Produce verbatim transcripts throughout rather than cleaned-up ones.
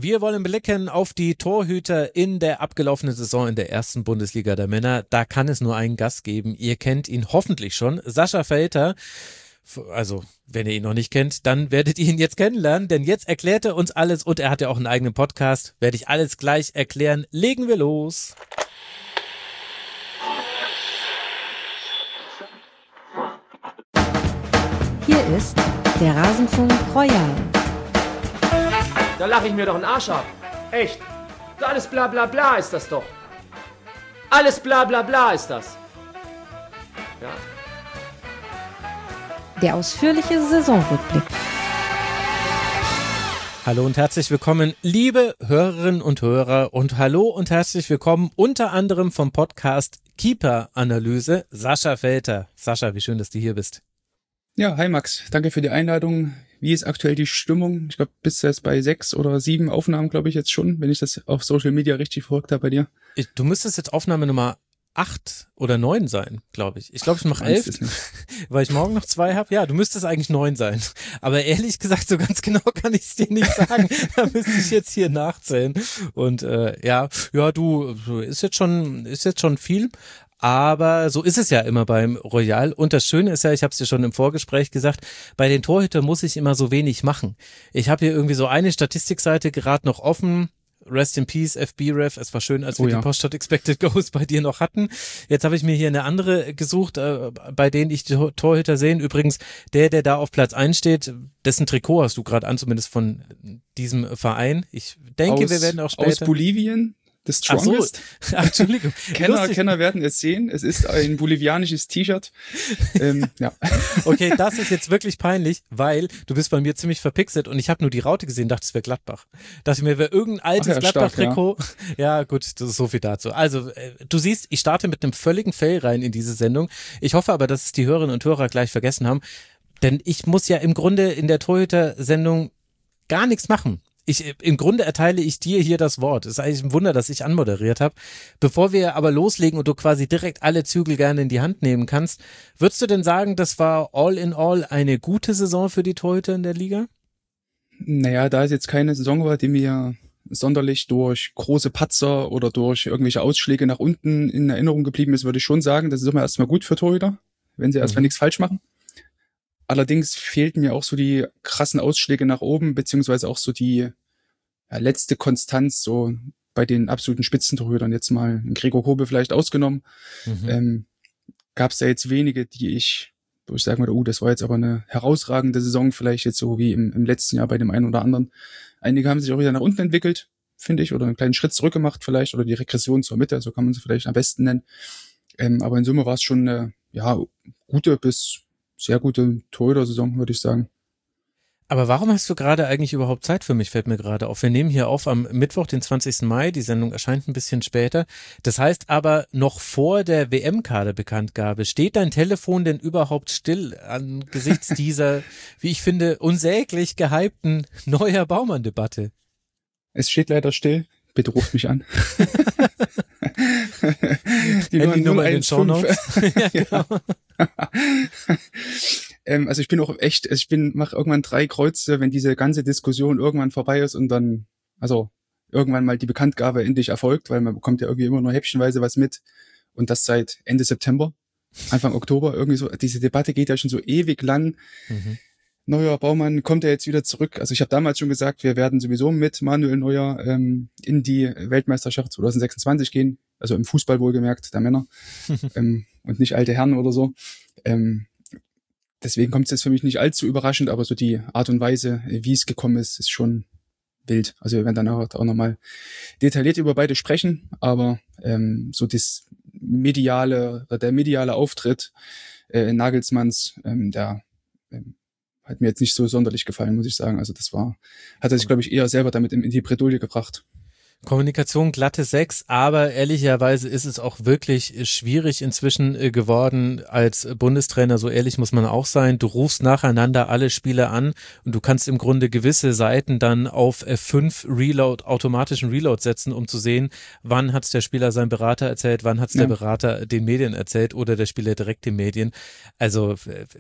Wir wollen blicken auf die Torhüter in der abgelaufenen Saison in der ersten Bundesliga der Männer. Da kann es nur einen Gast geben. Ihr kennt ihn hoffentlich schon, Sascha Velter. Also, wenn ihr ihn noch nicht kennt, dann werdet ihr ihn jetzt kennenlernen, denn jetzt erklärt er uns alles und er hat ja auch einen eigenen Podcast. Werde ich alles gleich erklären. Legen wir los. Hier ist der Rasenfunk Royal. Da lache ich mir doch einen Arsch ab. Echt. So alles bla bla bla ist das doch. Alles bla bla bla ist das. Ja. Der ausführliche Saisonrückblick. Hallo und herzlich willkommen, liebe Hörerinnen und Hörer, und hallo und herzlich willkommen unter anderem vom Podcast Keeper Analyse, Sascha Velter. Sascha, wie schön, dass du hier bist. Ja, hi Max, danke für die Einladung. Wie ist aktuell die Stimmung? Ich glaube, bist du jetzt bei sechs oder sieben Aufnahmen, glaube ich, jetzt schon, wenn ich das auf Social Media richtig verfolgt habe bei dir. Ich, du müsstest jetzt Aufnahme Nummer acht oder neun sein, glaube ich. Ich glaube, ich mache elf, weil ich morgen noch zwei habe. Ja, du müsstest eigentlich neun sein. Aber ehrlich gesagt, so ganz genau kann ich es dir nicht sagen. Da müsste ich jetzt hier nachzählen. Und äh, ja, ja, du, ist jetzt schon, ist jetzt schon viel. Aber so ist es ja immer beim Royal. Und das Schöne ist ja, ich habe es dir schon im Vorgespräch gesagt, bei den Torhütern muss ich immer so wenig machen. Ich habe hier irgendwie so eine Statistikseite gerade noch offen. Rest in Peace, F B-Ref. Es war schön, als wir oh ja. die Poststadt Expected Goals bei dir noch hatten. Jetzt habe ich mir hier eine andere gesucht, äh, bei denen ich die Torhüter sehe. Übrigens, der, der da auf Platz eins steht, dessen Trikot hast du gerade an, zumindest von diesem Verein. Ich denke, aus, wir werden auch später... Aus Bolivien? The Strongest. Ach so. Entschuldigung. Kenner, Kenner werden es sehen. Es ist ein bolivianisches T-Shirt. ähm, ja. Okay, das ist jetzt wirklich peinlich, weil du bist bei mir ziemlich verpixelt und ich habe nur die Raute gesehen, dachte, es wäre Gladbach. Dachte mir, wäre irgendein altes ja, Gladbach-Trikot. Ja. ja, gut, das ist so viel dazu. Also, äh, du siehst, ich starte mit einem völligen Fail rein in diese Sendung. Ich hoffe aber, dass es die Hörerinnen und Hörer gleich vergessen haben, denn ich muss ja im Grunde in der Torhüter-Sendung gar nichts machen. Ich, im Grunde erteile ich dir hier das Wort. Es ist eigentlich ein Wunder, dass ich anmoderiert habe. Bevor wir aber loslegen und du quasi direkt alle Zügel gerne in die Hand nehmen kannst, würdest du denn sagen, das war all in all eine gute Saison für die Torhüter in der Liga? Naja, da es jetzt keine Saison war, die mir sonderlich durch große Patzer oder durch irgendwelche Ausschläge nach unten in Erinnerung geblieben ist, würde ich schon sagen, das ist immer erstmal gut für Torhüter, wenn sie mhm. erstmal nichts falsch machen. Allerdings fehlten mir auch so die krassen Ausschläge nach oben, beziehungsweise auch so die ja, letzte Konstanz so bei den absoluten Spitzentorhütern, jetzt mal Gregor Kobel vielleicht ausgenommen. Mhm. Ähm, gab es da jetzt wenige, die ich, wo ich sagen würde, oh, das war jetzt aber eine herausragende Saison, vielleicht jetzt so wie im, im letzten Jahr bei dem einen oder anderen. Einige haben sich auch wieder nach unten entwickelt, finde ich, oder einen kleinen Schritt zurück gemacht vielleicht, oder die Regression zur Mitte, so kann man sie vielleicht am besten nennen. Ähm, aber in Summe war es schon eine ja, gute bis sehr gute Torhüter-Saison, würde ich sagen. Aber warum hast du gerade eigentlich überhaupt Zeit für mich, fällt mir gerade auf. Wir nehmen hier auf am Mittwoch, den zwanzigsten Mai. Die Sendung erscheint ein bisschen später. Das heißt aber noch vor der W M-Kaderbekanntgabe. Steht dein Telefon denn überhaupt still angesichts dieser, wie ich finde, unsäglich gehypten Neuer Baumann-Debatte? Es steht leider still. Bitte ruft mich an. Die Nummer in den Shownotes. Ja, genau. ähm, also ich bin auch echt, also ich bin, mache irgendwann drei Kreuze, wenn diese ganze Diskussion irgendwann vorbei ist und dann, also irgendwann mal die Bekanntgabe endlich erfolgt, weil man bekommt ja irgendwie immer nur häppchenweise was mit und das seit Ende September, Anfang Oktober, irgendwie so. Diese Debatte geht ja schon so ewig lang. Mhm. Neuer Baumann, kommt er jetzt wieder zurück? Also ich habe damals schon gesagt, wir werden sowieso mit Manuel Neuer ähm, in die Weltmeisterschaft zwanzig sechsundzwanzig gehen, also im Fußball wohlgemerkt, der Männer ähm, und nicht alte Herren oder so. Ähm, deswegen kommt es jetzt für mich nicht allzu überraschend, aber so die Art und Weise, wie es gekommen ist, ist schon wild. Also wir werden dann auch, auch nochmal detailliert über beide sprechen, aber ähm, so das mediale, der mediale Auftritt äh, Nagelsmanns, ähm, der ähm, hat mir jetzt nicht so sonderlich gefallen, muss ich sagen. Also das war, hat er sich, glaube ich, eher selber damit in die Bredouille gebracht. Kommunikation glatte sechs, aber ehrlicherweise ist es auch wirklich schwierig inzwischen geworden als Bundestrainer, so ehrlich muss man auch sein. Du rufst nacheinander alle Spieler an und du kannst im Grunde gewisse Seiten dann auf F fünf Reload, automatischen Reload setzen, um zu sehen, wann hat's der Spieler seinem Berater erzählt, wann hat's ja. der Berater den Medien erzählt oder der Spieler direkt den Medien. Also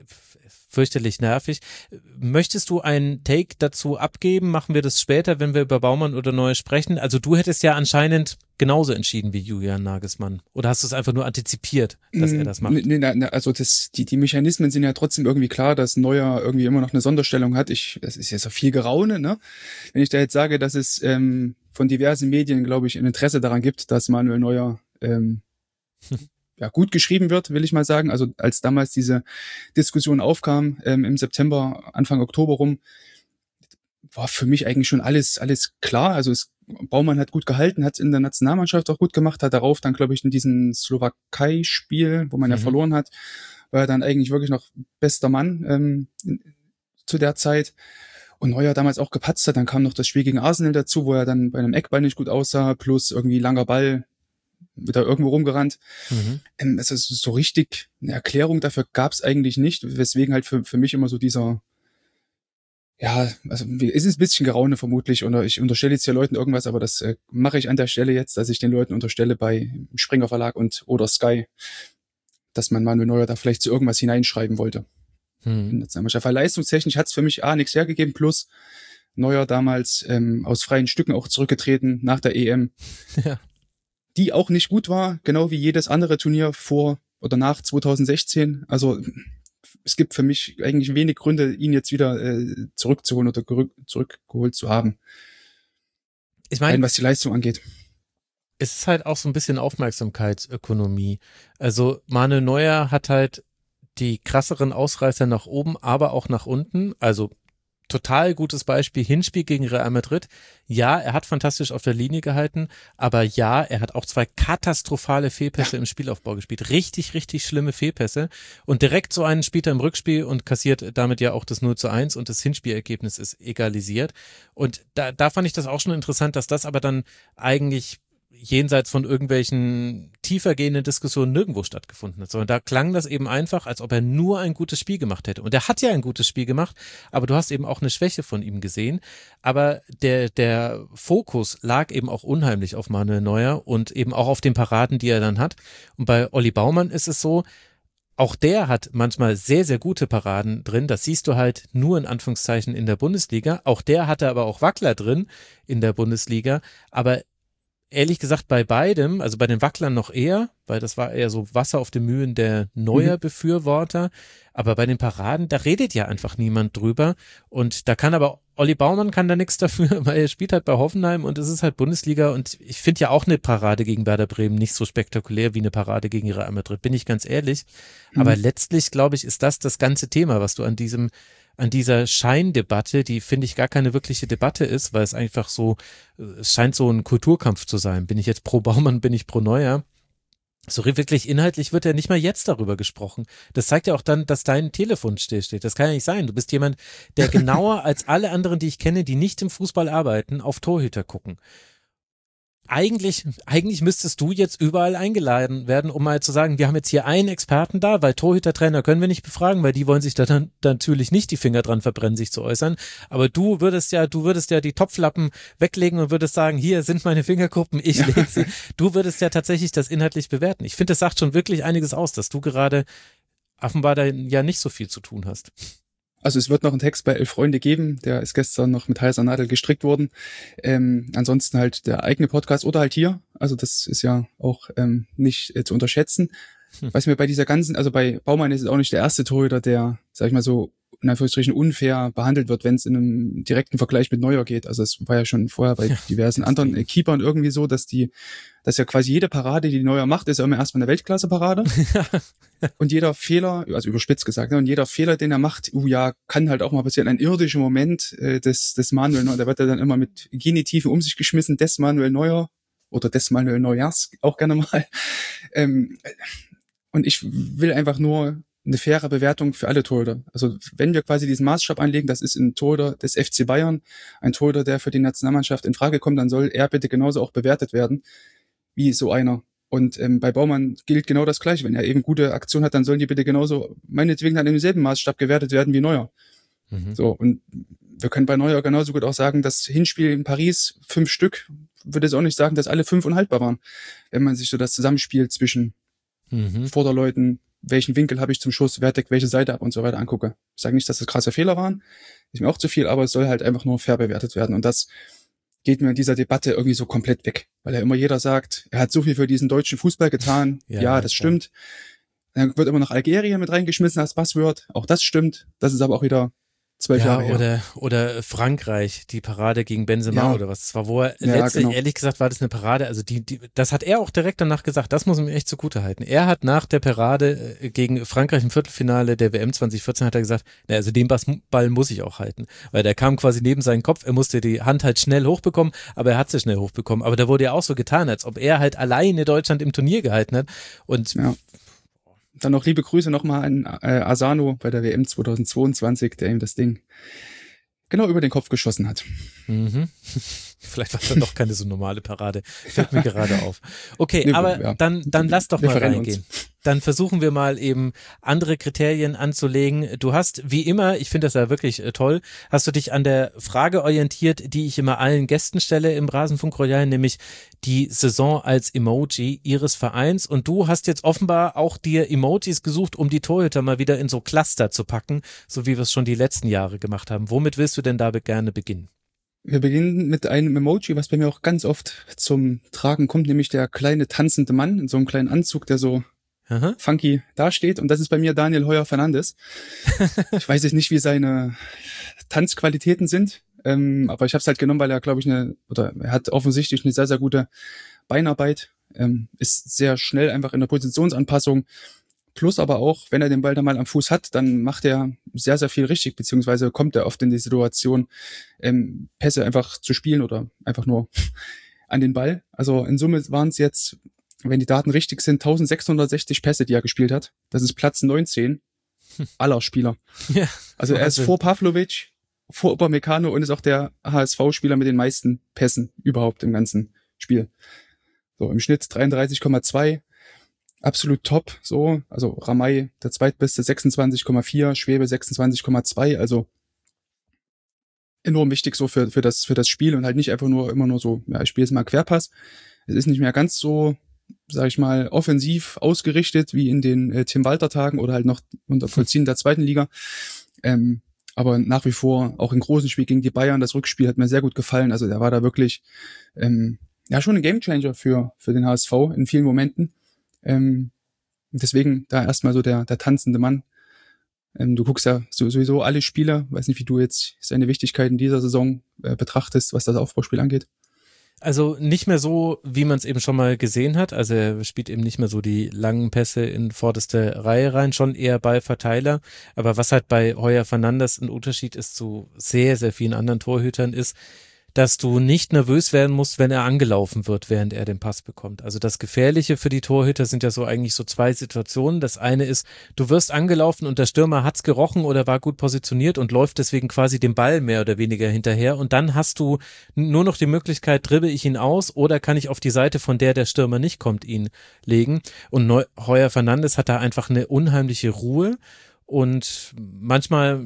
fürchterlich nervig. Möchtest du einen Take dazu abgeben? Machen wir das später, wenn wir über Baumann oder Neuer sprechen? Also du hättest ja anscheinend genauso entschieden wie Julian Nagelsmann. Oder hast du es einfach nur antizipiert, dass er das macht? Nee, nee, also das, die, die Mechanismen sind ja trotzdem irgendwie klar, dass Neuer irgendwie immer noch eine Sonderstellung hat. Ich, das ist jetzt so viel Geraune, ne? Wenn ich da jetzt sage, dass es ähm, von diversen Medien, glaube ich, ein Interesse daran gibt, dass Manuel Neuer ähm, ja, gut geschrieben wird, will ich mal sagen. Also als damals diese Diskussion aufkam, ähm, im September, Anfang Oktober rum, war für mich eigentlich schon alles alles klar. Also es, Baumann hat gut gehalten, hat es in der Nationalmannschaft auch gut gemacht, hat darauf dann, glaube ich, in diesem Slowakei-Spiel, wo man mhm. ja verloren hat, war er dann eigentlich wirklich noch bester Mann ähm, zu der Zeit. Und Neuer damals auch gepatzt hat. Dann kam noch das Spiel gegen Arsenal dazu, wo er dann bei einem Eckball nicht gut aussah, plus irgendwie langer Ball, wieder irgendwo rumgerannt. Mhm. Ähm, also so richtig eine Erklärung dafür gab es eigentlich nicht, weswegen halt für, für mich immer so dieser, ja, also es ist ein bisschen Geraune vermutlich, oder ich unterstelle jetzt hier Leuten irgendwas, aber das äh, mache ich an der Stelle jetzt, dass ich den Leuten unterstelle bei Springer Verlag und oder Sky, dass man Manuel Neuer da vielleicht zu irgendwas hineinschreiben wollte. Mhm. Weil leistungstechnisch hat es für mich A, nichts hergegeben, plus Neuer damals ähm, aus freien Stücken auch zurückgetreten nach der E M. Ja. Die auch nicht gut war, genau wie jedes andere Turnier vor oder nach zwanzig sechzehn. Also es gibt für mich eigentlich wenig Gründe, ihn jetzt wieder äh, zurückzuholen oder gerück, zurückgeholt zu haben. Ich meine, was die Leistung angeht. Es ist halt auch so ein bisschen Aufmerksamkeitsökonomie. Also Manuel Neuer hat halt die krasseren Ausreißer nach oben, aber auch nach unten. Also total gutes Beispiel, Hinspiel gegen Real Madrid. Ja, er hat fantastisch auf der Linie gehalten, aber ja, er hat auch zwei katastrophale Fehlpässe ja. im Spielaufbau gespielt. Richtig, richtig schlimme Fehlpässe. Und direkt so einen spielt er im Rückspiel und kassiert damit ja auch das null zu eins und das Hinspielergebnis ist egalisiert. Und da, da fand ich das auch schon interessant, dass das aber dann eigentlich jenseits von irgendwelchen tiefer gehenden Diskussionen nirgendwo stattgefunden hat, sondern da klang das eben einfach, als ob er nur ein gutes Spiel gemacht hätte. Und er hat ja ein gutes Spiel gemacht, aber du hast eben auch eine Schwäche von ihm gesehen. Aber der, der Fokus lag eben auch unheimlich auf Manuel Neuer und eben auch auf den Paraden, die er dann hat. Und bei Olli Baumann ist es so, auch der hat manchmal sehr, sehr gute Paraden drin. Das siehst du halt nur in Anführungszeichen in der Bundesliga. Auch der hatte aber auch Wackler drin in der Bundesliga. Aber ehrlich gesagt, bei beidem, also bei den Wacklern noch eher, weil das war eher so Wasser auf den Mühlen der Neuer Befürworter, mhm. aber bei den Paraden, da redet ja einfach niemand drüber und da kann aber, Olli Baumann kann da nichts dafür, weil er spielt halt bei Hoffenheim und es ist halt Bundesliga und ich finde ja auch eine Parade gegen Werder Bremen nicht so spektakulär wie eine Parade gegen Real Madrid, bin ich ganz ehrlich, mhm. aber letztlich, glaube ich, ist das das ganze Thema, was du an diesem an dieser Scheindebatte, die finde ich gar keine wirkliche Debatte ist, weil es einfach so, es scheint so ein Kulturkampf zu sein. Bin ich jetzt pro Baumann, bin ich pro Neuer? So wirklich inhaltlich wird ja nicht mal jetzt darüber gesprochen. Das zeigt ja auch dann, dass dein Telefon stillsteht. Das kann ja nicht sein. Du bist jemand, der genauer als alle anderen, die ich kenne, die nicht im Fußball arbeiten, auf Torhüter gucken. Eigentlich, eigentlich müsstest du jetzt überall eingeladen werden, um mal zu sagen, wir haben jetzt hier einen Experten da, weil Torhütertrainer können wir nicht befragen, weil die wollen sich da dann natürlich nicht die Finger dran verbrennen, sich zu äußern. Aber du würdest ja, du würdest ja die Topflappen weglegen und würdest sagen, hier sind meine Fingerkuppen, ich lege sie. Du würdest ja tatsächlich das inhaltlich bewerten. Ich finde, das sagt schon wirklich einiges aus, dass du gerade offenbar da ja nicht so viel zu tun hast. Also es wird noch einen Text bei Elf Freunde geben, der ist gestern noch mit heißer Nadel gestrickt worden. Ähm, ansonsten halt der eigene Podcast oder halt hier. Also das ist ja auch ähm, nicht äh, zu unterschätzen. Hm. Was mir bei dieser ganzen, also bei Baumann ist es auch nicht der erste Torhüter, der, sag ich mal so, in Anführungsstrichen unfair behandelt wird, wenn es in einem direkten Vergleich mit Neuer geht. Also es war ja schon vorher bei ja, diversen anderen äh, Keepern irgendwie so, dass die, dass ja quasi jede Parade, die Neuer macht, ist ja immer erstmal eine Weltklasse-Parade. Ja. Und jeder Fehler, also überspitzt gesagt, ne, und jeder Fehler, den er macht, uh, ja, kann halt auch mal passieren. Ein irdischer Moment äh, des, des Manuel Neuer, da wird er dann immer mit Genitiven um sich geschmissen, des Manuel Neuer oder des Manuel Neuers, auch gerne mal. Ähm, und ich will einfach nur eine faire Bewertung für alle Torhüter. Also wenn wir quasi diesen Maßstab anlegen, das ist ein Torhüter des F C Bayern, ein Torhüter, der für die Nationalmannschaft in Frage kommt, dann soll er bitte genauso auch bewertet werden wie so einer. Und ähm, bei Baumann gilt genau das Gleiche. Wenn er eben gute Aktion hat, dann sollen die bitte genauso, meinetwegen an demselben Maßstab gewertet werden wie Neuer. Mhm. So, und wir können bei Neuer genauso gut auch sagen, das Hinspiel in Paris, fünf Stück, würde es auch nicht sagen, dass alle fünf unhaltbar waren. Wenn man sich so das Zusammenspiel zwischen mhm. Vorderleuten, welchen Winkel habe ich zum Schuss, wer deckt welche Seite ab und so weiter angucke. Ich sage nicht, dass das krasse Fehler waren, ist mir auch zu viel, aber es soll halt einfach nur fair bewertet werden. Und das geht mir in dieser Debatte irgendwie so komplett weg, weil ja immer jeder sagt, er hat so viel für diesen deutschen Fußball getan. Ja, ja das klar. Stimmt. Dann wird immer noch Algerien mit reingeschmissen als Passwort. Auch das stimmt. Das ist aber auch wieder zwölf ja, Jahre her. Oder, oder Frankreich, die Parade gegen Benzema ja. oder was. Das war, wo er ja, letztlich, genau. ehrlich gesagt, war das eine Parade. Also die, die, das hat er auch direkt danach gesagt. Das muss ihm echt zugute halten. Er hat nach der Parade gegen Frankreich im Viertelfinale der W M zwanzig vierzehn hat er gesagt, na, also den Ball muss ich auch halten. Weil der kam quasi neben seinen Kopf. Er musste die Hand halt schnell hochbekommen, aber er hat sie schnell hochbekommen. Aber da wurde ja auch so getan, als ob er halt alleine Deutschland im Turnier gehalten hat. Und ja. Dann noch liebe Grüße nochmal an äh, Asano bei der W M zweitausendzweiundzwanzig, der ihm das Ding genau über den Kopf geschossen hat. Mhm. Vielleicht war es dann doch keine so normale Parade. Fällt mir gerade auf. Okay, nee, aber ja. dann, dann lass doch wir mal reingehen. Uns. Dann versuchen wir mal eben andere Kriterien anzulegen. Du hast, wie immer, ich finde das ja wirklich äh, toll, hast du dich an der Frage orientiert, die ich immer allen Gästen stelle im Rasenfunk Royal, nämlich die Saison als Emoji ihres Vereins. Und du hast jetzt offenbar auch dir Emojis gesucht, um die Torhüter mal wieder in so Cluster zu packen, so wie wir es schon die letzten Jahre gemacht haben. Womit willst du denn da gerne beginnen? Wir beginnen mit einem Emoji, was bei mir auch ganz oft zum Tragen kommt, nämlich der kleine tanzende Mann in so einem kleinen Anzug, der so Aha. funky dasteht. Und das ist bei mir Daniel Heuer Fernandes. Ich weiß jetzt nicht, wie seine Tanzqualitäten sind, ähm, aber ich habe es halt genommen, weil er, glaube ich, eine, oder er hat offensichtlich eine sehr, sehr gute Beinarbeit, ähm, ist sehr schnell einfach in der Positionsanpassung. Plus aber auch, wenn er den Ball dann mal am Fuß hat, dann macht er sehr, sehr viel richtig, beziehungsweise kommt er oft in die Situation, ähm, Pässe einfach zu spielen oder einfach nur an den Ball. Also in Summe waren es jetzt, wenn die Daten richtig sind, eintausendsechshundertsechzig Pässe, die er gespielt hat. Das ist Platz neunzehn aller Spieler. Ja, also er ist vor Pavlovic, vor Upamecano und ist auch der H S V-Spieler mit den meisten Pässen überhaupt im ganzen Spiel. So im Schnitt dreiunddreißig Komma zwei. Absolut top, so, also Ramay, der zweitbeste, sechsundzwanzig Komma vier, Schwebe sechsundzwanzig Komma zwei, also enorm wichtig so für für das für das Spiel und halt nicht einfach nur immer nur so, ja, ich spiele jetzt mal Querpass. Es ist nicht mehr ganz so, sag ich mal, offensiv ausgerichtet wie in den äh, Tim Walter Tagen oder halt noch unter Vollziehen der zweiten Liga. Ähm, aber nach wie vor auch im großen Spiel gegen die Bayern, das Rückspiel hat mir sehr gut gefallen. Also der war da wirklich ähm, ja schon ein Gamechanger für für den H S V in vielen Momenten. Ähm, deswegen da erstmal so der der tanzende Mann. Ähm, du guckst ja sowieso alle Spiele, weiß nicht, wie du jetzt seine Wichtigkeit in dieser Saison äh, betrachtest, was das Aufbauspiel angeht. Also nicht mehr so, wie man es eben schon mal gesehen hat. Also er spielt eben nicht mehr so die langen Pässe in vorderste Reihe rein, schon eher Ballverteiler. Aber was halt bei Heuer Fernandes ein Unterschied ist zu sehr, sehr vielen anderen Torhütern ist, dass du nicht nervös werden musst, wenn er angelaufen wird, während er den Pass bekommt. Also das Gefährliche für die Torhüter sind ja so eigentlich so zwei Situationen. Das eine ist, du wirst angelaufen und der Stürmer hat's gerochen oder war gut positioniert und läuft deswegen quasi dem Ball mehr oder weniger hinterher und dann hast du nur noch die Möglichkeit, dribbel ich ihn aus oder kann ich auf die Seite, von der der Stürmer nicht kommt, ihn legen. Und Neu- Heuer Fernandes hat da einfach eine unheimliche Ruhe und manchmal...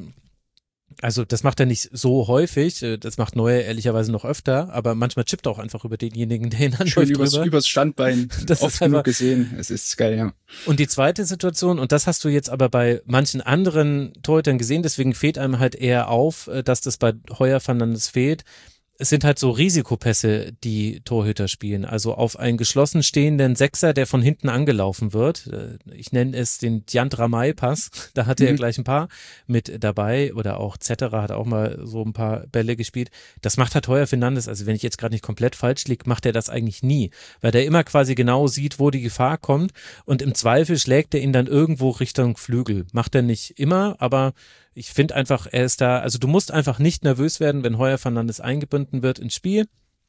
Also das macht er nicht so häufig, das macht Neuer ehrlicherweise noch öfter, aber manchmal chippt er auch einfach über denjenigen, der ihn anläuft. Schön übers, übers Standbein, das oft ist einfach, genug gesehen, es ist geil, ja. Und die zweite Situation, und das hast du jetzt aber bei manchen anderen Torhütern gesehen, deswegen fehlt einem halt eher auf, dass das bei Heuer Fernandes fehlt, es sind halt so Risikopässe, die Torhüter spielen. Also auf einen geschlossen stehenden Sechser, der von hinten angelaufen wird. Ich nenne es den Diant Ramay-Pass. Da hatte mhm. er gleich ein paar mit dabei. Oder auch Zetterer hat auch mal so ein paar Bälle gespielt. Das macht halt Heuer Fernandes. Also wenn ich jetzt gerade nicht komplett falsch liege, macht er das eigentlich nie. Weil der immer quasi genau sieht, wo die Gefahr kommt. Und im Zweifel schlägt er ihn dann irgendwo Richtung Flügel. Macht er nicht immer, aber ich finde einfach, er ist da, also du musst einfach nicht nervös werden, wenn Heuer Fernandes eingebunden wird ins Spiel.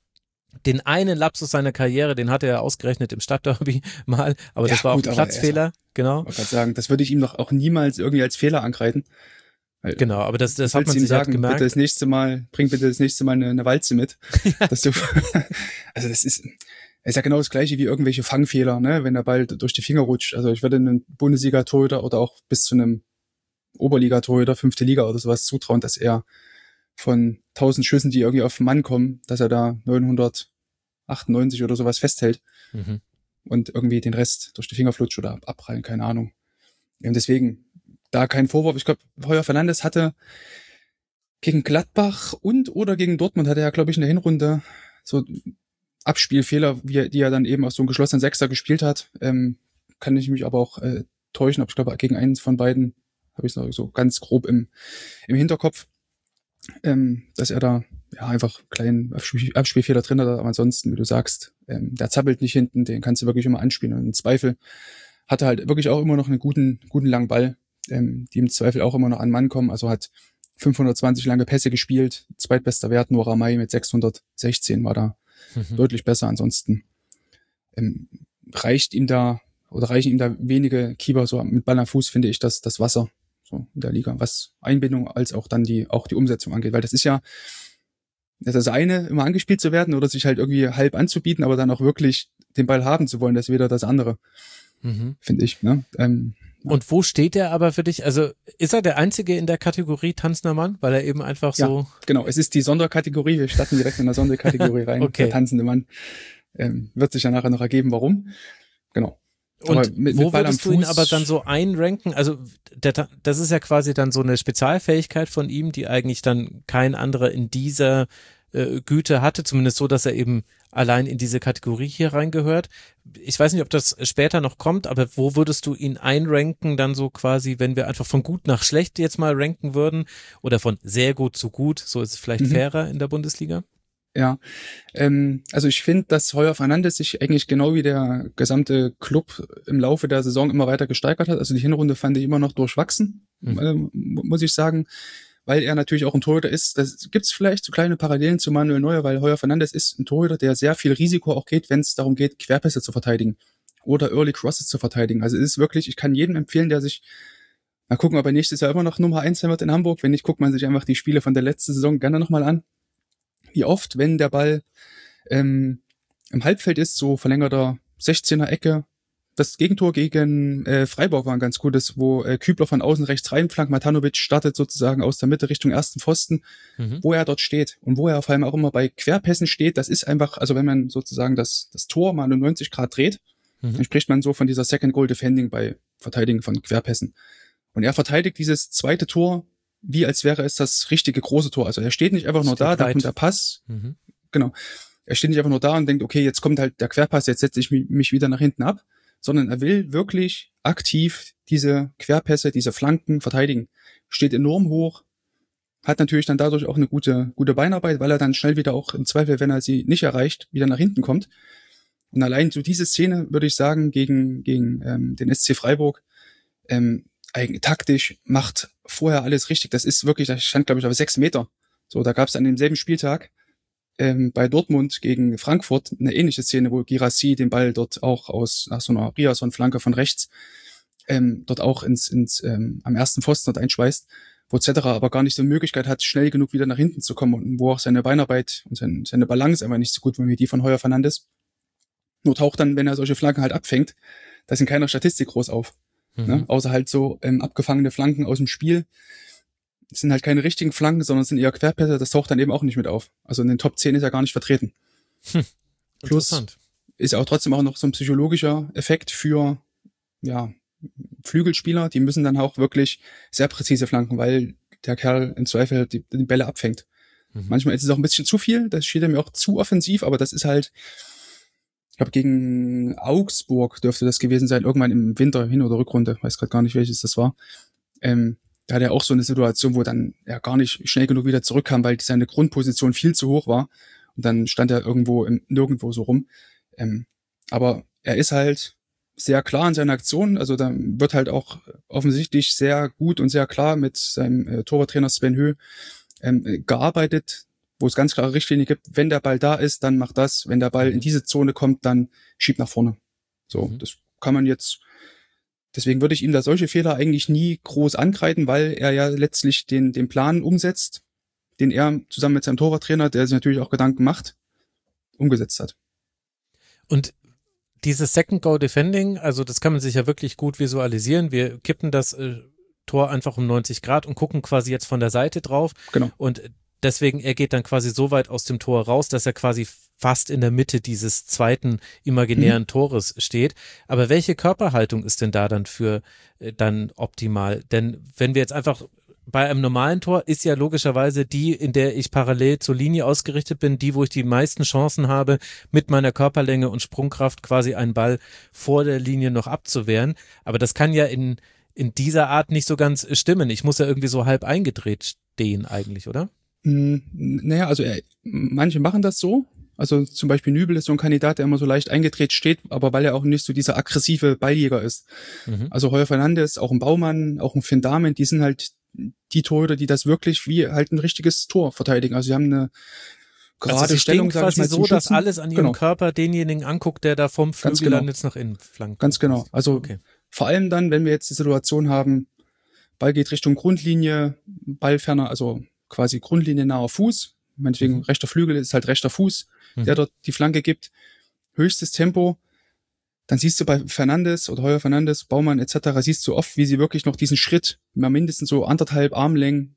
Den einen Lapsus seiner Karriere, den hatte er ausgerechnet im Stadtderby mal, aber ja, das war gut, auch ein Platzfehler, genau. Ich wollte sagen, das würde ich ihm doch auch niemals irgendwie als Fehler ankreiden. Weil, genau, aber das, das hat man sich sagen, halt gemerkt. Bitte das nächste Mal, bring bitte das nächste Mal eine, eine Walze mit. Ja. Dass du, also das ist, ist ja genau das Gleiche wie irgendwelche Fangfehler, ne, wenn der Ball durch die Finger rutscht. Also ich würde einem Bundesliga-Torhüter oder auch bis zu einem Oberliga-Torhüter, fünfte Liga oder sowas zutrauen, dass er von tausend Schüssen, die irgendwie auf den Mann kommen, dass er da neunhundertachtundneunzig oder sowas festhält mhm. und irgendwie den Rest durch die Finger flutscht oder abprallen, keine Ahnung. Und deswegen da kein Vorwurf. Ich glaube, Heuer Fernandes hatte gegen Gladbach und oder gegen Dortmund hatte er, glaube ich, in der Hinrunde so Abspielfehler, wie, die er dann eben aus so einem geschlossenen Sechser gespielt hat. Ähm, kann ich mich aber auch äh, täuschen, aber ich glaube, gegen eins von beiden habe ich es noch so ganz grob im, im Hinterkopf, ähm, dass er da ja einfach einen kleinen Abspiel, Abspielfehler drin hat, aber ansonsten, wie du sagst, ähm, der zappelt nicht hinten, den kannst du wirklich immer anspielen. Und im Zweifel hat er halt wirklich auch immer noch einen guten, guten langen Ball, ähm, die im Zweifel auch immer noch an Mann kommen, also hat fünfhundertzwanzig lange Pässe gespielt, zweitbester Wert, nur Ramay mit sechshundertsechzehn war da mhm. deutlich besser. Ansonsten ähm, reicht ihm da oder reichen ihm da wenige Keeper so mit Ball am Fuß, finde ich, das, das Wasser so in der Liga, was Einbindung als auch dann die auch die Umsetzung angeht, weil das ist ja das, ist das eine, immer angespielt zu werden oder sich halt irgendwie halb anzubieten, aber dann auch wirklich den Ball haben zu wollen, das ist wieder das andere, mhm. finde ich. Ne? Ähm, Und wo steht er aber für dich? Also ist er der Einzige in der Kategorie tanzender Mann, weil er eben einfach so... Ja, genau, es ist die Sonderkategorie, wir starten direkt in der Sonderkategorie rein, okay. Der tanzende Mann. Ähm, wird sich ja nachher noch ergeben, warum. Genau. Und mit, wo mit würdest du ihn aber dann so einranken? Also der, das ist ja quasi dann so eine Spezialfähigkeit von ihm, die eigentlich dann kein anderer in dieser äh, Güte hatte, zumindest so, dass er eben allein in diese Kategorie hier reingehört. Ich weiß nicht, ob das später noch kommt, aber wo würdest du ihn einranken, dann so quasi, wenn wir einfach von gut nach schlecht jetzt mal ranken würden oder von sehr gut zu gut, so ist es vielleicht mhm. fairer in der Bundesliga? Ja, ähm, also ich finde, dass Heuer Fernandes sich eigentlich genau wie der gesamte Club im Laufe der Saison immer weiter gesteigert hat. Also die Hinrunde fand ich immer noch durchwachsen, mhm. äh, muss ich sagen, weil er natürlich auch ein Torhüter ist. Das gibt's vielleicht so kleine Parallelen zu Manuel Neuer, weil Heuer Fernandes ist ein Torhüter, der sehr viel Risiko auch geht, wenn es darum geht, Querpässe zu verteidigen oder Early Crosses zu verteidigen. Also es ist wirklich, ich kann jedem empfehlen, der sich, mal gucken, ob er nächstes Jahr immer noch Nummer eins sein wird in Hamburg. Wenn nicht, guckt man sich einfach die Spiele von der letzten Saison gerne nochmal an. Wie oft, wenn der Ball ähm, im Halbfeld ist, so verlängerter sechzehner Ecke. Das Gegentor gegen äh, Freiburg war ein ganz gutes, wo äh, Kübler von außen rechts reinflankt, Matanovic startet sozusagen aus der Mitte Richtung ersten Pfosten, mhm. wo er dort steht und wo er vor allem auch immer bei Querpässen steht. Das ist einfach, also wenn man sozusagen das das Tor mal um neunzig Grad dreht, mhm. dann spricht man so von dieser Second Goal Defending bei Verteidigen von Querpässen. Und er verteidigt dieses zweite Tor wie als wäre es das richtige große Tor. Also er steht nicht einfach nur da, da kommt der Pass. Mhm. Genau. Er steht nicht einfach nur da und denkt, okay, jetzt kommt halt der Querpass, jetzt setze ich mich wieder nach hinten ab, sondern er will wirklich aktiv diese Querpässe, diese Flanken verteidigen. Steht enorm hoch, hat natürlich dann dadurch auch eine gute gute Beinarbeit, weil er dann schnell wieder auch im Zweifel, wenn er sie nicht erreicht, wieder nach hinten kommt. Und allein so diese Szene, würde ich sagen, gegen gegen ähm, den S C Freiburg, ähm, eigentlich taktisch macht vorher alles richtig. Das ist wirklich, da stand, glaube ich, auf sechs Meter. So, da gab es an demselben Spieltag ähm, bei Dortmund gegen Frankfurt eine ähnliche Szene, wo Guirassy den Ball dort auch aus nach so einer Riasson-Flanke von rechts ähm, dort auch ins ins ähm, am ersten Pfosten dort einschweißt, wo Zetterer aber gar nicht so eine Möglichkeit hat, schnell genug wieder nach hinten zu kommen und wo auch seine Beinarbeit und sein, seine Balance einfach nicht so gut war wie die von Heuer Fernandes. Nur taucht dann, wenn er solche Flanken halt abfängt, das in keiner Statistik groß auf. Mhm. Ne? Außer halt so ähm, abgefangene Flanken aus dem Spiel. Das sind halt keine richtigen Flanken, sondern es sind eher Querpässe, das taucht dann eben auch nicht mit auf. Also in den Top zehn ist er gar nicht vertreten. Hm. Plus ist auch trotzdem auch noch so ein psychologischer Effekt für ja Flügelspieler, die müssen dann auch wirklich sehr präzise flanken, weil der Kerl im Zweifel die, die Bälle abfängt. Mhm. Manchmal ist es auch ein bisschen zu viel, das steht mir auch zu offensiv, aber das ist halt, ich glaube gegen Augsburg dürfte das gewesen sein, irgendwann im Winter, Hin- oder Rückrunde, weiß gerade gar nicht, welches das war. Ähm, da hat er auch so eine Situation, wo dann er gar nicht schnell genug wieder zurückkam, weil seine Grundposition viel zu hoch war und dann stand er irgendwo im, nirgendwo so rum. Ähm, aber er ist halt sehr klar in seinen Aktionen, also da wird halt auch offensichtlich sehr gut und sehr klar mit seinem äh, Torwarttrainer Sven Höh ähm, gearbeitet, wo es ganz klare Richtlinien gibt, wenn der Ball da ist, dann mach das, wenn der Ball in diese Zone kommt, dann schieb nach vorne. So, mhm. Das kann man jetzt, deswegen würde ich ihm da solche Fehler eigentlich nie groß ankreiden, weil er ja letztlich den, den Plan umsetzt, den er zusammen mit seinem Torwarttrainer, der sich natürlich auch Gedanken macht, umgesetzt hat. Und dieses Second Goal Defending, also das kann man sich ja wirklich gut visualisieren. Wir kippen das äh, Tor einfach um neunzig Grad und gucken quasi jetzt von der Seite drauf. Genau. Und deswegen, er geht dann quasi so weit aus dem Tor raus, dass er quasi fast in der Mitte dieses zweiten imaginären mhm. Tores steht. Aber welche Körperhaltung ist denn da dann für äh, dann optimal? Denn wenn wir jetzt einfach bei einem normalen Tor ist ja logischerweise die, in der ich parallel zur Linie ausgerichtet bin, die, wo ich die meisten Chancen habe, mit meiner Körperlänge und Sprungkraft quasi einen Ball vor der Linie noch abzuwehren. Aber das kann ja in, in dieser Art nicht so ganz stimmen. Ich muss ja irgendwie so halb eingedreht stehen eigentlich, oder? Mm, naja, also äh, manche machen das so. Also zum Beispiel Nübel ist so ein Kandidat, der immer so leicht eingedreht steht, aber weil er auch nicht so dieser aggressive Balljäger ist. Mhm. Also Heuer Fernandes, auch ein Baumann, auch ein Finn Dahmen, die sind halt die Torhüter, die das wirklich wie halt ein richtiges Tor verteidigen. Also sie haben eine gerade also sie Stellung, stehen quasi so, dass alles an ihrem genau. Körper denjenigen anguckt, der da vom Flügel genau. dann jetzt nach innen flankt. Ganz genau. Also okay. Vor allem dann, wenn wir jetzt die Situation haben, Ball geht Richtung Grundlinie, Ballferner, also quasi Grundlinie naher Fuß, meinetwegen mhm. rechter Flügel ist halt rechter Fuß, mhm. der dort die Flanke gibt, höchstes Tempo. Dann siehst du bei Fernandes oder Heuer Fernandes, Baumann et cetera, siehst du oft, wie sie wirklich noch diesen Schritt, mal mindestens so anderthalb Armlängen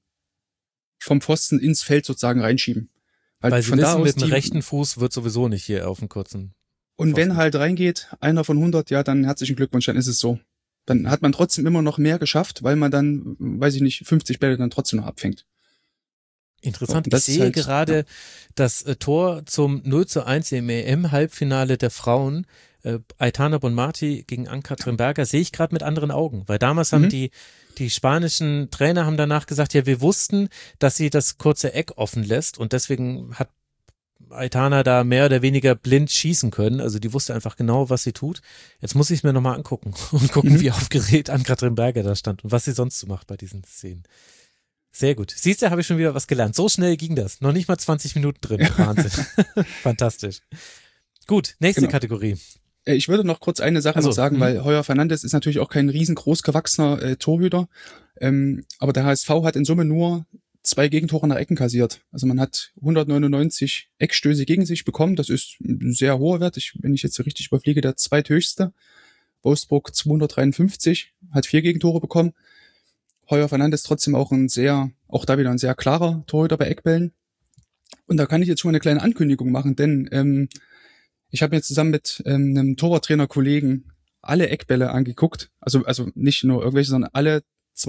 vom Pfosten ins Feld sozusagen reinschieben. Weil, Weil sie von wissen, da aus mit dem die, rechten Fuß wird sowieso nicht hier auf dem kurzen Und Pfosten. Wenn halt reingeht, einer von hundert, ja, dann herzlichen Glückwunsch, dann ist es so. Dann hat man trotzdem immer noch mehr geschafft, weil man dann, weiß ich nicht, fünfzig Bälle dann trotzdem noch abfängt. Interessant. Ich sehe halt, gerade ja. das äh, Tor zum null zu eins im E M-Halbfinale der Frauen, äh, Aitana Bonmati gegen Ann-Kathrin Berger, sehe ich gerade mit anderen Augen. Weil damals mhm. haben die, die spanischen Trainer haben danach gesagt, ja, wir wussten, dass sie das kurze Eck offen lässt und deswegen hat Aitana da mehr oder weniger blind schießen können. Also die wusste einfach genau, was sie tut. Jetzt muss ich es mir nochmal angucken und gucken, mhm. wie aufgeregt Ann-Kathrin Berger da stand und was sie sonst so macht bei diesen Szenen. Sehr gut. Siehst du, habe ich schon wieder was gelernt. So schnell ging das. Noch nicht mal zwanzig Minuten drin. Wahnsinn. Fantastisch. Gut, nächste genau. Kategorie. Ich würde noch kurz eine Sache also, noch sagen, mh. weil Heuer Fernandes ist natürlich auch kein riesengroß gewachsener äh, Torhüter. Ähm, aber der H S V hat in Summe nur zwei Gegentore nach Ecken kassiert. Also man hat hundertneunundneunzig Eckstöße gegen sich bekommen. Das ist ein sehr hoher Wert. Ich, wenn ich jetzt so richtig überfliege, der zweithöchste. Wolfsburg zweihundertdreiundfünfzig, hat vier Gegentore bekommen. Heuer Fernandes trotzdem auch ein sehr, auch da wieder ein sehr klarer Torhüter bei Eckbällen. Und da kann ich jetzt schon mal eine kleine Ankündigung machen, denn ähm, ich habe mir zusammen mit ähm, einem Torwarttrainer-Kollegen alle Eckbälle angeguckt. Also also nicht nur irgendwelche, sondern alle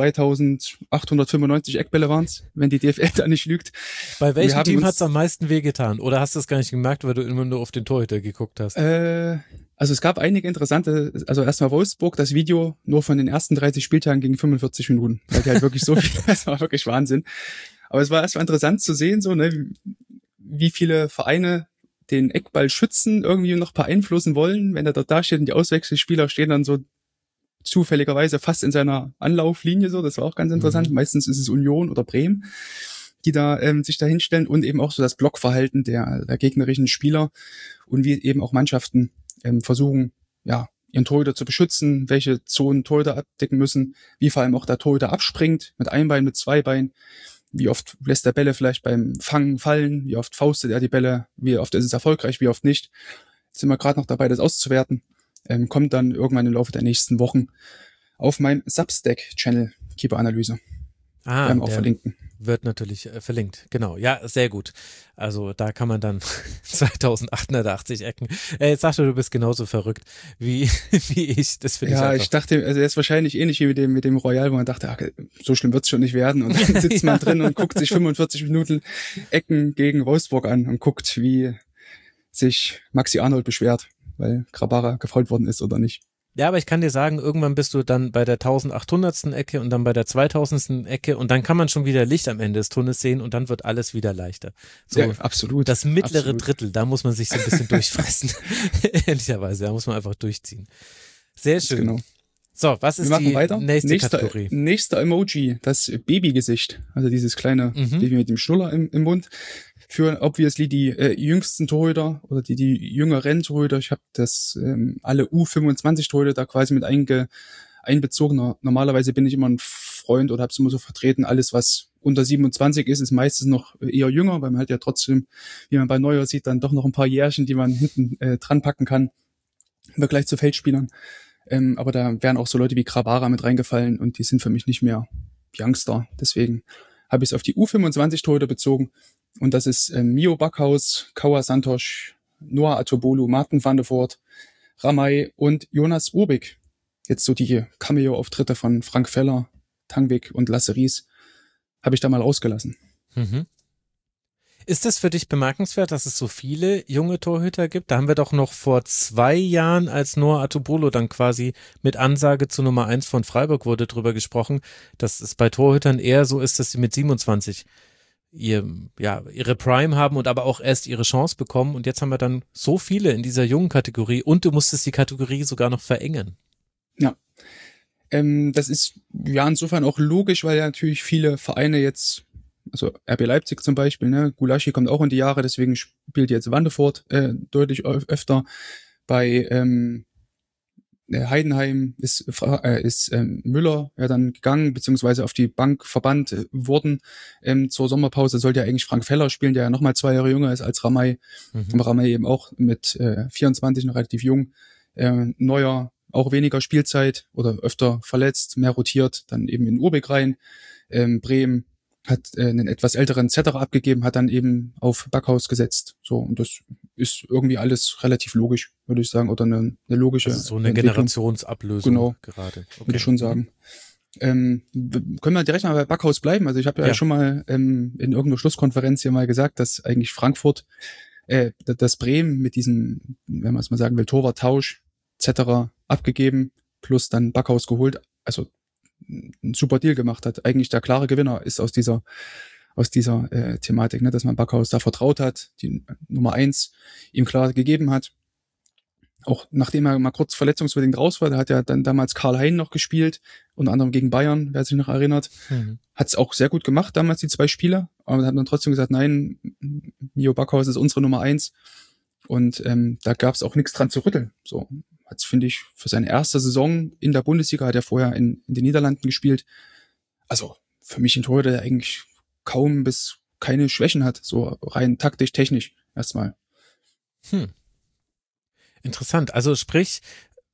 zweitausendachthundertfünfundneunzig Eckbälle waren's, wenn die D F L da nicht lügt. Bei welchem Team hat's am meisten wehgetan? Oder hast du es gar nicht gemerkt, weil du immer nur auf den Torhüter geguckt hast? Äh, also es gab einige interessante, also erstmal Wolfsburg, das Video nur von den ersten dreißig Spieltagen ging fünfundvierzig Minuten. Weil die halt wirklich so viel, das war wirklich Wahnsinn. Aber es war erstmal interessant zu sehen, so, ne, wie viele Vereine den Eckball schützen, irgendwie noch beeinflussen wollen, wenn er dort da steht und die Auswechselspieler stehen dann so zufälligerweise fast in seiner Anlauflinie so, das war auch ganz interessant. Mhm. Meistens ist es Union oder Bremen, die da ähm, sich da hinstellen und eben auch so das Blockverhalten der, der gegnerischen Spieler und wie eben auch Mannschaften ähm, versuchen, ja, ihren Torhüter zu beschützen, welche Zonen Torhüter abdecken müssen, wie vor allem auch der Torhüter abspringt, mit einem Bein, mit zwei Beinen, wie oft lässt der Bälle vielleicht beim Fangen fallen, wie oft faustet er die Bälle, wie oft ist es erfolgreich, wie oft nicht. Jetzt sind wir gerade noch dabei, das auszuwerten. Ähm, kommt dann irgendwann im Laufe der nächsten Wochen auf meinem Substack-Channel Keeper-Analyse. Ah, werden wir auch verlinken. Wird natürlich äh, verlinkt, genau. Ja, sehr gut. Also da kann man dann zweitausendachthundertachtzig Ecken. Äh, jetzt sagst du, du bist genauso verrückt wie wie ich. Das finde ja, ich einfach. Ich dachte, also er ist wahrscheinlich ähnlich wie mit dem mit dem Royal, wo man dachte, ach, so schlimm wird's schon nicht werden. Und dann sitzt man ja. drin und guckt sich fünfundvierzig Minuten Ecken gegen Wolfsburg an und guckt, wie sich Maxi Arnold beschwert, weil Grabara gefault worden ist oder nicht. Ja, aber ich kann dir sagen, irgendwann bist du dann bei der eintausendachthundertsten Ecke und dann bei der zweitausendsten Ecke und dann kann man schon wieder Licht am Ende des Tunnels sehen und dann wird alles wieder leichter. So, ja, absolut. Das mittlere absolut. Drittel, da muss man sich so ein bisschen durchfressen. Ehrlicherweise, da muss man einfach durchziehen. Sehr schön. Genau. So, was ist die weiter. nächste nächster, Kategorie? Nächster Emoji, das Babygesicht, also dieses kleine mhm. Baby mit dem Schnuller im, im Mund. Für obviously die äh, jüngsten Torhüter oder die die jüngeren Torhüter. Ich habe das ähm, alle U fünfundzwanzig Torhüter da quasi mit einge, einbezogen. Normalerweise bin ich immer ein Freund oder habe es immer so vertreten. Alles, was unter siebenundzwanzig ist, ist meistens noch eher jünger, weil man halt ja trotzdem, wie man bei Neuer sieht, dann doch noch ein paar Jährchen, die man hinten äh, dran packen kann im Vergleich zu Feldspielern. Ähm, aber da wären auch so Leute wie Grabara mit reingefallen und die sind für mich nicht mehr Youngster. Deswegen habe ich es auf die U fünfundzwanzig Torhüter bezogen. Und das ist äh, Mio Backhaus, Kaua Santos, Noah Atobolu, Martin van de Voort, Ramay und Jonas Urbik. Jetzt so die Cameo-Auftritte von Frank Feller, Tangvik und Lasse Ries habe ich da mal rausgelassen. Mhm. Ist das für dich bemerkenswert, dass es so viele junge Torhüter gibt? Da haben wir doch noch vor zwei Jahren, als Noah Atobolo dann quasi mit Ansage zu Nummer eins von Freiburg wurde, drüber gesprochen, dass es bei Torhütern eher so ist, dass sie mit siebenundzwanzig ihr, ja, ihre Prime haben und aber auch erst ihre Chance bekommen. Und jetzt haben wir dann so viele in dieser jungen Kategorie und du musstest die Kategorie sogar noch verengen. Ja, ähm, das ist ja insofern auch logisch, weil ja natürlich viele Vereine jetzt, also R B Leipzig zum Beispiel, ne, Gulaschi kommt auch in die Jahre, deswegen spielt jetzt Van de Voort äh, deutlich öfter. Bei ähm, Heidenheim ist, äh, ist ähm, Müller ja dann gegangen, beziehungsweise auf die Bank verbannt äh, worden. Ähm, zur Sommerpause sollte ja eigentlich Frank Feller spielen, der ja nochmal zwei Jahre jünger ist als Ramay. Mhm. Aber Ramay eben auch mit äh, vierundzwanzig noch relativ jung. Äh, neuer, auch weniger Spielzeit oder öfter verletzt, mehr rotiert, dann eben in Urbik rein. Ähm, Bremen hat äh, einen etwas älteren Zetterer abgegeben, hat dann eben auf Backhaus gesetzt. So, und das ist irgendwie alles relativ logisch, würde ich sagen, oder eine, eine logische also so eine Generationsablösung genau, gerade. Okay. Würde ich schon sagen. Ähm, können wir direkt mal bei Backhaus bleiben? Also ich habe ja, ja schon mal ähm, in irgendeiner Schlusskonferenz hier mal gesagt, dass eigentlich Frankfurt, äh, das Bremen mit diesem, wenn man es mal sagen will, Torwarttausch, Zetterer abgegeben, plus dann Backhaus geholt, also ein super Deal gemacht hat. Eigentlich der klare Gewinner ist aus dieser aus dieser äh, Thematik, ne, dass man Backhaus da vertraut hat, die Nummer eins ihm klar gegeben hat. Auch nachdem er mal kurz verletzungsbedingt raus war, da hat ja dann damals Karl Hein noch gespielt, unter anderem gegen Bayern, wer sich noch erinnert. Mhm. Hat es auch sehr gut gemacht, damals die zwei Spiele, aber hat dann trotzdem gesagt, nein, Mio Backhaus ist unsere Nummer eins. Und ähm, da gab es auch nichts dran zu rütteln. So hat's, finde ich, für seine erste Saison in der Bundesliga, hat er vorher in, in den Niederlanden gespielt. Also für mich ein Torhüter, der eigentlich kaum bis keine Schwächen hat, so rein taktisch, technisch erstmal. Hm. Interessant. Also sprich,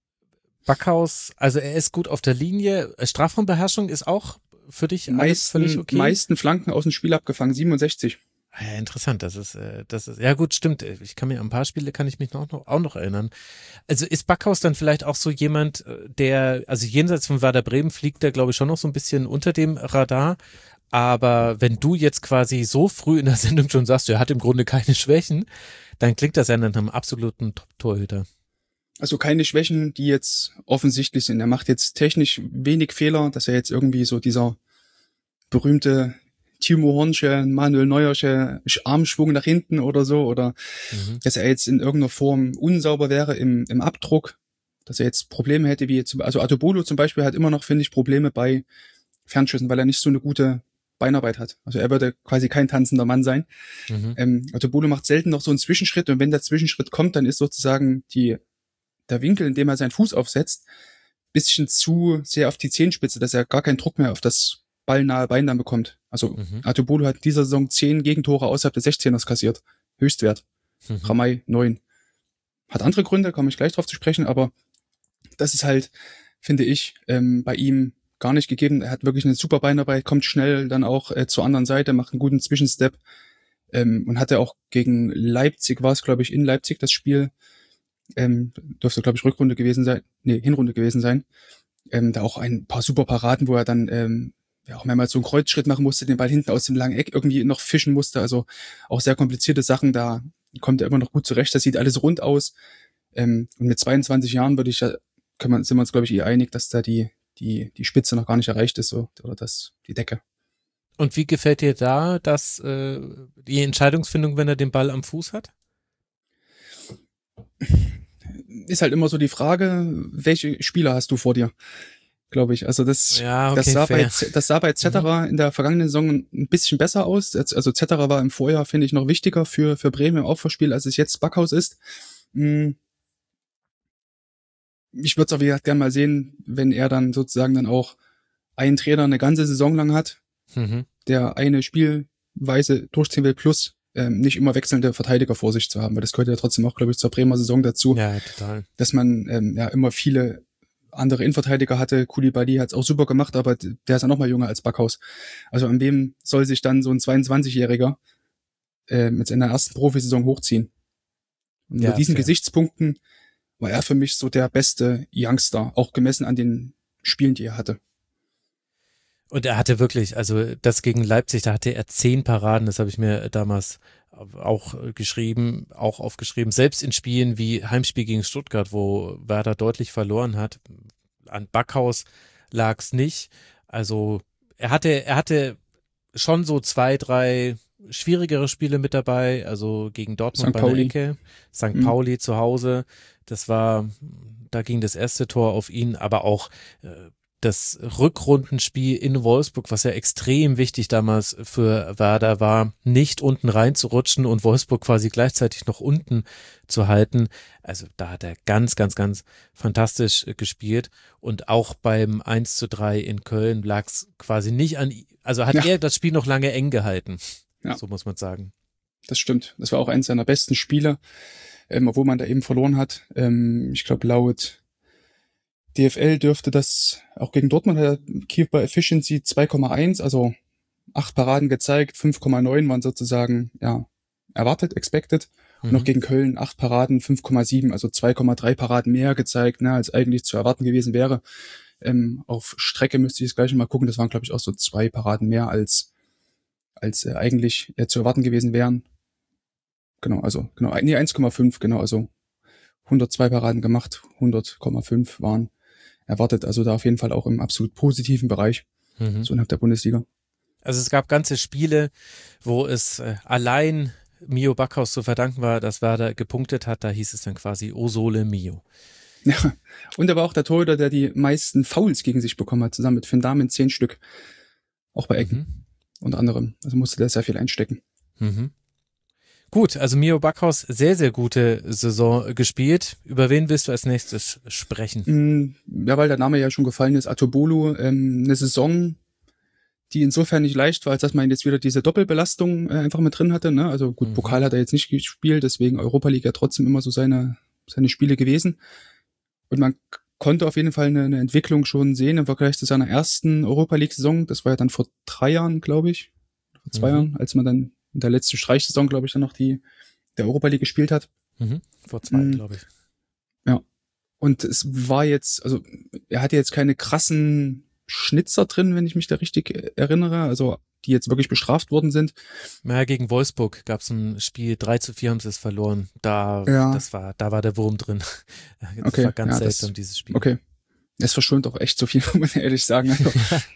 Backhaus, also er ist gut auf der Linie. Strafraumbeherrschung ist auch für dich alles meisten, völlig okay? meisten Flanken aus dem Spiel abgefangen, siebenundsechzig. Ja, interessant, das ist, das ist, ja gut, stimmt. Ich kann mir an ein paar Spiele kann ich mich noch, auch noch erinnern. Also ist Backhaus dann vielleicht auch so jemand, der, also jenseits von Werder Bremen fliegt der, glaube ich, schon noch so ein bisschen unter dem Radar. Aber wenn du jetzt quasi so früh in der Sendung schon sagst, er hat im Grunde keine Schwächen, dann klingt das ja nach einem absoluten Top-Torhüter. Also keine Schwächen, die jetzt offensichtlich sind. Er macht jetzt technisch wenig Fehler, dass er jetzt irgendwie so dieser berühmte Timo Hornsche, Manuel Neuersche Armschwung nach hinten oder so, oder mhm. dass er jetzt in irgendeiner Form unsauber wäre im, im Abdruck, dass er jetzt Probleme hätte, wie jetzt, also Atobolo zum Beispiel hat immer noch, finde ich, Probleme bei Fernschüssen, weil er nicht so eine gute Beinarbeit hat. Also er würde quasi kein tanzender Mann sein. Mhm. Ähm, Atobolo macht selten noch so einen Zwischenschritt, und wenn der Zwischenschritt kommt, dann ist sozusagen die, der Winkel, in dem er seinen Fuß aufsetzt, bisschen zu sehr auf die Zehenspitze, dass er gar keinen Druck mehr auf das ballnahe Bein dann bekommt. Also mhm. Atobolo hat in dieser Saison zehn Gegentore außerhalb des sechzehners kassiert. Höchstwert. Mhm. Ramay neun. Hat andere Gründe, komme ich gleich drauf zu sprechen, aber das ist halt, finde ich, ähm, bei ihm gar nicht gegeben. Er hat wirklich eine super Beinarbeit, kommt schnell dann auch äh, zur anderen Seite, macht einen guten Zwischenstep ähm, und hatte auch gegen Leipzig, war es glaube ich in Leipzig das Spiel, ähm, dürfte glaube ich Rückrunde gewesen sein, nee, Hinrunde gewesen sein, ähm, da auch ein paar super Paraden, wo er dann ähm, ja auch mehrmals so einen Kreuzschritt machen musste, den Ball hinten aus dem langen Eck irgendwie noch fischen musste, also auch sehr komplizierte Sachen, da kommt er immer noch gut zurecht, das sieht alles rund aus ähm, und mit zweiundzwanzig Jahren würde ich, kann man, sind wir uns glaube ich eh einig, dass da die die die Spitze noch gar nicht erreicht ist, so, oder das die Decke. Und wie gefällt dir da das äh, die Entscheidungsfindung, wenn er den Ball am Fuß hat? Ist halt immer so die Frage, welche Spieler hast du vor dir, glaube ich. Also das, ja, okay, das sah fair. bei das sah bei Zetterer mhm. in der vergangenen Saison ein bisschen besser aus. Also Zetterer war im Vorjahr, finde ich, noch wichtiger für für Bremen im Aufbauspiel, als es jetzt Backhaus ist. Hm. Ich würde es auch, wie gesagt, gerne mal sehen, wenn er dann sozusagen dann auch einen Trainer eine ganze Saison lang hat, mhm. der eine Spielweise durchziehen will, plus ähm, nicht immer wechselnde Verteidiger vor sich zu haben, weil das gehört ja trotzdem auch, glaube ich, zur Bremer Saison dazu, ja, total. Dass man ähm, ja immer viele andere Innenverteidiger hatte. Koulibaly hat es auch super gemacht, aber der ist ja noch mal jünger als Backhaus. Also an wem soll sich dann so ein zweiundzwanzigjähriger äh, mit seiner ersten Profisaison hochziehen? Und Ja, unter diesen fair. Gesichtspunkten war er für mich so der beste Youngster, auch gemessen an den Spielen, die er hatte. Und er hatte wirklich, also das gegen Leipzig, da hatte er zehn Paraden, das habe ich mir damals auch geschrieben, auch aufgeschrieben, selbst in Spielen wie Heimspiel gegen Stuttgart, wo Werder deutlich verloren hat, an Backhaus lag es nicht. Also er hatte, er hatte schon so zwei, drei schwierigere Spiele mit dabei, also gegen Dortmund Sankt bei Pauli. der Ecke, Sankt Mhm. Pauli zu Hause, das war, da ging das erste Tor auf ihn, aber auch äh, das Rückrundenspiel in Wolfsburg, was ja extrem wichtig damals für Werder war, nicht unten reinzurutschen und Wolfsburg quasi gleichzeitig noch unten zu halten. Also da hat er ganz, ganz, ganz fantastisch äh, gespielt. Und auch beim eins zu drei in Köln lag es quasi nicht an, also hat Ja. er das Spiel noch lange eng gehalten. Ja. So muss man sagen. Das stimmt. Das war auch eins seiner besten Spiele, ähm, obwohl man da eben verloren hat. Ähm, ich glaube, laut D F L dürfte das auch gegen Dortmund hat er Keeper Efficiency zwei Komma eins, also acht Paraden gezeigt, fünf Komma neun waren sozusagen ja erwartet, expected. Und noch Mhm. gegen Köln acht Paraden, fünf Komma sieben, also zwei Komma drei Paraden mehr gezeigt, ne, als eigentlich zu erwarten gewesen wäre. Ähm, auf Strecke müsste ich das gleich mal gucken, das waren glaube ich auch so zwei Paraden mehr als als äh, eigentlich äh, zu erwarten gewesen wären. Genau, also genau, nee, eins Komma fünf, genau, also hundertzwei Paraden gemacht, hundert Komma fünf waren erwartet, also da auf jeden Fall auch im absolut positiven Bereich, Mhm. so innerhalb der Bundesliga. Also es gab ganze Spiele, wo es äh, allein Mio Backhaus zu verdanken war, dass Werder gepunktet hat. Da hieß es dann quasi O Sole Mio. Ja, und er war auch der Torhüter, der die meisten Fouls gegen sich bekommen hat, zusammen mit Finn Dahmen zehn Stück, auch bei Ecken Mhm. unter anderem, also musste der sehr viel einstecken. Mhm. Gut, also Mio Backhaus, sehr, sehr gute Saison gespielt. Über wen willst du als nächstes sprechen? Mm, Ja, weil der Name ja schon gefallen ist, Atobolu, ähm, eine Saison, die insofern nicht leicht war, als dass man jetzt wieder diese Doppelbelastung äh, einfach mit drin hatte. Ne? Also gut, Mhm. Pokal hat er jetzt nicht gespielt, deswegen Europa League ja trotzdem immer so seine seine Spiele gewesen. Und man k- konnte auf jeden Fall eine, eine Entwicklung schon sehen im Vergleich zu seiner ersten Europa League-Saison. Das war ja dann vor drei Jahren, glaube ich, vor zwei Mhm. Jahren, als man dann in der letzten Streichsaison, glaube ich, dann noch die der Europa League gespielt hat. Mhm. Vor zwei, Mhm. glaube ich. Und es war jetzt, also er hatte jetzt keine krassen Schnitzer drin, wenn ich mich da richtig äh, erinnere, also die jetzt wirklich bestraft worden sind. Naja, gegen Wolfsburg gab es ein Spiel, drei zu vier haben sie es verloren. Da, Ja. das war, da war der Wurm drin. Das Okay, war ganz ja, das- seltsam, dieses Spiel. Okay. Es verschwimmt auch echt so viel, muss ich ehrlich sagen. Also,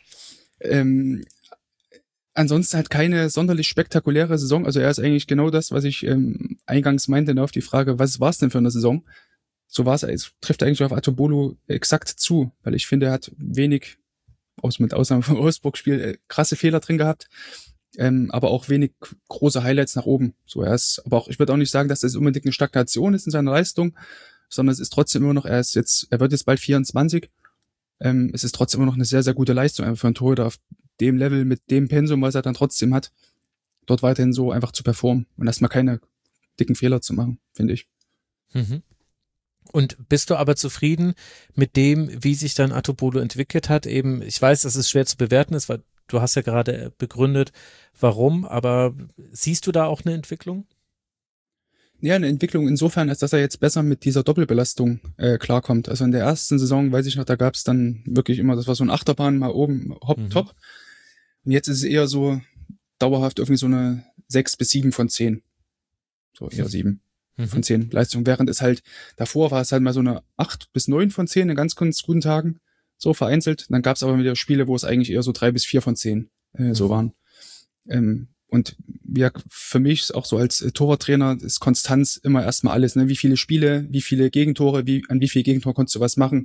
ähm, ansonsten halt keine sonderlich spektakuläre Saison. Also er ist eigentlich genau das, was ich ähm, eingangs meinte, ne, auf die Frage, was war es denn für eine Saison? So war es, es trifft eigentlich auf Atobolu exakt zu, weil ich finde, er hat wenig, aus mit Ausnahme vom Wolfsburg-Spiel, äh, krasse Fehler drin gehabt, ähm, aber auch wenig große Highlights nach oben. So, er ist, aber auch, ich würde auch nicht sagen, dass das unbedingt eine Stagnation ist in seiner Leistung, sondern es ist trotzdem immer noch, er ist jetzt, er wird jetzt bald vierundzwanzig, ähm, es ist trotzdem immer noch eine sehr, sehr gute Leistung einfach für einen Torhüter auf dem Level, mit dem Pensum, was er dann trotzdem hat, dort weiterhin so einfach zu performen und erstmal keine dicken Fehler zu machen, finde ich. Mhm. Und bist du aber zufrieden mit dem, wie sich dann Atobolu entwickelt hat? Eben, ich weiß, dass es schwer zu bewerten ist, weil du hast ja gerade begründet, warum, aber siehst du da auch eine Entwicklung? Ja, eine Entwicklung insofern, als dass er jetzt besser mit dieser Doppelbelastung äh, klarkommt. Also in der ersten Saison, weiß ich noch, da gab es dann wirklich immer, das war so ein Achterbahn, mal oben, hopp, Mhm. top. Und jetzt ist es eher so dauerhaft irgendwie so eine sechs bis sieben von zehn. So eher sieben von Mhm. zehn Leistung. Während es halt, davor war es halt mal so eine acht bis neun von zehn in ganz, ganz guten Tagen, so vereinzelt. Dann gab es aber wieder Spiele, wo es eigentlich eher so drei bis vier von zehn äh, so Mhm. waren. Ähm, und ja, für mich ist auch so als äh, Torwarttrainer ist Konstanz immer erstmal alles. Ne? Wie viele Spiele, wie viele Gegentore, wie, an wie viele Gegentore konntest du was machen?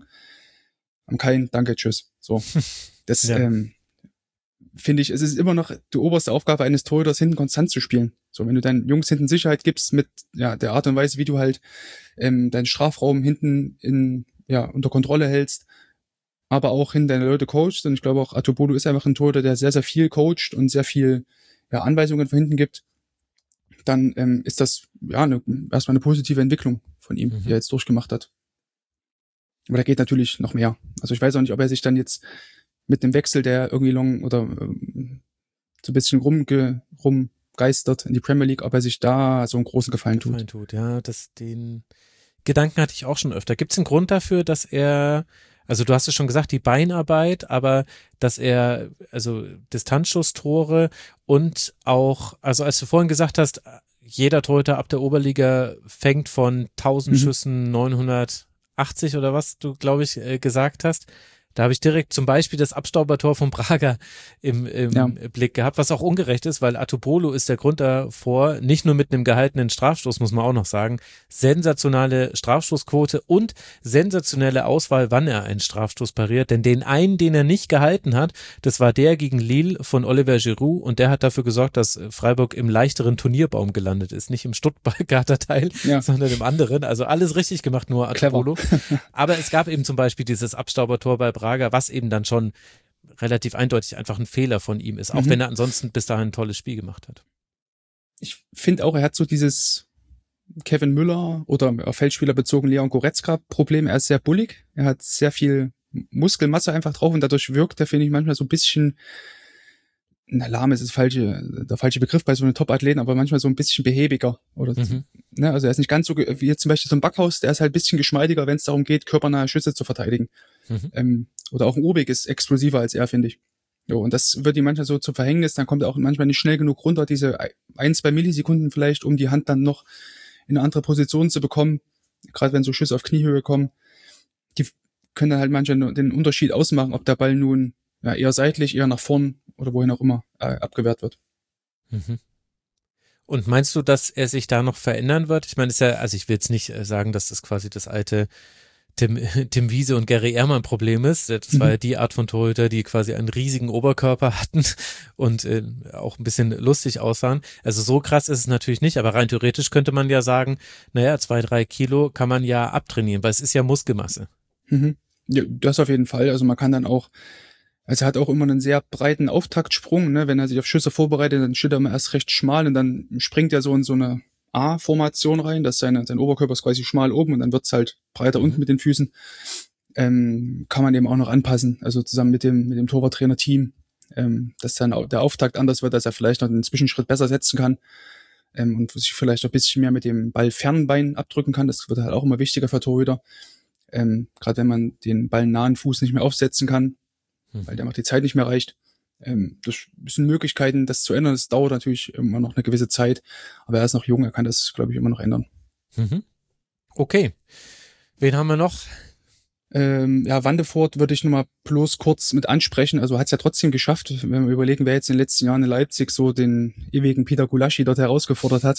Am keinen, danke, tschüss. So. Das Ja. ähm, finde ich, es ist immer noch die oberste Aufgabe eines Torhüters, hinten konstant zu spielen. So, wenn du deinen Jungs hinten Sicherheit gibst mit ja der Art und Weise, wie du halt ähm, deinen Strafraum hinten in ja unter Kontrolle hältst, aber auch hinten deine Leute coachst. Und ich glaube auch, Atobolu ist einfach ein Torhüter, der sehr, sehr viel coacht und sehr viel ja, Anweisungen von hinten gibt. Dann ähm, ist das ja eine, erstmal eine positive Entwicklung von ihm, Mhm. die er jetzt durchgemacht hat. Aber da geht natürlich noch mehr. Also ich weiß auch nicht, ob er sich dann jetzt mit einem Wechsel, der irgendwie long oder ähm, so ein bisschen rumge, rum geistert in die Premier League, ob er sich da so einen großen Gefallen tut. Gefallen tut. Ja, das, den Gedanken hatte ich auch schon öfter. Gibt es einen Grund dafür, dass er, also du hast es schon gesagt, die Beinarbeit, aber dass er, also Distanzschusstore und auch, also als du vorhin gesagt hast, jeder Torhüter ab der Oberliga fängt von tausend mhm. Schüssen neunhundertachtzig oder was du, glaube ich, gesagt hast. Da habe ich direkt zum Beispiel das Abstaubertor von Braga im, im ja. Blick gehabt, was auch ungerecht ist, weil Atubolo ist der Grund davor, nicht nur mit einem gehaltenen Strafstoß, muss man auch noch sagen, sensationale Strafstoßquote und sensationelle Auswahl, wann er einen Strafstoß pariert, denn den einen, den er nicht gehalten hat, das war der gegen Lille von Oliver Giroud und der hat dafür gesorgt, dass Freiburg im leichteren Turnierbaum gelandet ist, nicht im Stuttgarter Teil, ja. sondern im anderen, also alles richtig gemacht, nur Atubolo. Aber es gab eben zum Beispiel dieses Abstaubertor bei Braga, was eben dann schon relativ eindeutig einfach ein Fehler von ihm ist, auch mhm. wenn er ansonsten bis dahin ein tolles Spiel gemacht hat. Ich finde auch, er hat so dieses Kevin Müller oder auf Feldspieler bezogen Leon Goretzka Problem. Er ist sehr bullig, er hat sehr viel Muskelmasse einfach drauf und dadurch wirkt er, finde ich, manchmal so ein bisschen, na, lahm ist das falsche, der falsche Begriff bei so einem Top-Athleten, aber manchmal so ein bisschen behäbiger. Oder, mhm. ne, also er ist nicht ganz so, wie jetzt zum Beispiel so ein Backhaus, der ist halt ein bisschen geschmeidiger, wenn es darum geht, körpernahe Schüsse zu verteidigen. Mhm. Ähm, oder auch ein Urbig ist explosiver als er, finde ich. Jo, und das wird ihm manchmal so zum Verhängnis, dann kommt er auch manchmal nicht schnell genug runter, diese ein, zwei Millisekunden vielleicht, um die Hand dann noch in eine andere Position zu bekommen, gerade wenn so Schüsse auf Kniehöhe kommen, die können dann halt manchmal den Unterschied ausmachen, ob der Ball nun ja, eher seitlich, eher nach vorn oder wohin auch immer äh, abgewehrt wird. Mhm. Und meinst du, dass er sich da noch verändern wird? Ich meine, ist ja, also ich will jetzt nicht sagen, dass das quasi das alte Tim, Tim Wiese und Gary Ehrmann Problem ist. Das mhm. war ja die Art von Torhüter, die quasi einen riesigen Oberkörper hatten und äh, auch ein bisschen lustig aussahen. Also so krass ist es natürlich nicht, aber rein theoretisch könnte man ja sagen, naja, zwei, drei Kilo kann man ja abtrainieren, weil es ist ja Muskelmasse. Mhm. Ja, das auf jeden Fall. Also man kann dann auch, also er hat auch immer einen sehr breiten Auftaktsprung, ne? Wenn er sich auf Schüsse vorbereitet, dann steht er immer erst recht schmal und dann springt er so in so eine A-Formation rein, dass seine, sein Oberkörper ist quasi schmal oben und dann wird's halt breiter unten mit den Füßen. Ähm, kann man eben auch noch anpassen, also zusammen mit dem mit dem Torwarttrainer-Team, ähm, dass dann auch der Auftakt anders wird, dass er vielleicht noch den Zwischenschritt besser setzen kann ähm, und sich vielleicht noch ein bisschen mehr mit dem Ball Fernbein abdrücken kann. Das wird halt auch immer wichtiger für Torhüter, ähm, gerade wenn man den ballnahen Fuß nicht mehr aufsetzen kann, mhm. weil der macht die Zeit nicht mehr reicht. Ähm, das sind Möglichkeiten, das zu ändern. Das dauert natürlich immer noch eine gewisse Zeit, aber er ist noch jung, er kann das, glaube ich, immer noch ändern. Mhm. Okay. Wen haben wir noch? Ähm, ja, Wandefort würde ich nochmal bloß kurz mit ansprechen. Also hat es ja trotzdem geschafft, wenn wir überlegen, wer jetzt in den letzten Jahren in Leipzig so den ewigen Peter Gulaschi dort herausgefordert hat.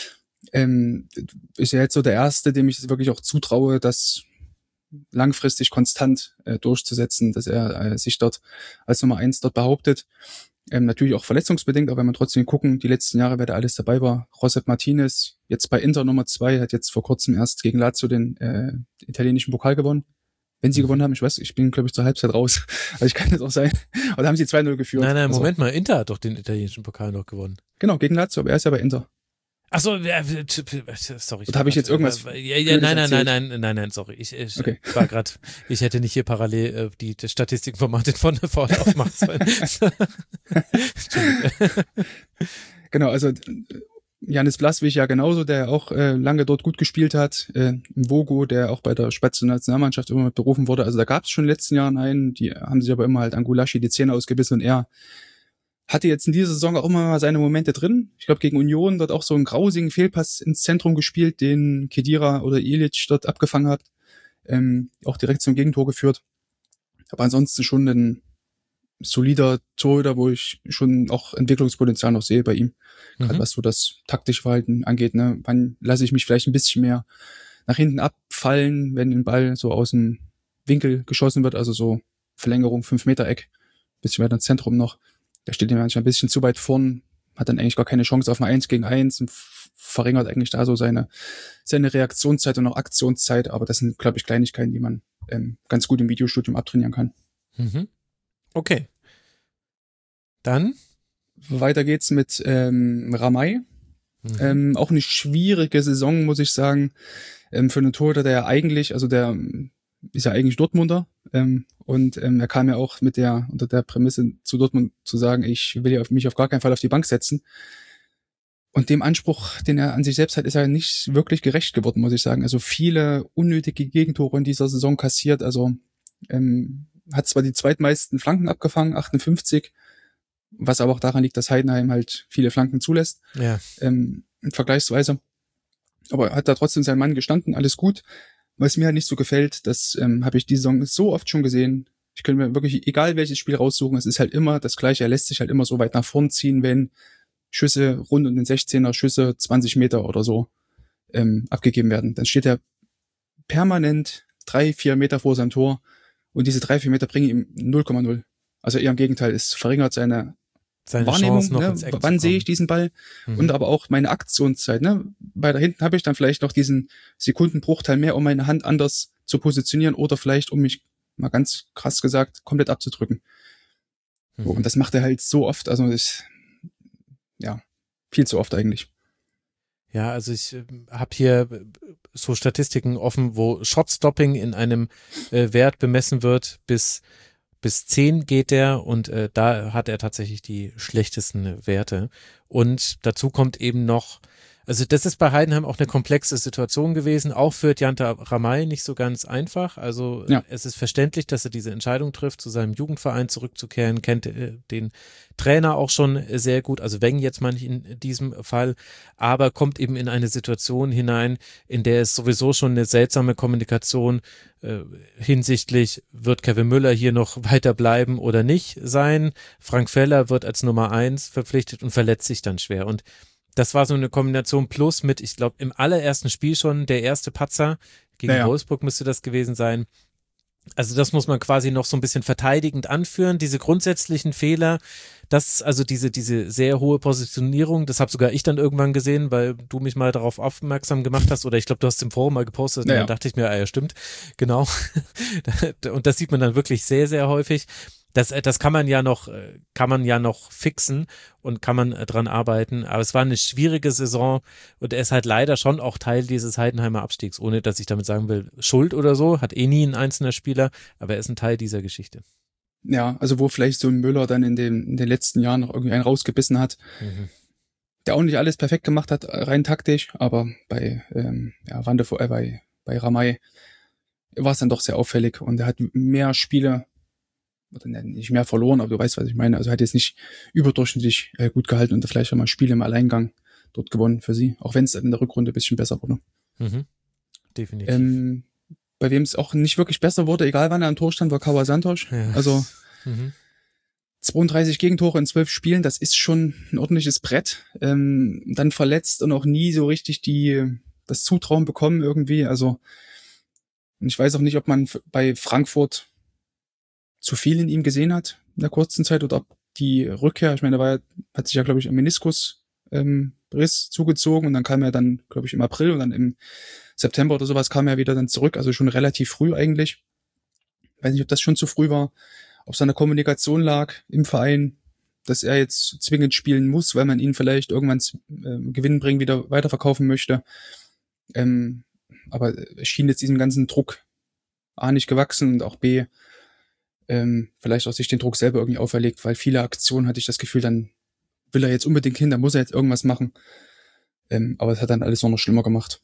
Ähm, ist ja jetzt so der Erste, dem ich wirklich auch zutraue, dass langfristig konstant äh, durchzusetzen, dass er äh, sich dort als Nummer eins dort behauptet. Ähm, natürlich auch verletzungsbedingt, aber wenn man trotzdem gucken, die letzten Jahre, wer da alles dabei war. Josep Martinez, jetzt bei Inter Nummer zwei, hat jetzt vor kurzem erst gegen Lazio den äh, italienischen Pokal gewonnen. Wenn sie mhm. gewonnen haben, ich weiß, ich bin, glaube ich, zur Halbzeit raus. Also ich kann das auch sein. Oder haben sie zwei null geführt? Nein, nein, also, Moment mal, Inter hat doch den italienischen Pokal noch gewonnen. Genau, gegen Lazio, aber er ist ja bei Inter. Ach so, ja, sorry. Oder habe ich jetzt irgendwas? Ja, ja, nein, nein, nein, nein, nein, nein, sorry. Ich, ich okay. war gerade, ich hätte nicht hier parallel äh, die, die Statistiken von Martin von der Vorne aufmachen sollen. Genau, also Janis Blaswig ja genauso, der auch äh, lange dort gut gespielt hat. Äh, Vogo, der auch bei der Spätzer Nationalmannschaft immer mit berufen wurde. Also da gab es schon in den letzten Jahren einen, die haben sich aber immer halt an Gulaschi die Zähne ausgebissen und er hatte jetzt in dieser Saison auch immer mal seine Momente drin. Ich glaube, gegen Union dort auch so einen grausigen Fehlpass ins Zentrum gespielt, den Khedira oder Ilic dort abgefangen hat. Ähm, auch direkt zum Gegentor geführt. Aber ansonsten schon ein solider Torhüter, wo ich schon auch Entwicklungspotenzial noch sehe bei ihm. Mhm. Gerade was so das taktische Verhalten angeht. Ne? Wann lasse ich mich vielleicht ein bisschen mehr nach hinten abfallen, wenn ein Ball so aus dem Winkel geschossen wird, also so Verlängerung fünf Meter Eck, bisschen weiter ins Zentrum noch. Da steht ihm manchmal ein bisschen zu weit vorn, hat dann eigentlich gar keine Chance auf ein eins gegen eins und verringert eigentlich da so seine seine Reaktionszeit und auch Aktionszeit. Aber das sind, glaube ich, Kleinigkeiten, die man ähm, ganz gut im Videostudium abtrainieren kann. Mhm. Okay. Dann? Weiter geht's mit ähm, Ramay. Mhm. Ähm, auch eine schwierige Saison, muss ich sagen, ähm, für einen Torhüter, der ja eigentlich, also der ist ja eigentlich Dortmunder, ähm, und ähm, er kam ja auch mit der unter der Prämisse zu Dortmund zu sagen, ich will ja auf mich auf gar keinen Fall auf die Bank setzen. Und dem Anspruch, den er an sich selbst hat, ist er nicht wirklich gerecht geworden, muss ich sagen. Also viele unnötige Gegentore in dieser Saison kassiert. Also ähm, hat zwar die zweitmeisten Flanken abgefangen, achtundfünfzig, was aber auch daran liegt, dass Heidenheim halt viele Flanken zulässt, Ja. ähm, vergleichsweise. Aber hat da trotzdem sein Mann gestanden, alles gut. Was mir halt nicht so gefällt, das ähm, habe ich die Saison so oft schon gesehen. Ich könnte mir wirklich, egal welches Spiel raussuchen, es ist halt immer das Gleiche. Er lässt sich halt immer so weit nach vorn ziehen, wenn Schüsse rund um den sechzehner, Schüsse zwanzig Meter oder so ähm, abgegeben werden. Dann steht er permanent drei, vier Meter vor seinem Tor und diese drei, vier Meter bringen ihm null Komma null. Also eher im Gegenteil, es verringert seine, Seine Wahrnehmung, Chance noch ne? ins Eck zu Wann sehe kommen. ich diesen Ball Mhm. und aber auch meine Aktionszeit. Ne? Bei da hinten habe ich dann vielleicht noch diesen Sekundenbruchteil mehr, um meine Hand anders zu positionieren oder vielleicht, um mich, mal ganz krass gesagt, komplett abzudrücken. So, Mhm. und das macht er halt so oft, also ich, ja, viel zu oft eigentlich. Ja, also ich äh, habe hier äh, so Statistiken offen, wo Shotstopping in einem äh, Wert bemessen wird, bis bis zehn geht der und äh, da hat er tatsächlich die schlechtesten Werte. Und dazu kommt eben noch, also das ist bei Heidenheim auch eine komplexe Situation gewesen, auch für Janta Ramay nicht so ganz einfach. Also Ja. es ist verständlich, dass er diese Entscheidung trifft, zu seinem Jugendverein zurückzukehren, kennt äh, den Trainer auch schon sehr gut, also Weng jetzt mal nicht in diesem Fall, aber kommt eben in eine Situation hinein, in der es sowieso schon eine seltsame Kommunikation äh, hinsichtlich, wird Kevin Müller hier noch weiter bleiben oder nicht sein. Frank Feller wird als Nummer eins verpflichtet und verletzt sich dann schwer. Und das war so eine Kombination plus mit, ich glaube, im allerersten Spiel schon der erste Patzer, gegen Ja, ja. Wolfsburg müsste das gewesen sein. Also das muss man quasi noch so ein bisschen verteidigend anführen, diese grundsätzlichen Fehler, das, also diese, diese sehr hohe Positionierung, das habe sogar ich dann irgendwann gesehen, weil du mich mal darauf aufmerksam gemacht hast, oder ich glaube, du hast es im Forum mal gepostet, und Ja, dann ja. dachte ich mir, ah ja, stimmt, genau. Und das sieht man dann wirklich sehr, sehr häufig. Das, das kann man ja noch, äh, kann man ja noch fixen und kann man äh, dran arbeiten. Aber es war eine schwierige Saison und er ist halt leider schon auch Teil dieses Heidenheimer Abstiegs, ohne dass ich damit sagen will, Schuld oder so, hat eh nie ein einzelner Spieler, aber er ist ein Teil dieser Geschichte. Ja, also wo vielleicht so ein Müller dann in den, in den letzten Jahren noch irgendwie einen rausgebissen hat, Mhm. der auch nicht alles perfekt gemacht hat, rein taktisch, aber bei, ähm, ja, Wande, äh, bei, bei Ramay war es dann doch sehr auffällig und er hat mehr Spiele, oder nicht mehr verloren, aber du weißt, was ich meine. Also er hat jetzt nicht überdurchschnittlich äh, gut gehalten und vielleicht auch mal Spiele im Alleingang dort gewonnen für sie, auch wenn es in der Rückrunde ein bisschen besser wurde. Mhm. Definitiv. Ähm, bei wem es auch nicht wirklich besser wurde, egal wann er am Tor stand, war Kawa Santos. Ja. Also Mhm. zweiunddreißig Gegentore in zwölf Spielen, das ist schon ein ordentliches Brett. Ähm, dann verletzt und auch nie so richtig die das Zutrauen bekommen irgendwie. Also und ich weiß auch nicht, ob man f- bei Frankfurt zu viel in ihm gesehen hat in der kurzen Zeit oder ob die Rückkehr, ich meine, da war ja, hat sich ja, glaube ich, ein Meniskus ähm, Riss zugezogen und dann kam er dann, glaube ich, im April und dann im September oder sowas kam er wieder dann zurück, also schon relativ früh eigentlich. Weiß nicht, ob das schon zu früh war, ob es an der Kommunikation lag im Verein, dass er jetzt zwingend spielen muss, weil man ihn vielleicht irgendwann äh, gewinnbringend wieder weiterverkaufen möchte. Ähm, aber es schien jetzt diesem ganzen Druck A nicht gewachsen und auch B ähm, vielleicht auch sich den Druck selber irgendwie auferlegt, weil viele Aktionen hatte ich das Gefühl, dann will er jetzt unbedingt hin, dann muss er jetzt irgendwas machen. Ähm, aber es hat dann alles nur noch schlimmer gemacht.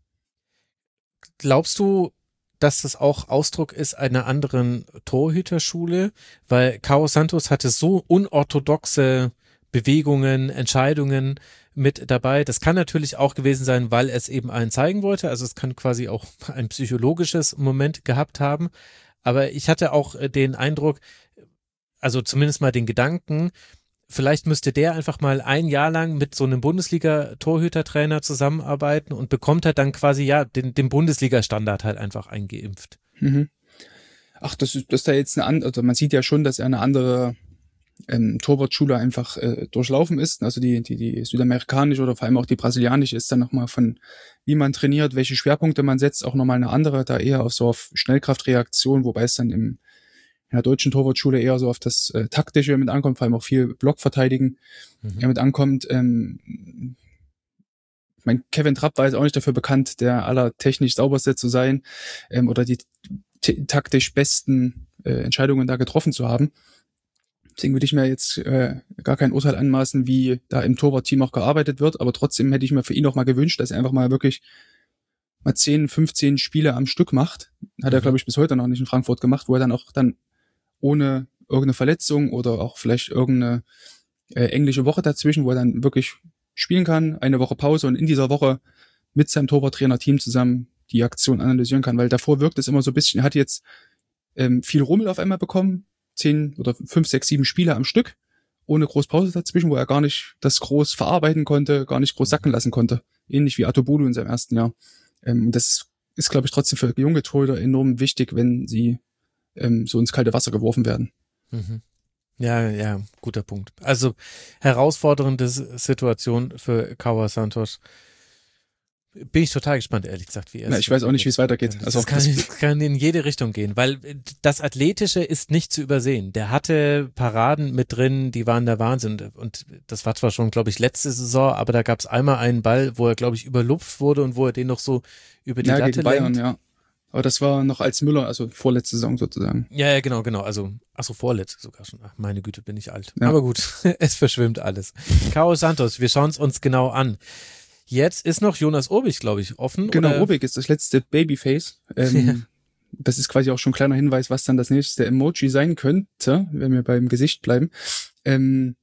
Glaubst du, dass das auch Ausdruck ist einer anderen Torhüterschule? Weil Carlos Santos hatte so unorthodoxe Bewegungen, Entscheidungen mit dabei. Das kann natürlich auch gewesen sein, weil es eben einen zeigen wollte. Also es kann quasi auch ein psychologisches Moment gehabt haben. Aber ich hatte auch äh, den Eindruck, also zumindest mal den Gedanken, vielleicht müsste der einfach mal ein Jahr lang mit so einem Bundesliga-Torhütertrainer zusammenarbeiten und bekommt halt dann quasi ja den, den Bundesliga-Standard halt einfach eingeimpft. Mhm. Ach, das ist, das ist da jetzt eine andere, also man sieht ja schon, dass er eine andere ähm, Torwartschule einfach äh, durchlaufen ist. Also die, die, die südamerikanische oder vor allem auch die brasilianische ist dann nochmal von, wie man trainiert, welche Schwerpunkte man setzt, auch nochmal eine andere, da eher auf so auf Schnellkraftreaktion, wobei es dann im in der deutschen Torwartschule eher so auf das äh, Taktische mit ankommt, vor allem auch viel Blockverteidigen Mhm. ja, mit ankommt. Ähm, ich mein, Kevin Trapp war jetzt auch nicht dafür bekannt, der allertechnisch sauberste zu sein ähm, oder die t- taktisch besten äh, Entscheidungen da getroffen zu haben. Deswegen würde ich mir jetzt äh, gar kein Urteil anmaßen, wie da im Torwartteam auch gearbeitet wird, aber trotzdem hätte ich mir für ihn auch mal gewünscht, dass er einfach mal wirklich mal zehn, fünfzehn Spiele am Stück macht. Hat er, glaube ich, bis heute noch nicht in Frankfurt gemacht, wo er dann auch dann ohne irgendeine Verletzung oder auch vielleicht irgendeine äh, englische Woche dazwischen, wo er dann wirklich spielen kann, eine Woche Pause und in dieser Woche mit seinem Torwarttrainer-Team zusammen die Aktion analysieren kann, weil davor wirkt es immer so ein bisschen, er hat jetzt ähm, viel Rummel auf einmal bekommen, zehn oder fünf, sechs, sieben Spiele am Stück, ohne groß Pause dazwischen, wo er gar nicht das groß verarbeiten konnte, gar nicht groß sacken lassen konnte. Ähnlich wie Atobolu in seinem ersten Jahr. Ähm, und das ist, glaube ich, trotzdem für junge Torhüter enorm wichtig, wenn sie ähm, so ins kalte Wasser geworfen werden. Mhm. Ja, ja, guter Punkt. Also herausfordernde Situation für Cauã Santos. Bin ich total gespannt, ehrlich gesagt, wie er Na, ich weiß auch nicht, wie es weitergeht. Das, also das, kann, das kann in jede Richtung gehen, weil das Athletische ist nicht zu übersehen. Der hatte Paraden mit drin, die waren der Wahnsinn. Und das war zwar schon, glaube ich, letzte Saison, aber da gab es einmal einen Ball, wo er, glaube ich, überlupft wurde und wo er den noch so über die ja, Latte gegen Bayern, lenkt. Ja. Aber das war noch als Müller, also vorletzte Saison sozusagen. Ja, ja, genau, genau. Also, achso, vorletzte sogar schon. Ach, meine Güte, bin ich alt. Ja. Aber gut, es verschwimmt alles. Cauã Santos, wir schauen es uns genau an. Jetzt ist noch Jonas Urbich, glaube ich, offen. Genau, oder? Urbich ist das letzte Babyface. Ähm, ja. Das ist quasi auch schon ein kleiner Hinweis, was dann das nächste Emoji sein könnte, wenn wir beim Gesicht bleiben. Ähm,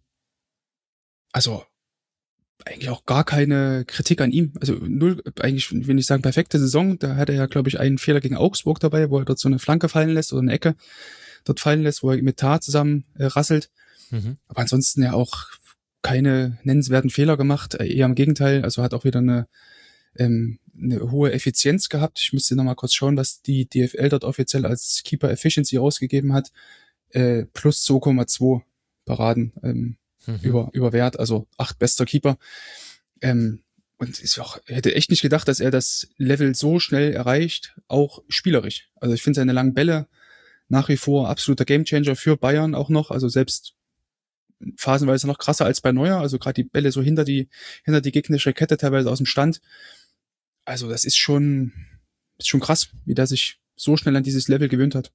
also eigentlich auch gar keine Kritik an ihm. Also null, eigentlich, wenn ich sagen, perfekte Saison. Da hat er ja, glaube ich, einen Fehler gegen Augsburg dabei, wo er dort so eine Flanke fallen lässt oder eine Ecke dort fallen lässt, wo er mit Tar zusammen äh, rasselt. Mhm. Aber ansonsten ja auch keine nennenswerten Fehler gemacht, eher im Gegenteil, also hat auch wieder eine, ähm, eine hohe Effizienz gehabt. Ich müsste nochmal kurz schauen, was die D F L dort offiziell als Keeper Efficiency rausgegeben hat. Äh, plus zwei Komma zwei Paraden ähm, mhm. über, über Wert, also acht bester Keeper. Ähm, und ist auch, hätte echt nicht gedacht, dass er das Level so schnell erreicht, auch spielerisch. Also ich finde seine langen Bälle nach wie vor absoluter Gamechanger für Bayern auch noch, also selbst phasenweise noch krasser als bei Neuer, also gerade die Bälle so hinter die hinter die gegnerische Kette teilweise aus dem Stand. Also das ist schon ist schon krass, wie der sich so schnell an dieses Level gewöhnt hat.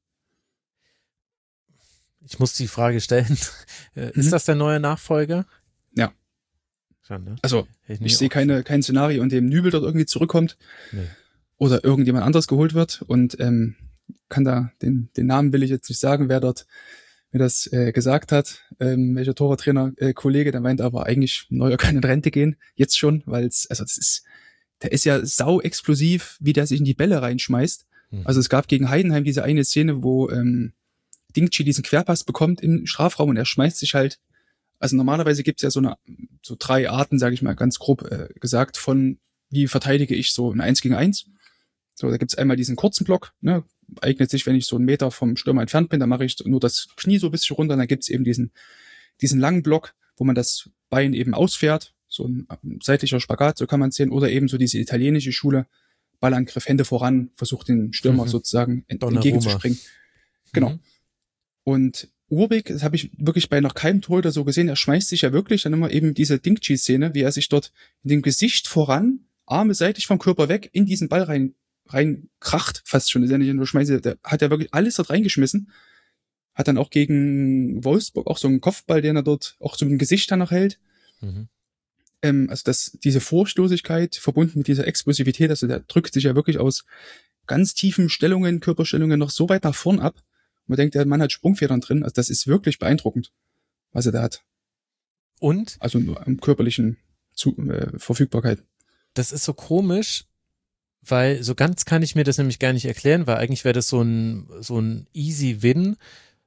Ich muss die Frage stellen, ist mhm. das der neue Nachfolger? Ja. Schon, ne? Also ich, ich sehe keine kein Szenario, in dem Nübel dort irgendwie zurückkommt nee. oder irgendjemand anderes geholt wird und ähm, kann da den den Namen will ich jetzt nicht sagen, wer dort mir das äh, gesagt hat, ähm, welcher Torwarttrainer, äh, Kollege, der meint aber eigentlich, Neuer kann in Rente gehen, jetzt schon, weil es, also das ist, der ist ja sau explosiv, wie der sich in die Bälle reinschmeißt. Mhm. Also es gab gegen Heidenheim diese eine Szene, wo ähm, Dingchi diesen Querpass bekommt im Strafraum und er schmeißt sich halt, also normalerweise gibt's ja so eine, so drei Arten, sage ich mal ganz grob äh, gesagt, von wie verteidige ich so ein Eins gegen Eins. So, da gibt's einmal diesen kurzen Block, ne, eignet sich, wenn ich so einen Meter vom Stürmer entfernt bin, dann mache ich nur das Knie so ein bisschen runter, dann gibt's eben diesen diesen langen Block, wo man das Bein eben ausfährt, so ein seitlicher Spagat, so kann man es sehen, oder eben so diese italienische Schule, Ballangriff, Hände voran, versucht den Stürmer mhm. sozusagen ent- entgegenzuspringen. Genau. Mhm. Und Urbich, das habe ich wirklich bei noch keinem Torhüter so gesehen, er schmeißt sich ja wirklich dann immer eben diese Dingchi-Szene, wie er sich dort in dem Gesicht voran, Arme seitlich vom Körper weg, in diesen Ball rein rein kracht, fast schon, ist ja nicht nur Schmeiße, der hat ja wirklich alles dort reingeschmissen, hat dann auch gegen Wolfsburg auch so einen Kopfball, den er dort auch so im Gesicht dann noch hält. Mhm. Ähm, also das, diese Furchtlosigkeit verbunden mit dieser Explosivität, also der drückt sich ja wirklich aus ganz tiefen Stellungen, Körperstellungen noch so weit nach vorn ab. Man denkt, der Mann hat Sprungfedern drin, also das ist wirklich beeindruckend, was er da hat. Und? Also nur am körperlichen Zu- äh, Verfügbarkeit. Das ist so komisch, weil so ganz kann ich mir das nämlich gar nicht erklären, weil eigentlich wäre das so ein so ein easy Win.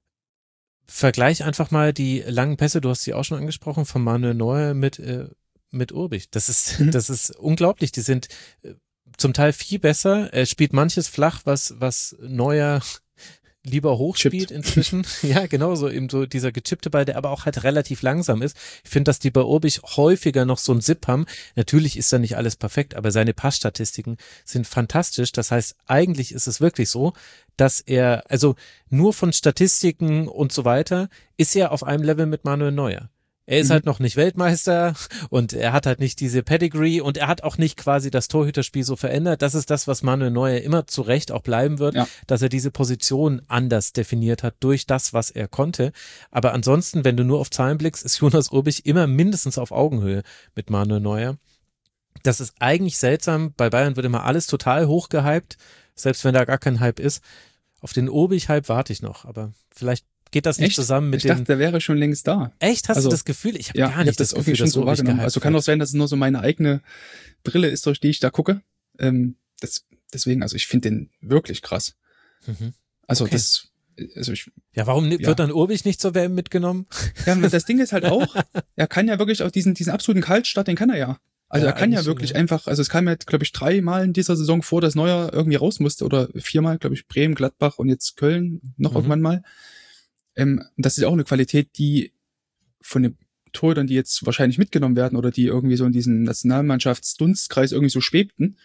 Vergleich einfach mal die langen Pässe, du hast sie auch schon angesprochen, von Manuel Neuer mit äh, mit Urbich. Das ist mhm. das ist unglaublich. Die sind äh, zum Teil viel besser. Er spielt manches flach, was was Neuer lieber hochspielt inzwischen. Ja, genau, so eben so dieser gechippte Ball, der aber auch halt relativ langsam ist. Ich finde, dass die bei Urbich häufiger noch so einen Zip haben. Natürlich ist da nicht alles perfekt, aber seine Passstatistiken sind fantastisch. Das heißt, eigentlich ist es wirklich so, dass er, also nur von Statistiken und so weiter, ist er auf einem Level mit Manuel Neuer. Er ist Mhm. halt noch nicht Weltmeister und er hat halt nicht diese Pedigree und er hat auch nicht quasi das Torhüterspiel so verändert. Das ist das, was Manuel Neuer immer zu Recht auch bleiben wird, Ja. dass er diese Position anders definiert hat durch das, was er konnte. Aber ansonsten, wenn du nur auf Zahlen blickst, ist Jonas Urbich immer mindestens auf Augenhöhe mit Manuel Neuer. Das ist eigentlich seltsam. Bei Bayern wird immer alles total hochgehypt, selbst wenn da gar kein Hype ist. Auf den Urbich-Hype warte ich noch, aber vielleicht geht das nicht Echt? zusammen mit ich dachte, den... der wäre schon längst da. Echt? Hast Also, du das Gefühl? Ich habe Ja, gar ich nicht habe das das irgendwie Gefühl, schon dass so Urbich wahrgenommen. gehypt Also kann wird. auch sein, dass es nur so meine eigene Brille ist, durch die ich da gucke. Ähm, das, deswegen, also ich finde den wirklich krass. Mhm. Also Okay. das, also ich, Ja, warum ni- Ja. wird dann Urbich nicht zur W M mitgenommen? ja, und das Ding ist halt auch, er kann ja wirklich auch diesen, diesen absoluten Kaltstart, den kann er ja. Also Ja, er kann ja eigentlich schon, wirklich ja. einfach, also es kam jetzt, glaube ich, dreimal in dieser Saison vor, dass Neuer irgendwie raus musste oder viermal, glaube ich, Bremen, Gladbach und jetzt Köln noch Mhm. irgendwann mal. Ähm, das ist ja auch eine Qualität, die von den Torhütern, die jetzt wahrscheinlich mitgenommen werden oder die irgendwie so in diesem Nationalmannschaftsdunstkreis irgendwie so schwebten,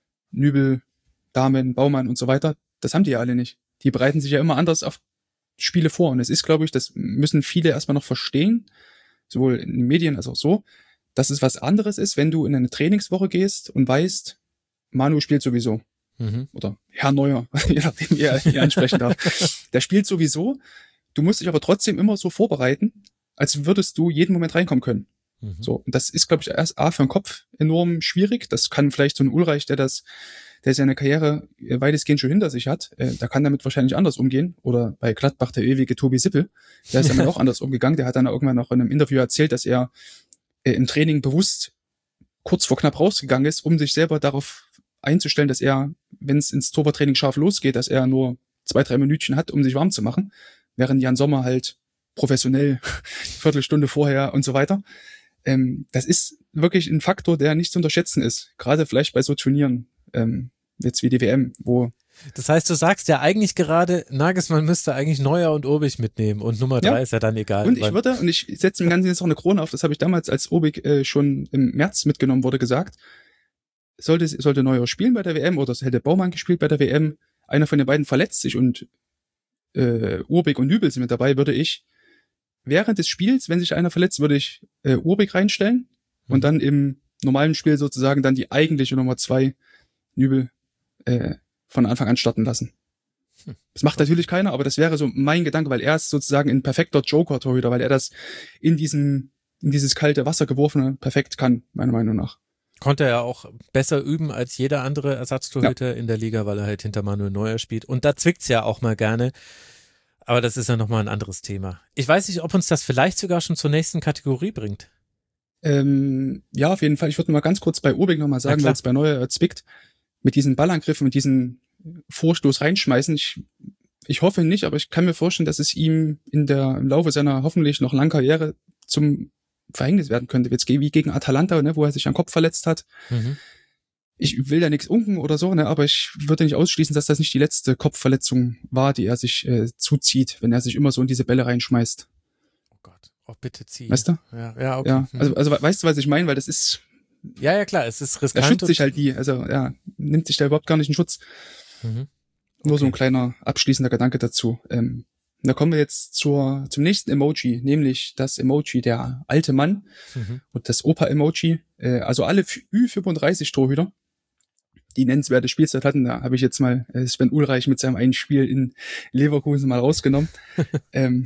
Nübel, Dahmen, Baumann und so weiter, das haben die ja alle nicht. Die bereiten sich ja immer anders auf Spiele vor. Und es ist, glaube ich, das müssen viele erstmal noch verstehen, sowohl in den Medien als auch so, dass es was anderes ist, wenn du in eine Trainingswoche gehst und weißt, Manu spielt sowieso. Mhm. Oder Herr Neuer, je nachdem, wie er ihn ansprechen darf. Der spielt sowieso. Du musst dich aber trotzdem immer so vorbereiten, als würdest du jeden Moment reinkommen können. Mhm. So, und das ist, glaube ich, erst A für den Kopf enorm schwierig. Das kann vielleicht so ein Ulreich, der das, der seine Karriere weitestgehend schon hinter sich hat, äh, der kann damit wahrscheinlich anders umgehen. Oder bei Gladbach der ewige Tobi Sippel, der ist damit auch anders umgegangen. Der hat dann irgendwann noch in einem Interview erzählt, dass er äh, im Training bewusst kurz vor knapp rausgegangen ist, um sich selber darauf einzustellen, dass er, wenn es ins Torwarttraining scharf losgeht, dass er nur zwei, drei Minütchen hat, um sich warm zu machen, während Jan Sommer halt professionell Viertelstunde vorher und so weiter. Ähm, das ist wirklich ein Faktor, der nicht zu unterschätzen ist. Gerade vielleicht bei so Turnieren, ähm, jetzt wie die W M, wo Das heißt, du sagst ja eigentlich gerade, Nagelsmann müsste eigentlich Neuer und Urbich mitnehmen und Nummer drei Ja. ist ja dann egal. und ich weil- würde, und ich setze dem Ganzen jetzt noch eine Krone auf, das habe ich damals, als Obig äh, schon im März mitgenommen wurde, gesagt, sollte, sollte Neuer spielen bei der W M oder es hätte Baumann gespielt bei der W M, einer von den beiden verletzt sich und äh, Urbig und Nübel sind mit dabei, würde ich während des Spiels, wenn sich einer verletzt, würde ich äh, Urbig reinstellen Mhm. und dann im normalen Spiel sozusagen dann die eigentliche Nummer zwei Nübel äh, von Anfang an starten lassen. Hm. Das macht natürlich keiner, aber das wäre so mein Gedanke, weil er ist sozusagen ein perfekter Joker-Torhüter, weil er das in diesem, in dieses kalte Wasser geworfene perfekt kann, meiner Meinung nach. Konnte er auch besser üben als jeder andere Ersatztorhüter in der Liga, weil er halt hinter Manuel Neuer spielt. Und da zwickt's ja auch mal gerne. Aber das ist ja nochmal ein anderes Thema. Ich weiß nicht, ob uns das vielleicht sogar schon zur nächsten Kategorie bringt. Ähm, ja, auf jeden Fall. Ich würde mal ganz kurz bei Urbig nochmal sagen, klar. weil es bei Neuer zwickt. Mit diesen Ballangriffen, mit diesen Vorstoß reinschmeißen. Ich, ich hoffe nicht, aber ich kann mir vorstellen, dass es ihm in der, im Laufe seiner hoffentlich noch langen Karriere zum Verhängnis werden könnte. Jetzt wie gegen Atalanta, ne, wo er sich am Kopf verletzt hat. Mhm. Ich will da nichts unken oder so, ne, aber ich würde nicht ausschließen, dass das nicht die letzte Kopfverletzung war, die er sich äh, zuzieht, wenn er sich immer so in diese Bälle reinschmeißt. Oh Gott, oh bitte zieh. Weißt du? Ja, ja, okay. Ja, Mhm. also, also weißt du, was ich meine? Weil das ist, ja, ja, klar, es ist er riskant. schützt und- sich halt nie, also ja, nimmt sich da überhaupt gar nicht in Schutz. Mhm. Nur so ein Okay. kleiner abschließender Gedanke dazu. Ähm, da kommen wir jetzt zur, zum nächsten Emoji, nämlich das Emoji der alte Mann Mhm. und das Opa-Emoji. Äh, also alle Ü fünfunddreißig Torhüter, die nennenswerte Spielzeit hatten. Da habe ich jetzt mal äh, Sven Ulreich mit seinem einen Spiel in Leverkusen mal rausgenommen. ähm,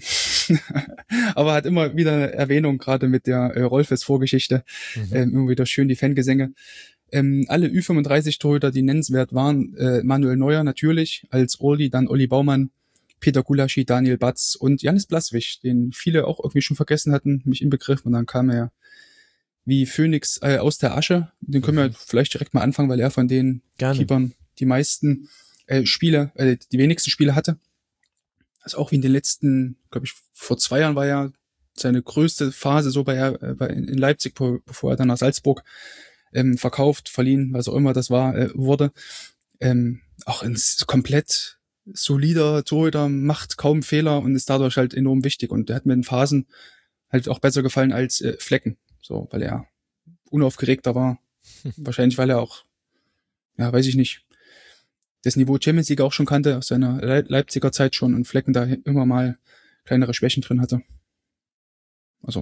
aber hat immer wieder eine Erwähnung, gerade mit der äh, Rolfes-Vorgeschichte. Mhm. Ähm, immer wieder schön die Fangesänge. Ähm, alle Ü fünfunddreißig Torhüter, die nennenswert waren, äh, Manuel Neuer natürlich, als Uli, dann Olli Baumann, Peter Gulaschi, Daniel Batz und Janis Blaswig, den viele auch irgendwie schon vergessen hatten, mich inbegriffen. Und dann kam er wie Phönix äh, aus der Asche. Den können wir Mhm. vielleicht direkt mal anfangen, weil er von den Gerne. Keepern die meisten äh, Spiele, äh, die wenigsten Spiele hatte. Also auch wie in den letzten, glaube ich, vor zwei Jahren war ja seine größte Phase so bei, äh, bei in Leipzig, bevor er dann nach Salzburg ähm, verkauft, verliehen, was auch immer das war, äh, wurde. Ähm, auch ein komplett solider Torhüter, macht kaum Fehler und ist dadurch halt enorm wichtig. Und der hat mir in Phasen halt auch besser gefallen als äh, Flecken, so, weil er unaufgeregter war. Wahrscheinlich, weil er auch, ja, weiß ich nicht, das Niveau Champions League auch schon kannte, aus seiner Le- Leipziger Zeit schon und Flecken da immer mal kleinere Schwächen drin hatte. Also,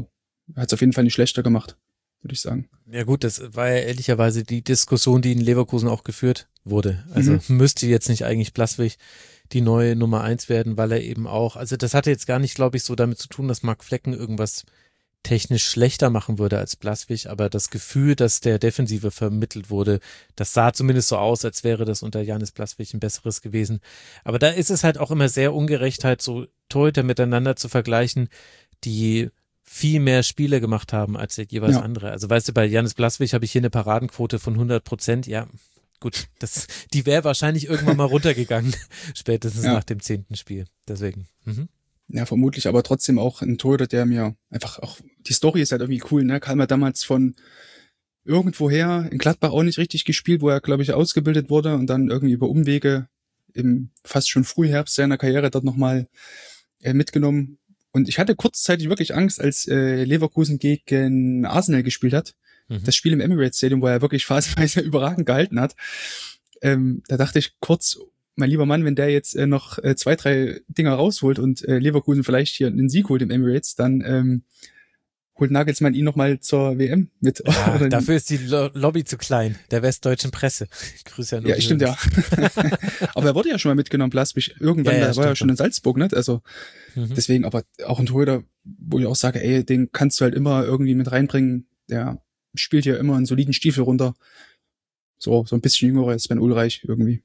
hat es auf jeden Fall nicht schlechter gemacht, würde ich sagen. Ja gut, das war ja ehrlicherweise die Diskussion, die in Leverkusen auch geführt wurde. Also Mhm. müsste jetzt nicht eigentlich Blaswig die neue Nummer eins werden, weil er eben auch, also das hatte jetzt gar nicht, glaube ich, so damit zu tun, dass Marc Flecken irgendwas technisch schlechter machen würde als Blaswig, aber das Gefühl, dass der Defensive vermittelt wurde, das sah zumindest so aus, als wäre das unter Janis Blaswig ein besseres gewesen. Aber da ist es halt auch immer sehr ungerecht, halt so Torhüter miteinander zu vergleichen, die viel mehr Spiele gemacht haben als der jeweils Ja. andere. Also weißt du, bei Janis Blaswig habe ich hier eine Paradenquote von hundert Prozent, ja gut, das, die wäre wahrscheinlich irgendwann mal runtergegangen, spätestens Ja. nach dem zehnten Spiel. Deswegen. Mhm. Ja, vermutlich, aber trotzdem auch ein Torhüter, der mir einfach auch, die Story ist halt irgendwie cool, ne? Kam er damals von irgendwoher in Gladbach auch nicht richtig gespielt, wo er, glaube ich, ausgebildet wurde und dann irgendwie über Umwege im fast schon Frühherbst seiner Karriere dort nochmal äh, mitgenommen. Und ich hatte kurzzeitig wirklich Angst, als äh, Leverkusen gegen Arsenal gespielt hat. Mhm. Das Spiel im Emirates Stadium, wo er wirklich phasenweise überragend gehalten hat. Ähm, da dachte ich kurz, mein lieber Mann, wenn der jetzt äh, noch äh, zwei, drei Dinger rausholt und äh, Leverkusen vielleicht hier einen Sieg holt im Emirates, dann ähm, holt Nagelsmann ihn nochmal zur W M mit. Ja, Oder dafür ist die Lo- Lobby zu klein, der westdeutschen Presse. Grüße an ja, Uli stimmt, ja. Hoeneß. Aber er wurde ja schon mal mitgenommen, Blaswig. Irgendwann, Ja, ja, da war er stimmt schon in Salzburg, ne? Also Mhm. deswegen, aber auch ein Torhüter, wo ich auch sage, ey, den kannst du halt immer irgendwie mit reinbringen. Der spielt ja immer einen soliden Stiefel runter. So, so ein bisschen jüngerer als Sven Ulreich irgendwie.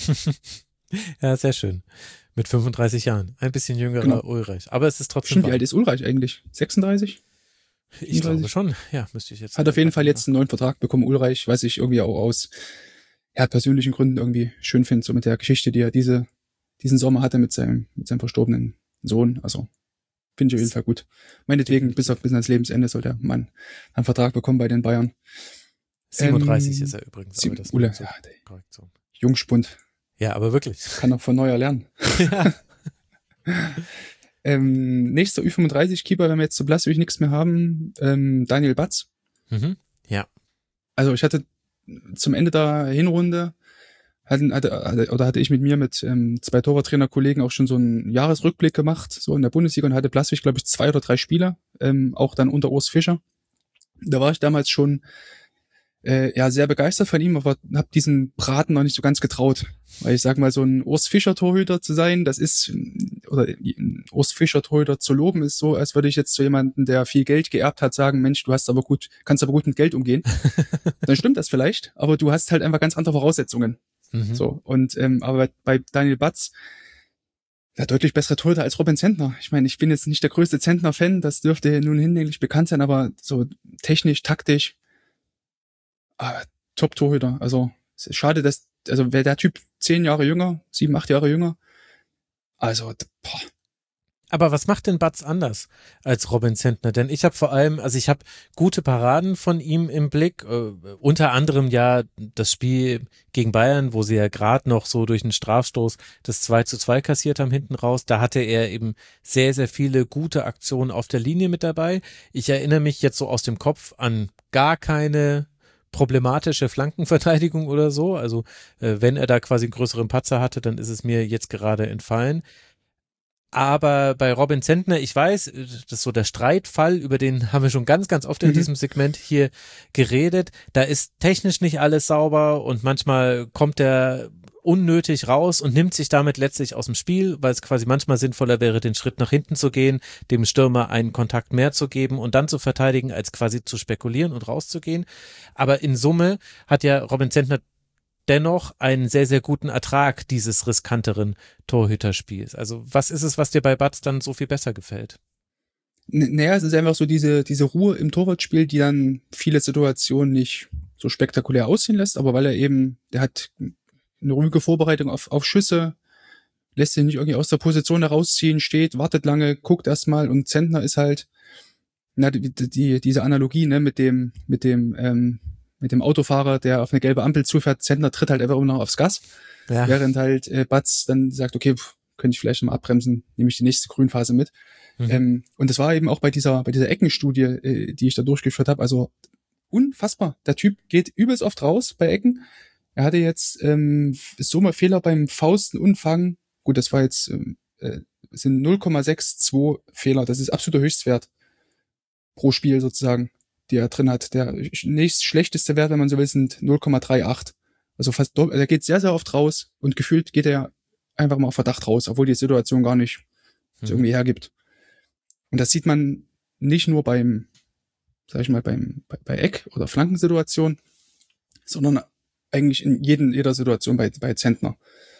Ja, sehr schön. Mit fünfunddreißig Jahren. Ein bisschen jüngerer Genau. Ulreich. Aber es ist trotzdem Stimmt, wie wahr. alt ist Ulreich eigentlich? sechsunddreißig? Ich glaube schon. Ja, müsste ich jetzt. Hat auf jeden Fall jetzt einen neuen Vertrag bekommen, Ulreich, was ich irgendwie auch aus ja, persönlichen Gründen irgendwie schön finde, so mit der Geschichte, die er diese, diesen Sommer hatte mit seinem, mit seinem verstorbenen Sohn. Also finde ich auf jeden Fall gut. Meinetwegen, bis auf bis ans Lebensende soll der Mann einen Vertrag bekommen bei den Bayern. siebenunddreißig Ähm, ist er übrigens. Sieb- Aber das Ule, nur zur ja, der Korrektion. Jungspund, Ja, aber wirklich. kann noch von neuer lernen. Ja. Ähm, nächster Ü fünfunddreißig-Keeper, wenn wir jetzt zu Blaswig nichts mehr haben, ähm, Daniel Batz. Mhm. Ja. Also ich hatte zum Ende der Hinrunde hatten, hatte, hatte, oder hatte ich mit mir mit ähm, zwei Torwarttrainerkollegen auch schon so einen Jahresrückblick gemacht, so in der Bundesliga, und hatte Blaswig, glaube ich, zwei oder drei Spieler, ähm, auch dann unter Urs Fischer. Da war ich damals schon äh, ja sehr begeistert von ihm, aber habe diesen Braten noch nicht so ganz getraut. Weil ich sag mal, so ein Urs Fischer Torhüter zu sein, das ist, oder ein Urs Fischer Torhüter zu loben, ist so, als würde ich jetzt zu jemandem, der viel Geld geerbt hat, sagen, Mensch, du hast aber gut, kannst aber gut mit Geld umgehen. Dann stimmt das vielleicht, aber du hast halt einfach ganz andere Voraussetzungen. Mhm. So, und ähm, aber bei, bei Daniel Batz, ja, deutlich bessere Torhüter als Robin Zentner. Ich meine, ich bin jetzt nicht der größte Zentner-Fan, das dürfte nun hinlänglich bekannt sein, aber so technisch, taktisch, ah, Top-Torhüter. Also es ist schade, dass, also wäre der Typ zehn Jahre jünger, sieben, acht Jahre jünger, also boah. Aber was macht denn Batz anders als Robin Zentner? Denn ich habe vor allem, also ich habe gute Paraden von ihm im Blick, äh, unter anderem ja das Spiel gegen Bayern, wo sie ja gerade noch so durch einen Strafstoß das zwei zu zwei kassiert haben hinten raus. Da hatte er eben sehr, sehr viele gute Aktionen auf der Linie mit dabei. Ich erinnere mich jetzt so aus dem Kopf an gar keine problematische Flankenverteidigung oder so. Also äh, wenn er da quasi einen größeren Patzer hatte, dann ist es mir jetzt gerade entfallen. Aber bei Robin Zentner, ich weiß, das ist so der Streitfall, über den haben wir schon ganz, ganz oft in Mhm. diesem Segment hier geredet. Da ist technisch nicht alles sauber und manchmal kommt er unnötig raus und nimmt sich damit letztlich aus dem Spiel, weil es quasi manchmal sinnvoller wäre, den Schritt nach hinten zu gehen, dem Stürmer einen Kontakt mehr zu geben und dann zu verteidigen, als quasi zu spekulieren und rauszugehen. Aber in Summe hat ja Robin Zentner dennoch einen sehr, sehr guten Ertrag dieses riskanteren Torhüterspiels. Also was ist es, was dir bei Batz dann so viel besser gefällt? N- Naja, es ist einfach so diese, diese Ruhe im Torwartspiel, die dann viele Situationen nicht so spektakulär aussehen lässt, aber weil er eben, der hat eine ruhige Vorbereitung auf, auf Schüsse, lässt sich nicht irgendwie aus der Position herausziehen, steht, wartet lange, guckt erstmal, und Zentner ist halt, na, die, die, diese Analogie, ne, mit dem, mit dem, ähm, mit dem Autofahrer, der auf eine gelbe Ampel zufährt, Zentner tritt halt einfach immer noch aufs Gas, Ja. während halt äh, Batz dann sagt, okay, pff, könnte ich vielleicht mal abbremsen, nehme ich die nächste Grünphase mit. Mhm. Ähm, und das war eben auch bei dieser, bei dieser Eckenstudie, äh, die ich da durchgeführt habe, also unfassbar. Der Typ geht übelst oft raus bei Ecken. Er hatte jetzt ähm, so mal Fehler beim Faustenumfang. Gut, das war jetzt ähm, äh, sind null Komma sechs zwei Fehler. Das ist absoluter Höchstwert. pro Spiel sozusagen, die er drin hat. Der nächst schlechteste Wert, wenn man so will, sind null Komma achtunddreißig. Also fast, also er geht sehr, sehr oft raus und gefühlt geht er einfach mal auf Verdacht raus, obwohl die Situation gar nicht so Mhm. irgendwie hergibt. Und das sieht man nicht nur beim, sag ich mal, beim, bei, bei Eck- oder Flankensituation, sondern eigentlich in jeden, jeder Situation bei, bei Zentner.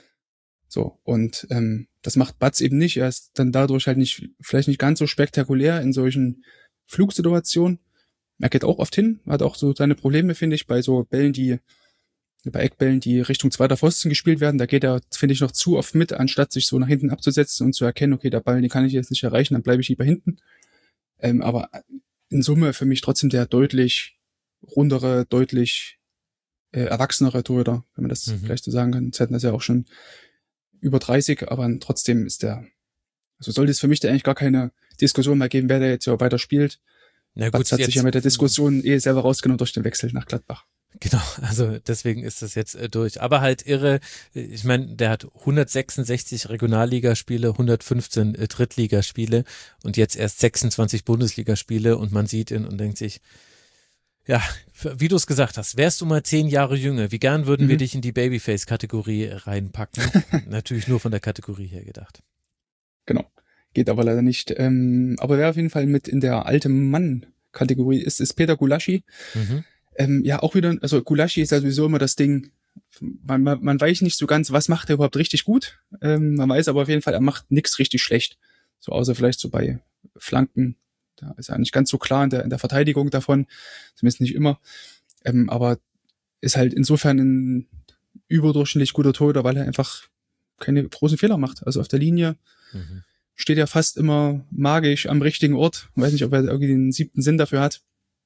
So. Und, ähm, das macht Batz eben nicht. Er ist dann dadurch halt nicht, vielleicht nicht ganz so spektakulär in solchen Flugsituationen. Er geht auch oft hin, hat auch so seine Probleme, finde ich, bei so Bällen, die, bei Eckbällen, die Richtung zweiter Pfosten gespielt werden. Da geht er, finde ich, noch zu oft mit, anstatt sich so nach hinten abzusetzen und zu erkennen, okay, der Ball, den kann ich jetzt nicht erreichen, dann bleibe ich lieber hinten. Ähm, aber in Summe für mich trotzdem der deutlich rundere, deutlich äh, erwachsenere Torhüter, wenn man das Mhm. vielleicht so sagen kann. Zentner ist ja auch schon über dreißig, aber trotzdem ist der, also sollte es für mich da eigentlich gar keine Diskussion mehr geben, wer der jetzt ja weiter spielt. Na gut, Batz hat jetzt, sich ja mit der Diskussion eh selber rausgenommen durch den Wechsel nach Gladbach. Genau, also deswegen ist das jetzt äh, durch. Aber halt irre, ich meine, der hat hundertsechsundsechzig Regionalligaspiele, hundertfünfzehn äh, Drittligaspiele und jetzt erst sechsundzwanzig Bundesligaspiele und man sieht ihn und denkt sich, ja, wie du es gesagt hast, wärst du mal zehn Jahre jünger, wie gern würden wir Mhm. dich in die Babyface-Kategorie reinpacken. Natürlich nur von der Kategorie her gedacht. Genau. Geht aber leider nicht. Ähm, aber wer auf jeden Fall mit in der alte Mann-Kategorie ist, ist Peter Gulaschi. Mhm. Ähm, ja, auch wieder, also Gulaschi ist ja sowieso immer das Ding, man, man, man weiß nicht so ganz, was macht er überhaupt richtig gut. Ähm, man weiß aber auf jeden Fall, er macht nichts richtig schlecht. So außer vielleicht so bei Flanken. Da ist er nicht ganz so klar in der, in der Verteidigung davon. Zumindest nicht immer. Ähm, aber ist halt insofern ein überdurchschnittlich guter Torhüter, weil er einfach keine großen Fehler macht. Also auf der Linie Mhm. steht er fast immer magisch am richtigen Ort. Ich weiß nicht, ob er irgendwie den siebten Sinn dafür hat.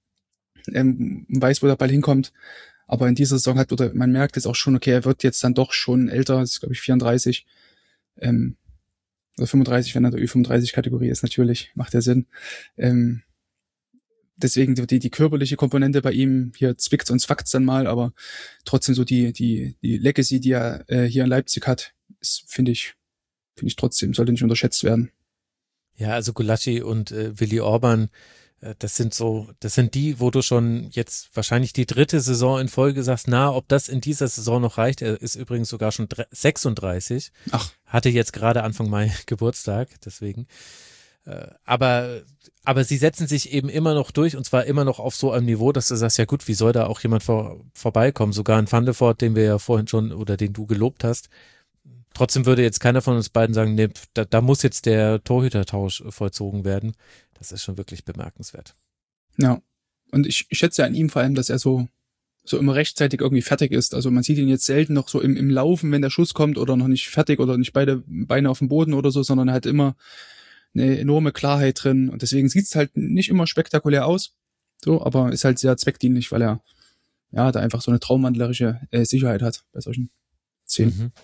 Ähm, weiß, wo der Ball hinkommt. Aber in dieser Saison hat, oder man merkt jetzt auch schon, okay, er wird jetzt dann doch schon älter, das ist glaube ich vierunddreißig, ähm, oder fünfunddreißig, wenn er der Ü fünfunddreißig-Kategorie ist, natürlich, macht ja Sinn. Ähm, deswegen die, die körperliche Komponente bei ihm, hier zwickt's und zwackt's dann mal, aber trotzdem so die, die, die Legacy, die er äh, hier in Leipzig hat, ist, finde ich, finde ich trotzdem, sollte nicht unterschätzt werden. Ja, also Gulaschi und äh, Willi Orban, äh, das sind so, das sind die, wo du schon jetzt wahrscheinlich die dritte Saison in Folge sagst, na, ob das in dieser Saison noch reicht. Er ist übrigens sogar schon dre- sechsunddreißig, Ach, hatte jetzt gerade Anfang Mai Geburtstag, deswegen. Äh, aber, aber sie setzen sich eben immer noch durch und zwar immer noch auf so einem Niveau, dass du sagst, ja gut, wie soll da auch jemand vor, vorbeikommen? Sogar ein Van de Voort, den wir ja vorhin schon oder den du gelobt hast. Trotzdem würde jetzt keiner von uns beiden sagen, nee, da, da muss jetzt der Torhütertausch vollzogen werden. Das ist schon wirklich bemerkenswert. ja. Und ich, ich schätze an ihm vor allem, dass er so, so immer rechtzeitig irgendwie fertig ist. Also man sieht ihn jetzt selten noch so im, im Laufen, wenn der Schuss kommt oder noch nicht fertig oder nicht beide Beine auf dem Boden oder so, sondern er hat immer eine enorme Klarheit drin. Und deswegen sieht es halt nicht immer spektakulär aus. So, aber ist halt sehr zweckdienlich, weil er, ja, da einfach so eine traumwandlerische äh, Sicherheit hat bei solchen Szenen. Mhm.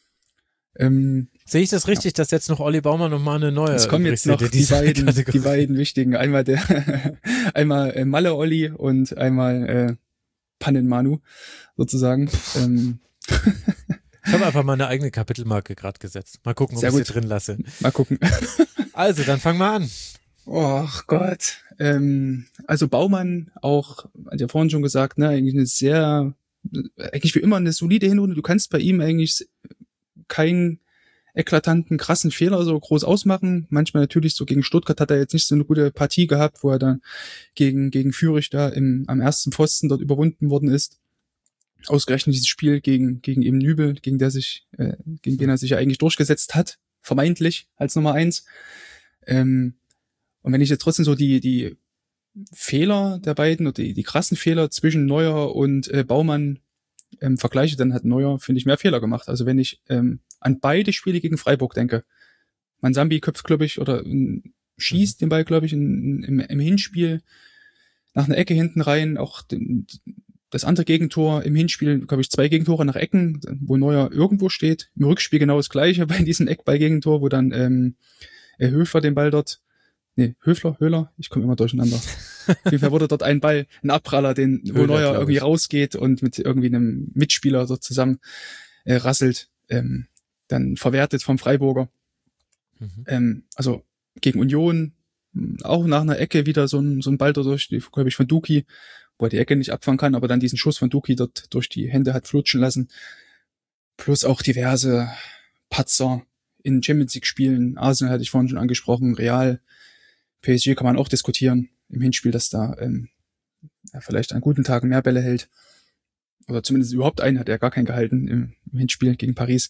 Ähm, Sehe ich das richtig, dass jetzt noch Olli Baumann noch mal eine neue Es kommen jetzt noch die beiden, die beiden wichtigen. Einmal der, einmal äh, Malle Olli und einmal äh, Pannen Manu sozusagen. ähm, Ich habe einfach mal eine eigene Kapitelmarke gerade gesetzt. Mal gucken, ob Sehr ich sie gut. drin lasse. mal gucken. Also, dann fangen wir an. Oh Gott. Ähm, also Baumann auch, hat ja vorhin schon gesagt, ne, eigentlich eine sehr, eigentlich wie immer eine solide Hinrunde. Du kannst bei ihm eigentlich keinen eklatanten, krassen Fehler so groß ausmachen. Manchmal natürlich so gegen Stuttgart hat er jetzt nicht so eine gute Partie gehabt, wo er dann gegen, gegen Fürich da im, am ersten Pfosten dort überwunden worden ist. Ausgerechnet dieses Spiel gegen, gegen eben Nübel, gegen der sich, äh, gegen den er sich ja eigentlich durchgesetzt hat, vermeintlich als Nummer eins. Ähm, und wenn ich jetzt trotzdem so die, die Fehler der beiden oder die, die krassen Fehler zwischen Neuer und äh, Baumann ähm, vergleiche, dann hat Neuer, finde ich, mehr Fehler gemacht. Also wenn ich ähm, an beide Spiele gegen Freiburg denke, Mansambi köpft, glaube ich, oder äh, schießt den Ball, glaube ich, in, in, im, im Hinspiel nach einer Ecke hinten rein, auch den, das andere Gegentor im Hinspiel, glaube ich, zwei Gegentore nach Ecken, wo Neuer irgendwo steht. Im Rückspiel genau das Gleiche bei diesem Eckball-Gegentor, wo dann ähm, Höfler den Ball dort, nee, Höfler, Höhler, ich komme immer durcheinander. Auf jeden Fall wurde dort ein Ball, ein Abpraller, den, wo Höhler, Neuer glaub irgendwie ich. rausgeht und mit irgendwie einem Mitspieler dort zusammen äh, rasselt, ähm, dann verwertet vom Freiburger. Mhm. Ähm, also gegen Union auch nach einer Ecke wieder so ein, so ein Ball durch, glaube ich, von Duki, wo er die Ecke nicht abfangen kann, aber dann diesen Schuss von Duki dort durch die Hände hat flutschen lassen. Plus auch diverse Patzer in Champions League Spielen. Arsenal hatte ich vorhin schon angesprochen, Real, P S G kann man auch diskutieren im Hinspiel, dass da ähm, ja, vielleicht an guten Tagen mehr Bälle hält. Oder zumindest überhaupt einen hat er gar keinen gehalten im, im Hinspiel gegen Paris.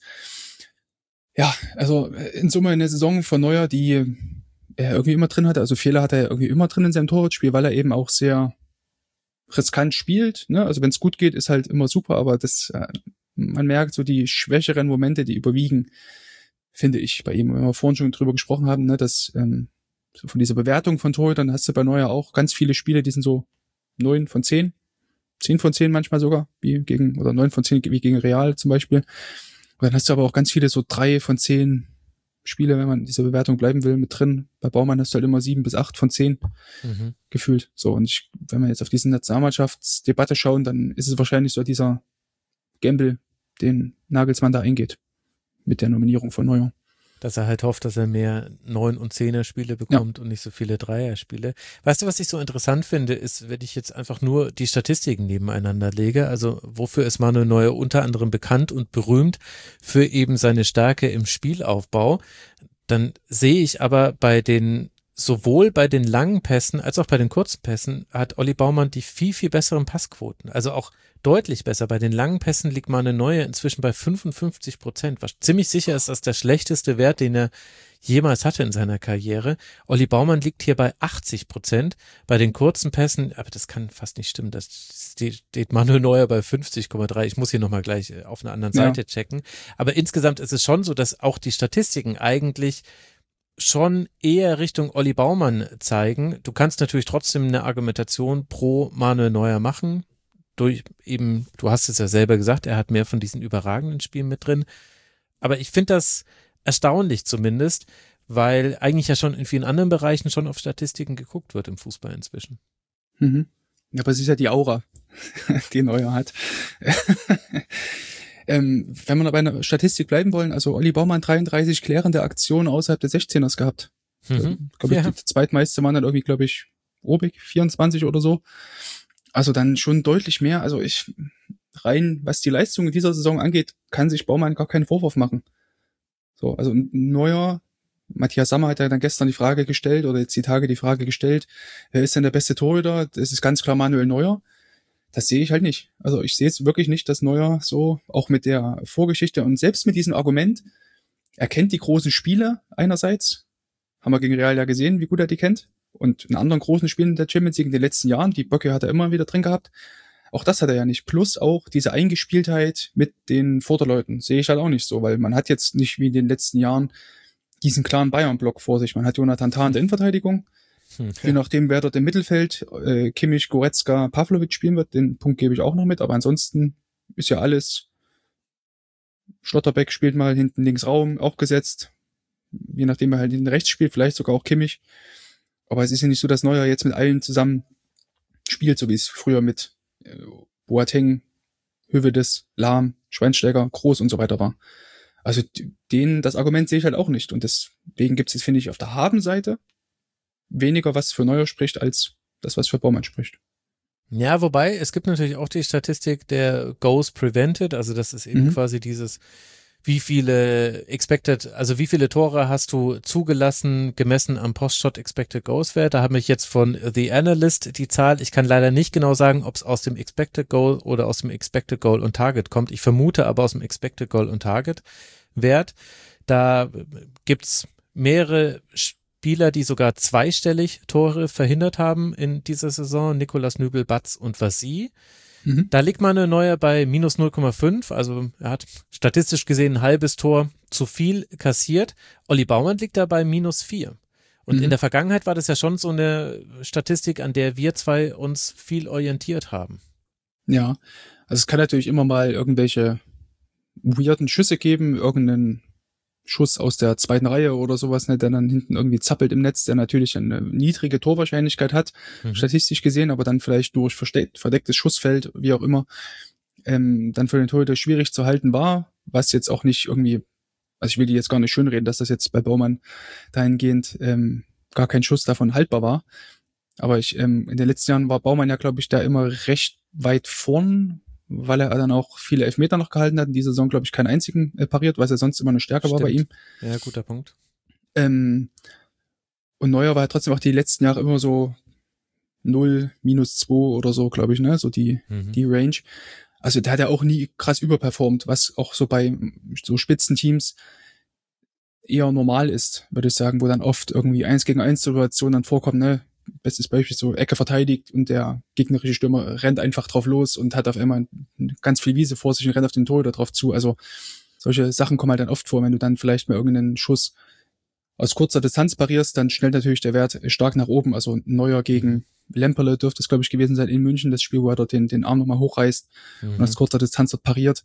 Ja, also in Summe eine Saison von Neuer, die er irgendwie immer drin hatte. Also Fehler hat er irgendwie immer drin in seinem Torwartspiel, weil er eben auch sehr riskant spielt. Ne? Also wenn es gut geht, ist halt immer super, aber das, äh, man merkt so die schwächeren Momente, die überwiegen, finde ich bei ihm. Wenn wir vorhin schon drüber gesprochen haben, ne, dass ähm, so von dieser Bewertung von Torhütern hast du bei Neuer auch ganz viele Spiele, die sind so neun von zehn, zehn von zehn manchmal sogar, wie gegen, oder neun von zehn wie gegen Real zum Beispiel. Und dann hast du aber auch ganz viele so drei von zehn Spiele, wenn man in dieser Bewertung bleiben will, mit drin. Bei Baumann hast du halt immer sieben bis acht von zehn mhm. gefühlt. So, und ich, wenn wir jetzt auf diese Nationalmannschaftsdebatte schauen, dann ist es wahrscheinlich so dieser Gamble, den Nagelsmann da eingeht mit der Nominierung von Neuer. Dass er halt hofft, dass er mehr neun- und Zehner-Spiele bekommt ja. und nicht so viele Dreier-Spiele. Weißt du, was ich so interessant finde, ist, wenn ich jetzt einfach nur die Statistiken nebeneinander lege, also wofür ist Manuel Neuer unter anderem bekannt und berühmt, für eben seine Stärke im Spielaufbau, dann sehe ich aber bei den, sowohl bei den langen Pässen als auch bei den kurzen Pässen hat Olli Baumann die viel, viel besseren Passquoten. Also auch deutlich besser. Bei den langen Pässen liegt Manuel Neuer inzwischen bei fünfundfünfzig Prozent, was ziemlich sicher ist, dass der schlechteste Wert, den er jemals hatte in seiner Karriere. Olli Baumann liegt hier bei achtzig Prozent. Bei den kurzen Pässen, aber das kann fast nicht stimmen, das steht Manuel Neuer bei fünfzig Komma drei. Ich muss hier nochmal gleich auf einer anderen Seite ja. checken. Aber insgesamt ist es schon so, dass auch die Statistiken eigentlich schon eher Richtung Olli Baumann zeigen. Du kannst natürlich trotzdem eine Argumentation pro Manuel Neuer machen. Durch eben, du hast es ja selber gesagt, er hat mehr von diesen überragenden Spielen mit drin. Aber ich finde das erstaunlich zumindest, weil eigentlich ja schon in vielen anderen Bereichen schon auf Statistiken geguckt wird im Fußball inzwischen. Mhm. Ja, aber es ist ja die Aura, die Neuer hat. ähm, wenn wir bei einer Statistik bleiben wollen, also Olli Baumann dreiunddreißig klärende Aktionen außerhalb des sechzehners gehabt. Mhm. Glaube ich, ja. Die zweitmeiste waren dann irgendwie, glaube ich, Obig, vierundzwanzig oder so. Also dann schon deutlich mehr. Also ich, rein, was die Leistung in dieser Saison angeht, kann sich Baumann gar keinen Vorwurf machen. So, also Neuer, Matthias Sammer hat ja dann gestern die Frage gestellt, oder jetzt die Tage die Frage gestellt, wer ist denn der beste Torhüter? Das ist ganz klar Manuel Neuer. Das sehe ich halt nicht. Also ich sehe jetzt wirklich nicht, dass Neuer so, auch mit der Vorgeschichte und selbst mit diesem Argument, er kennt die großen Spiele einerseits, haben wir gegen Real ja gesehen, wie gut er die kennt. Und in anderen großen Spielen der Champions League in den letzten Jahren, die Böcke hat er immer wieder drin gehabt. Auch das hat er ja nicht. Plus auch diese Eingespieltheit mit den Vorderleuten sehe ich halt auch nicht so, weil man hat jetzt nicht wie in den letzten Jahren diesen klaren Bayern-Block vor sich. Man hat Jonathan Tah in der Innenverteidigung. Hm, ja. Je nachdem, wer dort im Mittelfeld, äh, Kimmich, Goretzka, Pavlovic spielen wird, den Punkt gebe ich auch noch mit. Aber ansonsten ist ja alles, Schlotterbeck spielt mal hinten links Raum, auch gesetzt. Je nachdem, er halt hinten rechts spielt, vielleicht sogar auch Kimmich. Aber es ist ja nicht so, dass Neuer jetzt mit allen zusammen spielt, so wie es früher mit äh, Boateng, Hövedes, Lahm, Schweinsteiger, Groß und so weiter war. Also den, das Argument sehe ich halt auch nicht. Und deswegen gibt es jetzt, finde ich, auf der Habenseite weniger, was für Neuer spricht, als das, was für Baumann spricht. Ja, wobei, es gibt natürlich auch die Statistik der Goals Prevented, also das ist eben mhm. quasi dieses, wie viele Expected, also wie viele Tore hast du zugelassen, gemessen am Post-Shot Expected Goals Wert. Da habe ich jetzt von The Analyst die Zahl. Ich kann leider nicht genau sagen, ob es aus dem Expected Goal oder aus dem Expected Goal und Target kommt. Ich vermute aber aus dem Expected Goal und Target Wert. Da gibt's mehrere Spieler, die sogar zweistellig Tore verhindert haben in dieser Saison. Nicolas Nübel, Batz und Vassi. Mhm. Da liegt Manuel Neuer bei minus null Komma fünf, also er hat statistisch gesehen ein halbes Tor zu viel kassiert. Olli Baumann liegt da bei minus vier. Und mhm. in der Vergangenheit war das ja schon so eine Statistik, an der wir zwei uns viel orientiert haben. Ja, also es kann natürlich immer mal irgendwelche weirden Schüsse geben, irgendeinen Schuss aus der zweiten Reihe oder sowas, ne, der dann hinten irgendwie zappelt im Netz, der natürlich eine niedrige Torwahrscheinlichkeit hat, mhm. statistisch gesehen, aber dann vielleicht durch versteckt, verdecktes Schussfeld, wie auch immer, ähm, dann für den Torhüter schwierig zu halten war, was jetzt auch nicht irgendwie, also ich will die jetzt gar nicht schönreden, dass das jetzt bei Baumann dahingehend ähm, gar kein Schuss davon haltbar war. Aber ich ähm, in den letzten Jahren war Baumann ja, glaube ich, da immer recht weit vorn, weil er dann auch viele Elfmeter noch gehalten hat. In dieser Saison, glaube ich, keinen einzigen äh, pariert, weil er sonst immer eine Stärke Stimmt. war bei ihm. Ja, guter Punkt. Ähm, und Neuer war trotzdem auch die letzten Jahre immer so null, minus zwei oder so, glaube ich, ne, so die, mhm. die Range. Also der hat ja auch nie krass überperformt, was auch so bei so Spitzenteams eher normal ist, würde ich sagen, wo dann oft irgendwie eins gegen eins Situationen dann vorkommen, ne, bestes Beispiel so Ecke verteidigt und der gegnerische Stürmer rennt einfach drauf los und hat auf einmal ganz viel Wiese vor sich und rennt auf den Torhüter drauf zu. Also solche Sachen kommen halt dann oft vor, wenn du dann vielleicht mal irgendeinen Schuss aus kurzer Distanz parierst, dann schnellt natürlich der Wert stark nach oben. Also Neuer gegen Lemperle dürfte es, glaube ich, gewesen sein in München, das Spiel, wo er dort den, den Arm nochmal hochreißt mhm. und aus kurzer Distanz dort pariert.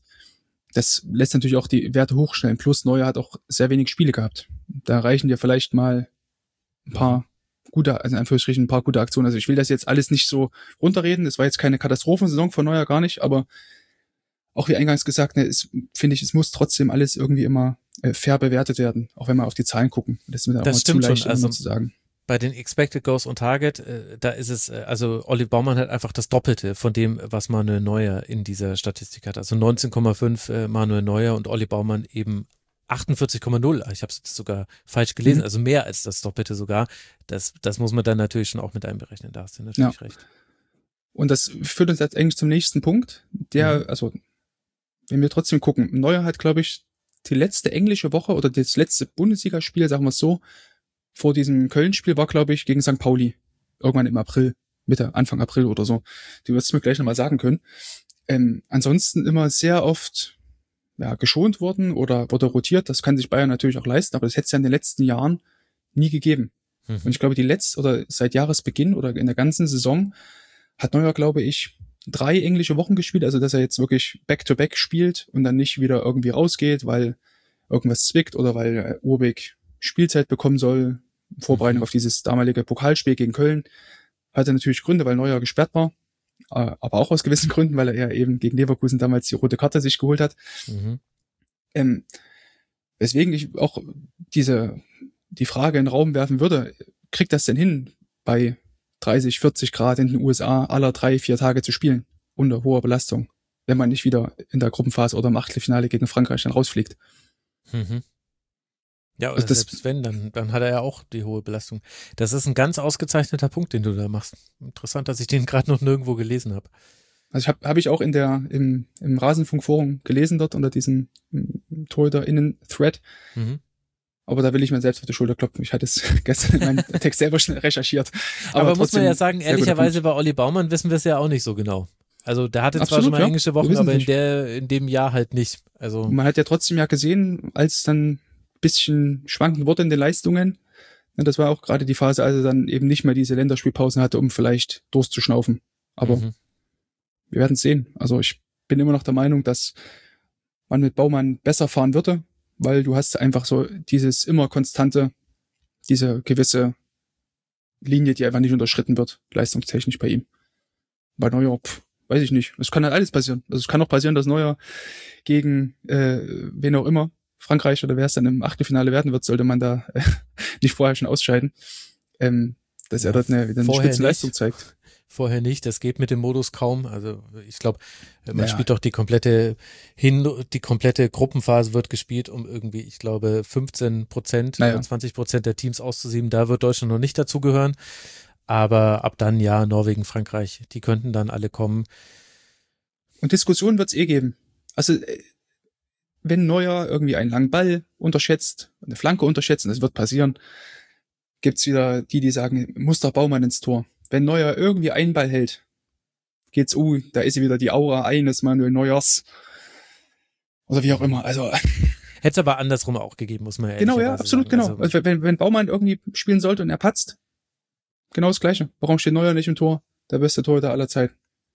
Das lässt natürlich auch die Werte hochstellen. Plus Neuer hat auch sehr wenig Spiele gehabt. Da reichen dir vielleicht mal ein paar gute, also in Anführungsstrichen ein paar gute Aktionen. Also ich will das jetzt alles nicht so runterreden. Das war jetzt keine Katastrophensaison von Neuer, gar nicht. Aber auch wie eingangs gesagt, ne, ist, finde ich, es muss trotzdem alles irgendwie immer äh, fair bewertet werden. Auch wenn wir auf die Zahlen gucken. Das ist mir auch mal zu leicht, also zu sagen. Bei den Expected Goals on Target, äh, da ist es, äh, also Olli Baumann hat einfach das Doppelte von dem, was Manuel Neuer in dieser Statistik hat. Also neunzehn Komma fünf äh, Manuel Neuer und Olli Baumann eben achtundvierzig Komma null. Ich habe es sogar falsch gelesen, mhm. also mehr als das Doppelte sogar. Das, das muss man dann natürlich schon auch mit einberechnen, da hast du natürlich ja. recht. Und das führt uns jetzt eigentlich zum nächsten Punkt, der, mhm. also wenn wir trotzdem gucken, Neuer hat, glaube ich, die letzte englische Woche oder das letzte Bundesligaspiel, sagen wir es so, vor diesem Köln-Spiel war, glaube ich, gegen Sankt Pauli. Irgendwann im April, Mitte, Anfang April oder so. Du wirst es mir gleich nochmal sagen können. Ähm, ansonsten immer sehr oft ja, geschont worden oder wurde rotiert. Das kann sich Bayern natürlich auch leisten, aber das hätte es ja in den letzten Jahren nie gegeben. Mhm. Und ich glaube, die letzte oder seit Jahresbeginn oder in der ganzen Saison hat Neuer, glaube ich, drei englische Wochen gespielt. Also, dass er jetzt wirklich Back-to-Back spielt und dann nicht wieder irgendwie rausgeht, weil irgendwas zwickt oder weil äh, Urbeck Spielzeit bekommen soll, Vorbereitung mhm. auf dieses damalige Pokalspiel gegen Köln, hatte natürlich Gründe, weil Neuer gesperrt war, aber auch aus gewissen Gründen, weil er ja eben gegen Leverkusen damals die rote Karte sich geholt hat. Mhm. Ähm, weswegen ich auch diese die Frage in den Raum werfen würde, kriegt das denn hin, bei dreißig, vierzig Grad in den U S A aller drei, vier Tage zu spielen, unter hoher Belastung, wenn man nicht wieder in der Gruppenphase oder im Achtelfinale gegen Frankreich dann rausfliegt? Mhm. Ja, oder also das, selbst wenn, dann, dann hat er ja auch die hohe Belastung. Das ist ein ganz ausgezeichneter Punkt, den du da machst. Interessant, dass ich den gerade noch nirgendwo gelesen habe. Also ich habe hab ich auch in der im, im Rasenfunk-Forum gelesen dort unter diesem TorhüterInnen-Thread. Mhm. Aber da will ich mir selbst auf die Schulter klopfen. Ich hatte es gestern in meinem Text selber schnell recherchiert. Aber, Aber muss man ja sagen, ehrlicherweise bei Olli Baumann wissen wir es ja auch nicht so genau. Also der hatte Absolut, zwar schon mal ja. englische Wochen, aber in der in dem Jahr halt nicht. Also man hat ja trotzdem ja gesehen, als dann bisschen schwankend wurde in den Leistungen. Und das war auch gerade die Phase, als er dann eben nicht mehr diese Länderspielpausen hatte, um vielleicht durchzuschnaufen. Aber mhm. wir werden es sehen. Also ich bin immer noch der Meinung, dass man mit Baumann besser fahren würde, weil du hast einfach so dieses immer konstante, diese gewisse Linie, die einfach nicht unterschritten wird, leistungstechnisch bei ihm. Bei Neuer, pff, weiß ich nicht. Es kann halt alles passieren. Also es kann auch passieren, dass Neuer gegen äh, wen auch immer, Frankreich oder wer es dann im Achtelfinale werden wird, sollte man da äh, nicht vorher schon ausscheiden, ähm, dass ja, er dort eine, wieder eine Spitzenleistung nicht. zeigt. Vorher nicht, das geht mit dem Modus kaum. Also ich glaube, man ja. spielt doch die komplette hin, die komplette Gruppenphase wird gespielt, um irgendwie, ich glaube, fünfzehn Prozent naja. oder zwanzig Prozent der Teams auszusieben. Da wird Deutschland noch nicht dazugehören. Aber ab dann ja, Norwegen, Frankreich, die könnten dann alle kommen. Und Diskussionen wird es eh geben. Also wenn Neuer irgendwie einen langen Ball unterschätzt, eine Flanke unterschätzt, und das wird passieren, gibt's wieder die, die sagen, muss der Baumann ins Tor. Wenn Neuer irgendwie einen Ball hält, geht's, uh, da ist wieder die Aura eines Manuel Neuers. Oder wie auch immer, also. Hätte es aber andersrum auch gegeben, muss man ja Genau, ja, absolut, sagen. genau. Also, wenn, wenn Baumann irgendwie spielen sollte und er patzt, genau das Gleiche. Warum steht Neuer nicht im Tor? Der beste Torhüter aller Zeiten.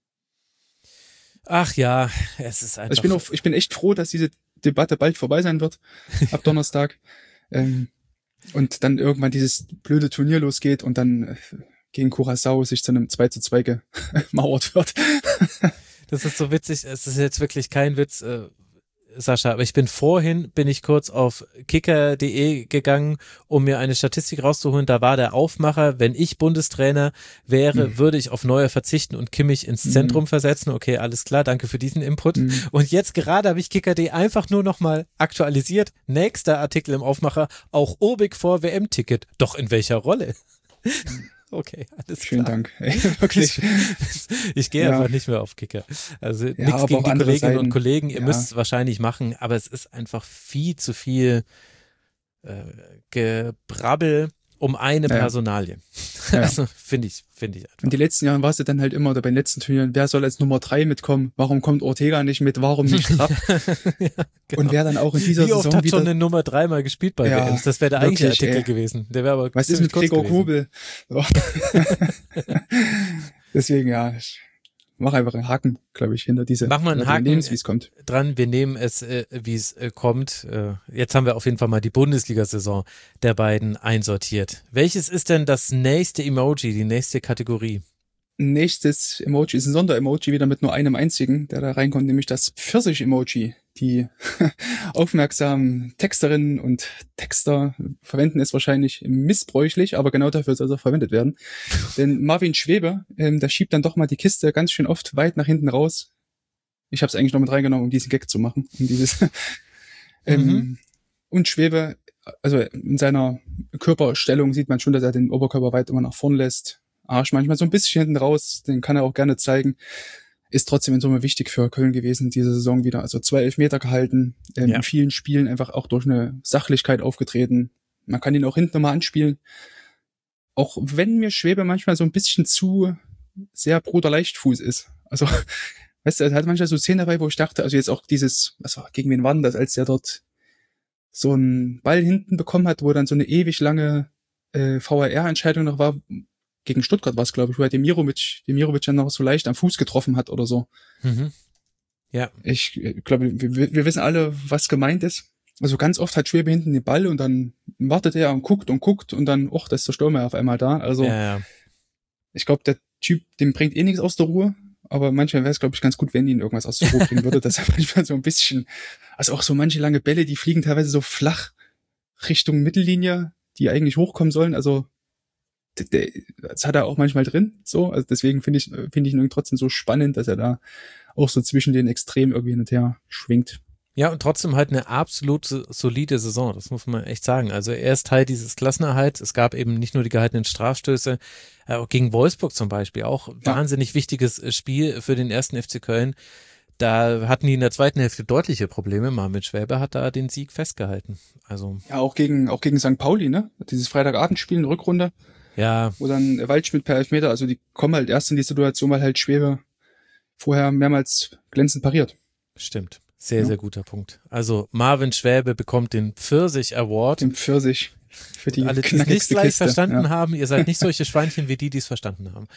Ach ja, es ist einfach. Also ich bin auch, ich bin echt froh, dass diese Debatte bald vorbei sein wird, ab Donnerstag. ähm, und dann irgendwann dieses blöde Turnier losgeht und dann äh, gegen Curaçao sich zu einem zwei zu zwei gemauert wird. Das ist so witzig, es ist jetzt wirklich kein Witz. Äh, Sascha, aber ich bin vorhin, bin ich kurz auf kicker punkt de gegangen, um mir eine Statistik rauszuholen. Da war der Aufmacher, wenn ich Bundestrainer wäre, mhm. würde ich auf Neuer verzichten und Kimmich ins Zentrum mhm. versetzen. Okay, alles klar, danke für diesen Input. Mhm. Und jetzt gerade habe ich kicker punkt de einfach nur nochmal aktualisiert. Nächster Artikel im Aufmacher, auch Obig vor W M-Ticket. Doch in welcher Rolle? Okay, alles Schönen klar. Dank. Ey, wirklich. Ich, ich gehe ja. einfach nicht mehr auf Kicker. Also ja, nichts gegen die Kolleginnen Seiten, und Kollegen, ihr ja. müsst es wahrscheinlich machen, aber es ist einfach viel zu viel äh, Gebrabbel um eine ja. Personalie. Ja. Also finde ich, finde ich einfach. In den letzten Jahren warst du dann halt immer, oder bei den letzten Turnieren, wer soll als Nummer drei mitkommen? Warum kommt Ortega nicht mit? Warum nicht Trapp? ja, genau. Und wer dann auch in dieser Wie oft Saison hat wieder, schon eine Nummer drei mal gespielt bei ja, W Ms? Das wäre der eigentliche wirklich, Artikel ey. gewesen. Der wäre aber Was ist mit Gregor Kobel? So. Deswegen, ja, ich mach einfach einen Haken, glaube ich, hinter diese. Mach mal einen Haken. Wir nehmen es, wie es kommt. Dran, wir nehmen es, äh, wie es äh, kommt. Äh, jetzt haben wir auf jeden Fall mal die Bundesliga-Saison der beiden einsortiert. Welches ist denn das nächste Emoji, die nächste Kategorie? Nächstes Emoji ist ein Sonderemoji, wieder mit nur einem einzigen, der da reinkommt, nämlich das Pfirsich-Emoji. Die aufmerksamen Texterinnen und Texter verwenden es wahrscheinlich missbräuchlich, aber genau dafür soll es auch verwendet werden. Denn Marvin Schwebe, ähm, der schiebt dann doch mal die Kiste ganz schön oft weit nach hinten raus. Ich habe es eigentlich noch mit reingenommen, um diesen Gag zu machen. Um dieses ähm, mhm. Und Schwebe, also in seiner Körperstellung sieht man schon, dass er den Oberkörper weit immer nach vorn lässt. Arsch manchmal so ein bisschen hinten raus, den kann er auch gerne zeigen. Ist trotzdem in Summe wichtig für Köln gewesen, diese Saison wieder. Also zwei Elfmeter gehalten, ähm, ja. in vielen Spielen einfach auch durch eine Sachlichkeit aufgetreten. Man kann ihn auch hinten nochmal anspielen. Auch wenn mir Schwebe manchmal so ein bisschen zu sehr Bruder Leichtfuß ist. Also, weißt du, er hat manchmal so Szenen dabei, wo ich dachte, also jetzt auch dieses, was war, gegen wen war denn das, als der dort so einen Ball hinten bekommen hat, wo dann so eine ewig lange äh, V A R-Entscheidung noch war. Gegen Stuttgart war es, glaube ich, wo er Demirovic, Demirovic dann noch so leicht am Fuß getroffen hat oder so. Mhm. Ja. Ich glaube, wir, wir wissen alle, was gemeint ist. Also ganz oft hat Schwebe hinten den Ball und dann wartet er und guckt und guckt und dann, och, da ist der Stürmer auf einmal da. Also ja, ja. Ich glaube, der Typ, dem bringt eh nichts aus der Ruhe, aber manchmal wäre es, glaube ich, ganz gut, wenn ihn irgendwas aus der Ruhe bringen würde, dass er manchmal so ein bisschen, also auch so manche lange Bälle, die fliegen teilweise so flach Richtung Mittellinie, die eigentlich hochkommen sollen, also das hat er auch manchmal drin, so, also deswegen finde ich, finde ich ihn trotzdem so spannend, dass er da auch so zwischen den Extremen irgendwie hin und her schwingt. Ja, und trotzdem halt eine absolut solide Saison, das muss man echt sagen. Also er ist Teil dieses Klassenerhalts. Es gab eben nicht nur die gehaltenen Strafstöße, auch gegen Wolfsburg zum Beispiel, auch ja. wahnsinnig wichtiges Spiel für den ersten F C Köln. Da hatten die in der zweiten Hälfte deutliche Probleme. Marvin Schwäbe hat da den Sieg festgehalten. Also ja, auch gegen auch gegen Sankt Pauli, ne? Dieses Freitagabendspiel in der Rückrunde. Ja. Wo dann Waldschmidt per Elfmeter, also die kommen halt erst in die Situation, weil halt Schwäbe vorher mehrmals glänzend pariert. Stimmt. Sehr, ja. sehr guter Punkt. Also Marvin Schwäbe bekommt den Pfirsich Award. Den Pfirsich für die alle, die es nicht gleich Kiste. verstanden ja. haben, ihr seid nicht solche Schweinchen wie die, die es verstanden haben.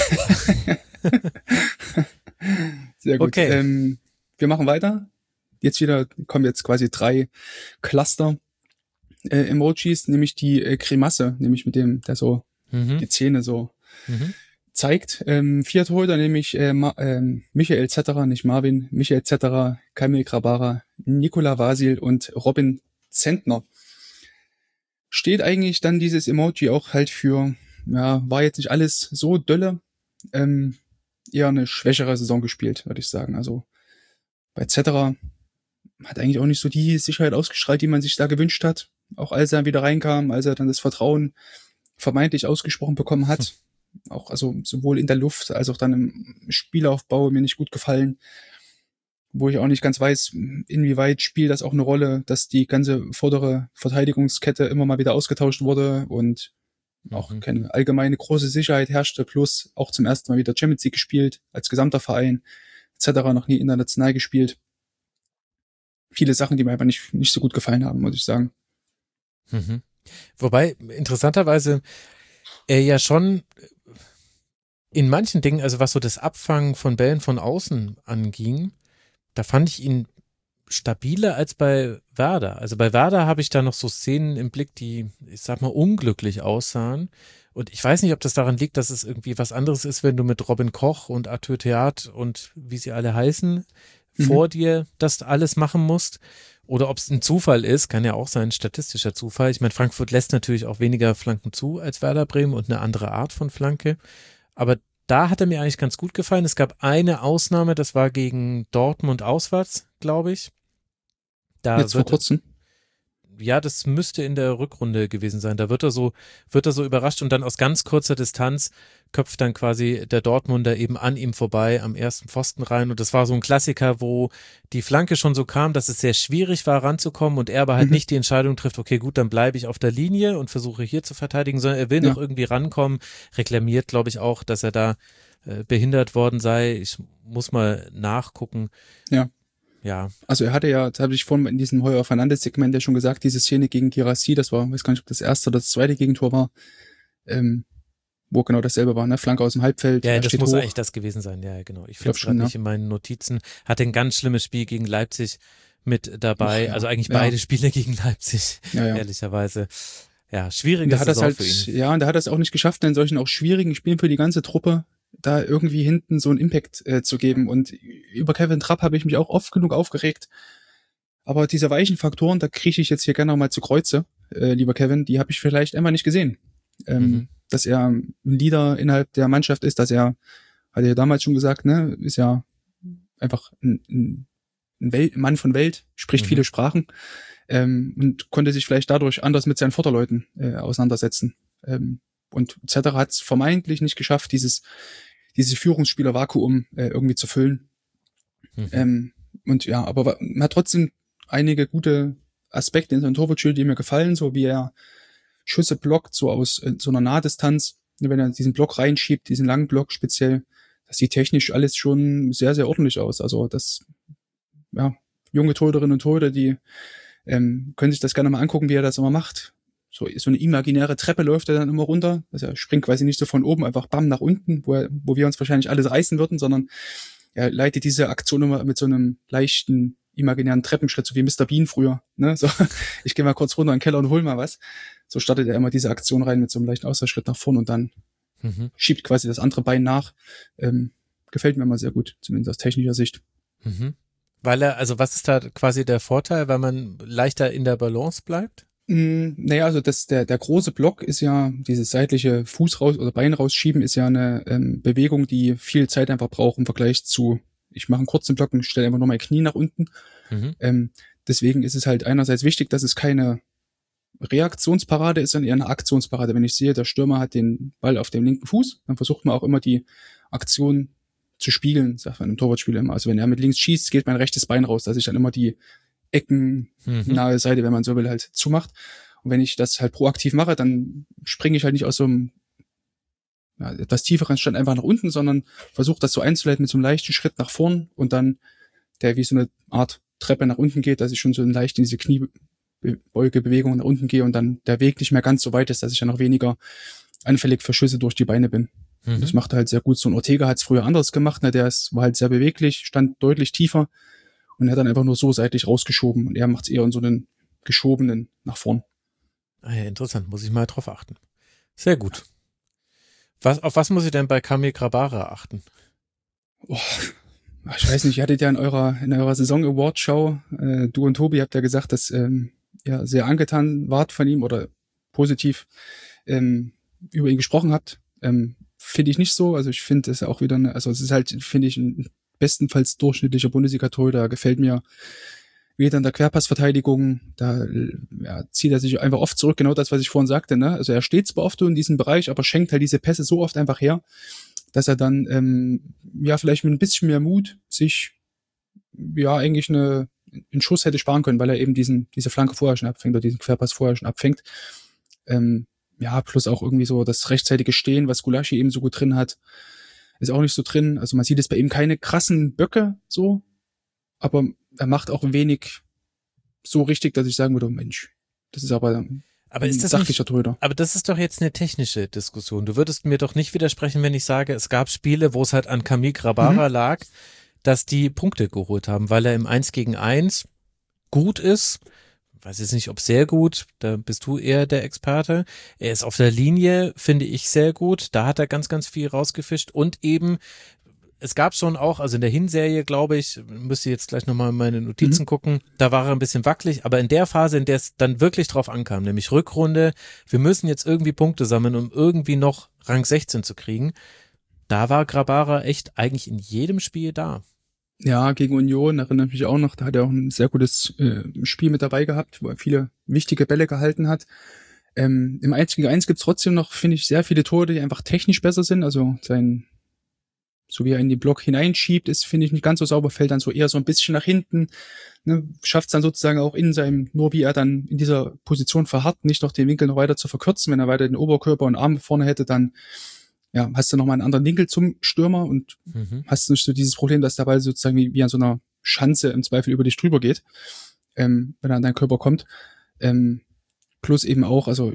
Sehr gut. Okay. Ähm, wir machen weiter. Jetzt wieder kommen jetzt quasi drei Cluster äh, Emojis, nämlich die äh, Grimasse, nämlich mit dem, der so mhm. die Zähne so mhm. zeigt. Ähm, vier Torhüter, nämlich äh, Ma- ähm, Michael Zetterer, nicht Marvin, Michael Zetterer, Kamil Grabara, Nikola Vasil und Robin Zentner. Steht eigentlich dann dieses Emoji auch halt für, ja, war jetzt nicht alles so dolle, ähm, eher eine schwächere Saison gespielt, würde ich sagen. Also bei Zetterer hat eigentlich auch nicht so die Sicherheit ausgestrahlt, die man sich da gewünscht hat. Auch als er wieder reinkam, als er dann das Vertrauen vermeintlich ausgesprochen bekommen hat. Hm. Auch also sowohl in der Luft als auch dann im Spielaufbau mir nicht gut gefallen. Wo ich auch nicht ganz weiß, inwieweit spielt das auch eine Rolle, dass die ganze vordere Verteidigungskette immer mal wieder ausgetauscht wurde und auch mhm. keine allgemeine große Sicherheit herrschte, plus auch zum ersten Mal wieder Champions League gespielt, als gesamter Verein, et cetera, noch nie international gespielt. Viele Sachen, die mir einfach nicht, nicht so gut gefallen haben, muss ich sagen. Mhm. Wobei, interessanterweise, er ja schon in manchen Dingen, also was so das Abfangen von Bällen von außen anging, da fand ich ihn stabiler als bei Werder. Also bei Werder habe ich da noch so Szenen im Blick, die, ich sag mal, unglücklich aussahen. Und ich weiß nicht, ob das daran liegt, dass es irgendwie was anderes ist, wenn du mit Robin Koch und Arthur Theat und wie sie alle heißen, mhm. vor dir das alles machen musst. Oder ob es ein Zufall ist, kann ja auch sein, statistischer Zufall. Ich meine, Frankfurt lässt natürlich auch weniger Flanken zu als Werder Bremen und eine andere Art von Flanke. Aber da hat er mir eigentlich ganz gut gefallen. Es gab eine Ausnahme, das war gegen Dortmund auswärts, glaube ich. Da Jetzt vor kurzem? Ja, das müsste in der Rückrunde gewesen sein. Da wird er so, wird er so überrascht und dann aus ganz kurzer Distanz köpft dann quasi der Dortmunder eben an ihm vorbei am ersten Pfosten rein. Und das war so ein Klassiker, wo die Flanke schon so kam, dass es sehr schwierig war, ranzukommen und er aber halt mhm. nicht die Entscheidung trifft, okay, gut, dann bleibe ich auf der Linie und versuche hier zu verteidigen, sondern er will ja. noch irgendwie rankommen, reklamiert, glaube ich, auch, dass er da äh, behindert worden sei. Ich muss mal nachgucken. Ja. Ja. Also er hatte ja, das habe ich vorhin in diesem Heuer Fernandes-Segment ja schon gesagt, diese Szene gegen Guirassy, das war, weiß gar nicht, ob das erste oder das zweite Gegentor war, ähm, wo genau dasselbe war, ne? Flanke aus dem Halbfeld. Ja, das muss hoch. eigentlich das gewesen sein, ja, genau. Ich finde es gerade ja. nicht in meinen Notizen. Hatte ein ganz schlimmes Spiel gegen Leipzig mit dabei, Ach, ja. also eigentlich ja. beide Spiele gegen Leipzig, ja, ja. ehrlicherweise. Ja, schwierige da hat Saison halt, für ihn. Ja, und da hat er es auch nicht geschafft, in solchen auch schwierigen Spielen für die ganze Truppe da irgendwie hinten so einen Impact äh, zu geben. Und über Kevin Trapp habe ich mich auch oft genug aufgeregt. Aber diese weichen Faktoren, da kriege ich jetzt hier gerne mal zu Kreuze, äh, lieber Kevin, die habe ich vielleicht einfach nicht gesehen. Ähm, mhm. Dass er ein Leader innerhalb der Mannschaft ist, dass er, hat er ja damals schon gesagt, ne, ist ja einfach ein, ein, ein Welt, Mann von Welt, spricht mhm. viele Sprachen ähm, und konnte sich vielleicht dadurch anders mit seinen Vorderleuten äh, auseinandersetzen. Ähm, und et cetera hat es vermeintlich nicht geschafft, dieses dieses Führungsspieler-Vakuum äh, irgendwie zu füllen. Mhm. Ähm, und ja, aber man hat trotzdem einige gute Aspekte in seinem Torwartspiel, die mir gefallen, so wie er Schüsse blockt, so aus äh, so einer Nahdistanz, wenn er diesen Block reinschiebt, diesen langen Block speziell, das sieht technisch alles schon sehr, sehr ordentlich aus. Also das, ja, junge Torhüterinnen und Torhüter, die ähm, können sich das gerne mal angucken, wie er das immer macht. So, so eine imaginäre Treppe läuft er dann immer runter. Also er springt quasi nicht so von oben einfach bam nach unten, wo, er, wo wir uns wahrscheinlich alles reißen würden, sondern er leitet diese Aktion immer mit so einem leichten imaginären Treppenschritt, so wie Mister Bean früher. Ne? So, ich gehe mal kurz runter in den Keller und hol mal was. So startet er immer diese Aktion rein mit so einem leichten Ausfallschritt nach vorne und dann mhm. schiebt quasi das andere Bein nach. Ähm, gefällt mir immer sehr gut, zumindest aus technischer Sicht. Mhm. Weil er, also was ist da quasi der Vorteil, weil man leichter in der Balance bleibt? Mm, naja, also das, der, der große Block ist ja, dieses seitliche Fuß raus oder Bein rausschieben ist ja eine ähm, Bewegung, die viel Zeit einfach braucht im Vergleich zu, ich mache einen kurzen Block und stelle einfach nur mein Knie nach unten. Mhm. Ähm, deswegen ist es halt einerseits wichtig, dass es keine Reaktionsparade ist, sondern eher eine Aktionsparade. Wenn ich sehe, der Stürmer hat den Ball auf dem linken Fuß, dann versucht man auch immer die Aktion zu spiegeln, sagt man im Torwartspiel immer. Also wenn er mit links schießt, geht mein rechtes Bein raus, dass ich dann immer die Ecken, mhm. nahe Seite, wenn man so will, halt zumacht. Und wenn ich das halt proaktiv mache, dann springe ich halt nicht aus so einem ja, etwas tieferen Stand einfach nach unten, sondern versuche das so einzuleiten mit so einem leichten Schritt nach vorn und dann der wie so eine Art Treppe nach unten geht, dass ich schon so leicht in diese Kniebeugebewegung nach unten gehe und dann der Weg nicht mehr ganz so weit ist, dass ich dann noch weniger anfällig für Schüsse durch die Beine bin. Mhm. Das macht er halt sehr gut. So ein Ortega hat es früher anders gemacht, ne? Der ist, war halt sehr beweglich, stand deutlich tiefer und hat dann einfach nur so seitlich rausgeschoben und er macht es eher in so einen geschobenen nach vorn. Ah ja, interessant, muss ich mal drauf achten. Sehr gut. Was, auf was muss ich denn bei Kamil Grabara achten? Oh, ich weiß nicht, ihr hattet ja in eurer in eurer Saison-Award-Show, äh, du und Tobi habt ja gesagt, dass ähm, ihr sehr angetan wart von ihm oder positiv ähm, über ihn gesprochen habt. Ähm, finde ich nicht so. Also ich finde es auch wieder, eine, also es ist halt, finde ich, ein bestenfalls durchschnittlicher Bundesliga-Torhüter. Gefällt mir weder in der Querpassverteidigung, da ja, zieht er sich einfach oft zurück, genau das, was ich vorhin sagte. Ne? Also er steht zwar oft in diesem Bereich, aber schenkt halt diese Pässe so oft einfach her, dass er dann ähm, ja vielleicht mit ein bisschen mehr Mut sich ja eigentlich eine, einen Schuss hätte sparen können, weil er eben diesen diese Flanke vorher schon abfängt oder diesen Querpass vorher schon abfängt. Ähm, ja, plus auch irgendwie so das rechtzeitige Stehen, was Gulaschi eben so gut drin hat, ist auch nicht so drin. Also man sieht jetzt bei ihm keine krassen Böcke so, aber er macht auch wenig so richtig, dass ich sagen würde, Mensch, das ist aber Aber ist das nicht, aber das ist doch jetzt eine technische Diskussion. Du würdest mir doch nicht widersprechen, wenn ich sage, es gab Spiele, wo es halt an Kamil Grabara mhm. lag, dass die Punkte geholt haben, weil er im eins gegen eins gut ist. Ich weiß jetzt nicht, ob sehr gut, da bist du eher der Experte. Er ist auf der Linie, finde ich, sehr gut. Da hat er ganz, ganz viel rausgefischt und eben es gab schon auch, also in der Hinserie, glaube ich, müsste jetzt gleich nochmal in meine Notizen mhm. gucken, da war er ein bisschen wackelig, aber in der Phase, in der es dann wirklich drauf ankam, nämlich Rückrunde, wir müssen jetzt irgendwie Punkte sammeln, um irgendwie noch Rang sechzehn zu kriegen, da war Grabara echt eigentlich in jedem Spiel da. Ja, gegen Union erinnere ich mich auch noch, da hat er auch ein sehr gutes äh, Spiel mit dabei gehabt, wo er viele wichtige Bälle gehalten hat. Ähm, im eins gegen eins gibt's trotzdem noch, finde ich, sehr viele Tore, die einfach technisch besser sind. Also sein, so wie er in den Block hineinschiebt, ist, finde ich, nicht ganz so sauber, fällt dann so eher so ein bisschen nach hinten, ne, schafft's dann sozusagen auch in seinem, nur wie er dann in dieser Position verharrt, nicht noch den Winkel noch weiter zu verkürzen. Wenn er weiter den Oberkörper und Arme vorne hätte, dann ja, hast du nochmal einen anderen Winkel zum Stürmer und mhm. hast nicht so dieses Problem, dass der Ball sozusagen wie, wie an so einer Schanze im Zweifel über dich drüber geht, ähm, wenn er an deinen Körper kommt. Ähm, plus eben auch, also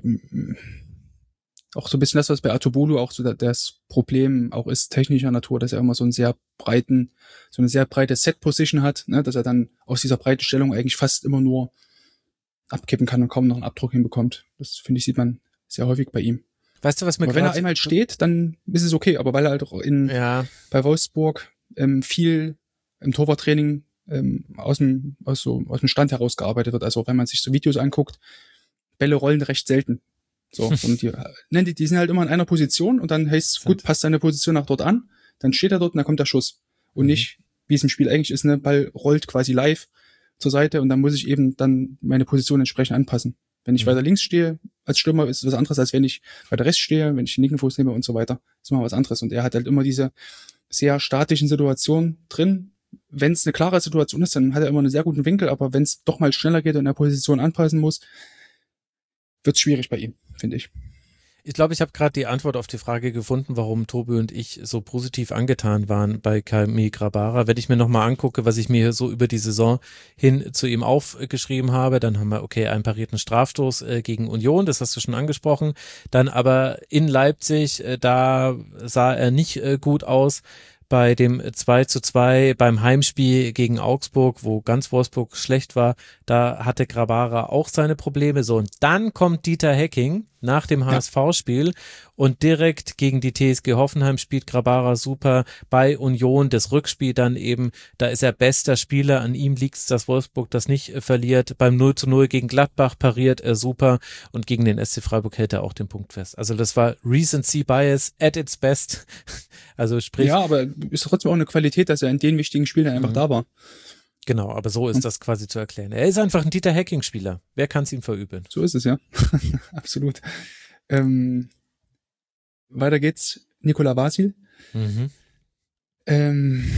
auch so ein bisschen das, was bei Artobolu auch so das Problem auch ist, technischer Natur, dass er immer so einen sehr breiten, so eine sehr breite Set-Position hat, ne, dass er dann aus dieser breiten Stellung eigentlich fast immer nur abkippen kann und kaum noch einen Abdruck hinbekommt. Das, finde ich, sieht man sehr häufig bei ihm. Weißt du, was mir aber wenn er einmal steht, dann ist es okay. Aber weil er halt auch in ja. bei Wolfsburg ähm, viel im Torwarttraining ähm, aus dem aus so aus dem Stand heraus gearbeitet wird. Also wenn man sich so Videos anguckt, Bälle rollen recht selten. So und die, ne, die, die sind halt immer in einer Position und dann heißt es, gut, passt seine Position nach dort an, dann steht er dort und dann kommt der Schuss. Und mhm. nicht, wie es im Spiel eigentlich ist, ne, Ball rollt quasi live zur Seite und dann muss ich eben dann meine Position entsprechend anpassen. Wenn ich mhm. weiter links stehe, als Stürmer ist es was anderes, als wenn ich weiter rechts stehe, wenn ich den linken Fuß nehme und so weiter. ist mal was anderes. Und er hat halt immer diese sehr statischen Situationen drin. Wenn es eine klare Situation ist, dann hat er immer einen sehr guten Winkel, aber wenn es doch mal schneller geht und er Position anpassen muss, wird es schwierig bei ihm, finde ich. Ich glaube, ich habe gerade die Antwort auf die Frage gefunden, warum Tobi und ich so positiv angetan waren bei Kamil Grabara. Wenn ich mir nochmal angucke, was ich mir so über die Saison hin zu ihm aufgeschrieben habe, dann haben wir, okay, einen parierten Strafstoß äh, gegen Union, das hast du schon angesprochen. Dann aber in Leipzig, äh, da sah er nicht äh, gut aus. Bei dem zwei zu zwei beim Heimspiel gegen Augsburg, wo ganz Wolfsburg schlecht war, da hatte Grabara auch seine Probleme. So, und dann kommt Dieter Hecking nach dem H S V-Spiel und direkt gegen die T S G Hoffenheim spielt Grabara super. Bei Union das Rückspiel dann eben, da ist er bester Spieler, an ihm liegt es, dass Wolfsburg das nicht äh, verliert. Beim null zu null gegen Gladbach pariert er super und gegen den S C Freiburg hält er auch den Punkt fest. Also das war Recency Bias at its best. Also sprich. Ja, aber ist trotzdem auch eine Qualität, dass er in den wichtigen Spielen einfach mhm. da war. Genau, aber so ist das quasi zu erklären. Er ist einfach ein Dieter Hecking-Spieler. Wer kann es ihm verübeln? So ist es, ja. Absolut. Ähm, weiter geht's. Nikola Vasil. Mhm. Ähm,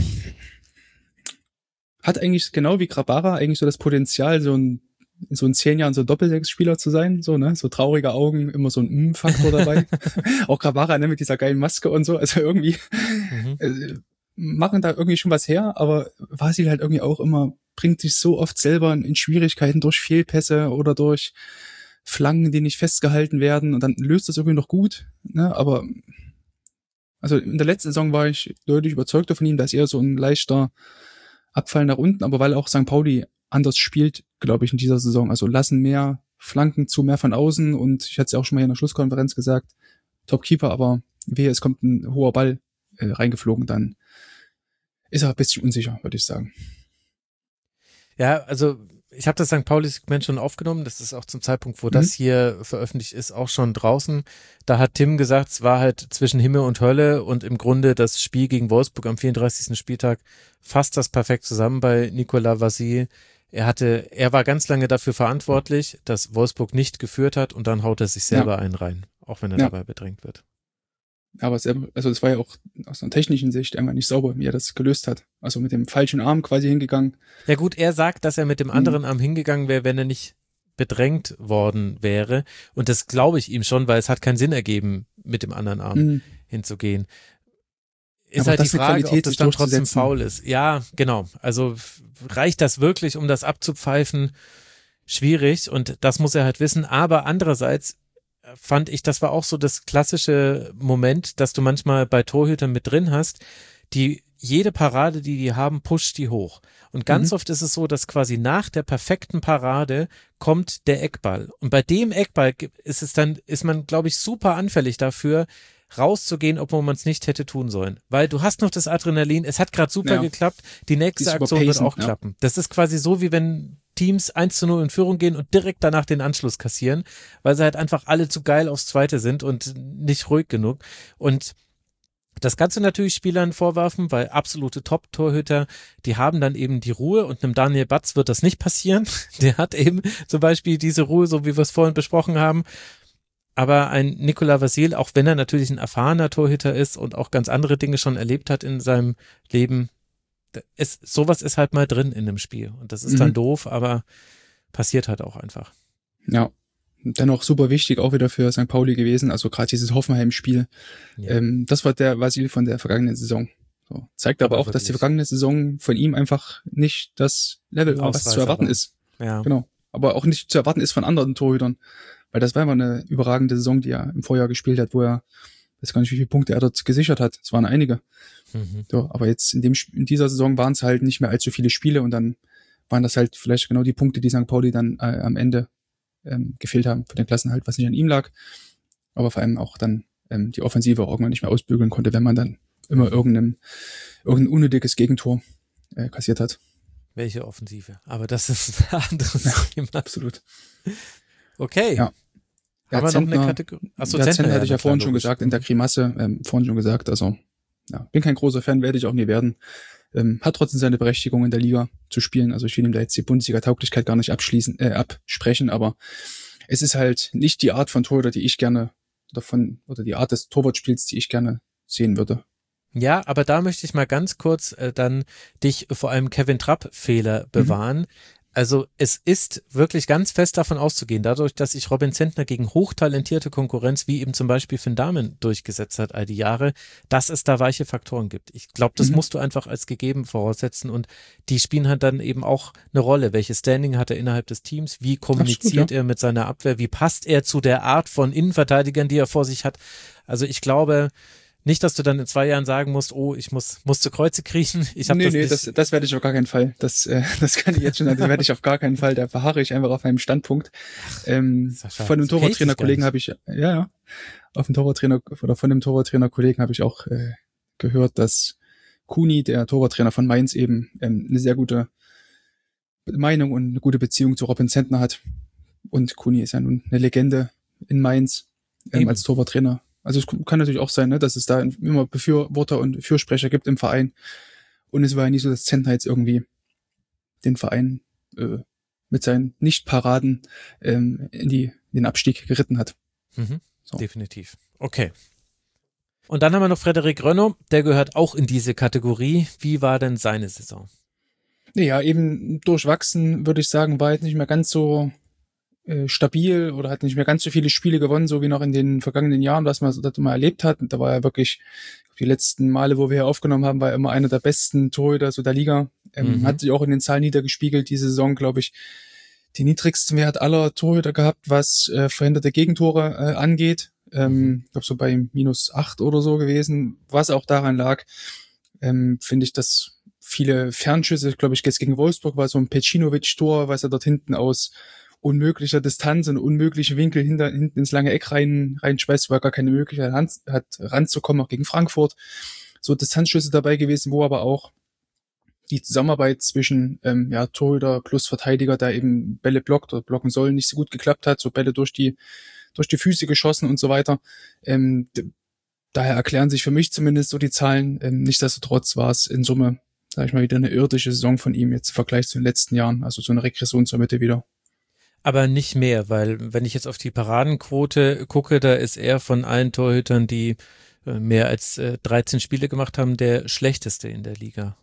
hat eigentlich genau wie Grabara eigentlich so das Potenzial, so ein in so in zehn Jahren so Doppelsechs-Spieler zu sein, so, ne, so traurige Augen, immer so ein Mm-Faktor dabei. Auch Grabara, ne, mit dieser geilen Maske und so, also irgendwie, mhm. äh, machen da irgendwie schon was her, aber Vasil halt irgendwie auch immer, bringt sich so oft selber in Schwierigkeiten durch Fehlpässe oder durch Flanken, die nicht festgehalten werden und dann löst das irgendwie noch gut, ne, aber also in der letzten Saison war ich deutlich überzeugter von ihm, dass er so ein leichter Abfall nach unten, aber weil auch Sankt Pauli anders spielt, glaube ich, in dieser Saison, also lassen mehr Flanken zu, mehr von außen und ich hatte es ja auch schon mal hier in der Schlusskonferenz gesagt, Top-Keeper, aber wehe, es kommt ein hoher Ball äh, reingeflogen, dann ist er ein bisschen unsicher, würde ich sagen. Ja, also ich habe das Sankt Pauli-Segment schon aufgenommen, das ist auch zum Zeitpunkt, wo mhm. das hier veröffentlicht ist, auch schon draußen. Da hat Tim gesagt, es war halt zwischen Himmel und Hölle und im Grunde das Spiel gegen Wolfsburg am vierunddreißigsten Spieltag fasst das perfekt zusammen bei Nikola Vasil. Er hatte, er war ganz lange dafür verantwortlich, dass Wolfsburg nicht geführt hat und dann haut er sich selber ja. einen rein, auch wenn er ja. dabei bedrängt wird. Aber selber, also das war ja auch aus einer technischen Sicht einfach nicht sauber, wie er das gelöst hat. Also mit dem falschen Arm quasi hingegangen. Ja gut, er sagt, dass er mit dem anderen Arm hingegangen wäre, wenn er nicht bedrängt worden wäre. Und das glaube ich ihm schon, weil es hat keinen Sinn ergeben, mit dem anderen Arm mhm. hinzugehen. Ist aber halt die Frage, ob das dann trotzdem faul ist. Ja, genau. Also reicht das wirklich, um das abzupfeifen? Schwierig und das muss er halt wissen. Aber andererseits fand ich, das war auch so das klassische Moment, dass du manchmal bei Torhütern mit drin hast, die jede Parade, die die haben, pusht die hoch. Und ganz mhm. oft ist es so, dass quasi nach der perfekten Parade kommt der Eckball. Und bei dem Eckball ist es dann, ist man, glaube ich, super anfällig dafür, rauszugehen, obwohl man es nicht hätte tun sollen. Weil du hast noch das Adrenalin, es hat gerade super Ja. geklappt, die nächste Die Aktion wird überpacen, auch ja. klappen. Das ist quasi so, wie wenn Teams eins zu null in Führung gehen und direkt danach den Anschluss kassieren, weil sie halt einfach alle zu geil aufs Zweite sind und nicht ruhig genug. Und das kannst du natürlich Spielern vorwerfen, weil absolute Top-Torhüter, die haben dann eben die Ruhe und einem Daniel Batz wird das nicht passieren. Der hat eben zum Beispiel diese Ruhe, so wie wir es vorhin besprochen haben. Aber ein Nikola Vasil, auch wenn er natürlich ein erfahrener Torhüter ist und auch ganz andere Dinge schon erlebt hat in seinem Leben, ist, sowas ist halt mal drin in dem Spiel. Und das ist Mhm. dann doof, aber passiert halt auch einfach. Ja. Dennoch super wichtig auch wieder für Sankt Pauli gewesen, also gerade dieses Hoffenheim-Spiel. Ja. Ähm, das war der Vasil von der vergangenen Saison. So. Zeigt aber, Aber auch, dass die wirklich. vergangene Saison von ihm einfach nicht das Level war, was Ausreißer zu erwarten war. ist. Ja. Genau. Aber auch nicht zu erwarten ist von anderen Torhütern. Weil das war immer eine überragende Saison, die er im Vorjahr gespielt hat, wo er, ich weiß gar nicht, wie viele Punkte er dort gesichert hat. Es waren einige. Mhm. So, aber jetzt in dem Sp- in dieser Saison waren es halt nicht mehr allzu viele Spiele und dann waren das halt vielleicht genau die Punkte, die Sankt Pauli dann äh, am Ende ähm, gefehlt haben für den Klassenhalt, was nicht an ihm lag, aber vor allem auch dann ähm, die Offensive auch irgendwann nicht mehr ausbügeln konnte, wenn man dann immer irgendein, irgendein unnötiges Gegentor äh, kassiert hat. Welche Offensive? Aber das ist ein anderes Thema. Absolut. Okay. Ja. Ja, Haben wir noch eine Zentner- Kategorie? Achso, Ja, Zentner hatte ich ja na vorhin klar, schon logisch. gesagt, in der Grimasse, ähm, vorhin schon gesagt, also ja, bin kein großer Fan, werde ich auch nie werden. Ähm, hat trotzdem seine Berechtigung in der Liga zu spielen, also ich will ihm da jetzt die Bundesliga-Tauglichkeit gar nicht abschließen, äh, absprechen, aber es ist halt nicht die Art von Torhüter, die ich gerne, oder von, oder die Art des Torwartspiels, die ich gerne sehen würde. Ja, aber da möchte ich mal ganz kurz äh, dann dich vor einem Kevin Trapp-Fehler bewahren. Also es ist wirklich ganz fest davon auszugehen, dadurch, dass sich Robin Zentner gegen hochtalentierte Konkurrenz, wie eben zum Beispiel Finn Dahmen durchgesetzt hat all die Jahre, dass es da weiche Faktoren gibt. Ich glaube, das Mhm. musst du einfach als gegeben voraussetzen und die spielen halt dann eben auch eine Rolle. Welches Standing hat er innerhalb des Teams? Wie kommuniziert Absolut, ja. er mit seiner Abwehr? Wie passt er zu der Art von Innenverteidigern, die er vor sich hat? Also ich glaube nicht, dass du dann in zwei Jahren sagen musst, oh, ich muss, muss zu Kreuze kriechen. Ich hab nee, das nee, nicht. das, das werde ich auf gar keinen Fall. Das, äh, das kann ich jetzt schon, das werde ich auf gar keinen Fall. Da verharre ich einfach auf meinem Standpunkt. Ähm, Sascha, von dem das kenn ich dich Torwarttrainer-Kollegen gar habe ich, ja, ja, auf dem Torwarttrainer oder von dem Torwarttrainer-Kollegen habe ich auch äh, gehört, dass Kuni, der Torwarttrainer von Mainz, eben ähm, eine sehr gute Meinung und eine gute Beziehung zu Robin Zentner hat. Und Kuni ist ja nun eine Legende in Mainz ähm, Eben. als Torwarttrainer. Also es kann natürlich auch sein, ne, dass es da immer Befürworter und Fürsprecher gibt im Verein. Und es war ja nicht so, dass Zentner jetzt irgendwie den Verein äh, mit seinen Nicht-Paraden ähm, in, die, in den Abstieg geritten hat. Mhm, So. definitiv. Okay. Und dann haben wir noch Frederik Rönno, der gehört auch in diese Kategorie. Wie war denn seine Saison? Naja, eben durchwachsen, würde ich sagen, war jetzt nicht mehr ganz so äh, stabil oder hat nicht mehr ganz so viele Spiele gewonnen, so wie noch in den vergangenen Jahren, was man so das mal erlebt hat. Und da war er wirklich, die letzten Male, wo wir hier aufgenommen haben, war er immer einer der besten Torhüter so der Liga. Ähm, Mhm. Hat sich auch in den Zahlen niedergespiegelt, diese Saison, glaube ich, den niedrigsten Wert aller Torhüter gehabt, was äh, verhinderte Gegentore äh, angeht. Ähm, ich glaube so bei minus acht oder so gewesen, was auch daran lag, ähm, finde ich, dass viele Fernschüsse, glaube ich, jetzt gegen Wolfsburg war so ein Pecinovic-Tor, was er dort hinten aus unmöglicher Distanz und unmöglichen Winkel hinter, hinten ins lange Eck rein, reinschmeißt, weil er gar keine Möglichkeit hat, hat ranzukommen, auch gegen Frankfurt. So Distanzschüsse dabei gewesen, wo aber auch die Zusammenarbeit zwischen ähm, ja, Torhüter plus Verteidiger, der eben Bälle blockt oder blocken soll, nicht so gut geklappt hat, so Bälle durch die durch die Füße geschossen und so weiter. Ähm, d- daher erklären sich für mich zumindest so die Zahlen. Ähm, nichtsdestotrotz war es in Summe, sag ich mal, wieder eine irdische Saison von ihm jetzt im Vergleich zu den letzten Jahren, also so eine Regression zur Mitte wieder. Aber nicht mehr, weil wenn ich jetzt auf die Paradenquote gucke, da ist er von allen Torhütern, die äh, mehr als äh, dreizehn Spiele gemacht haben, der schlechteste in der Liga.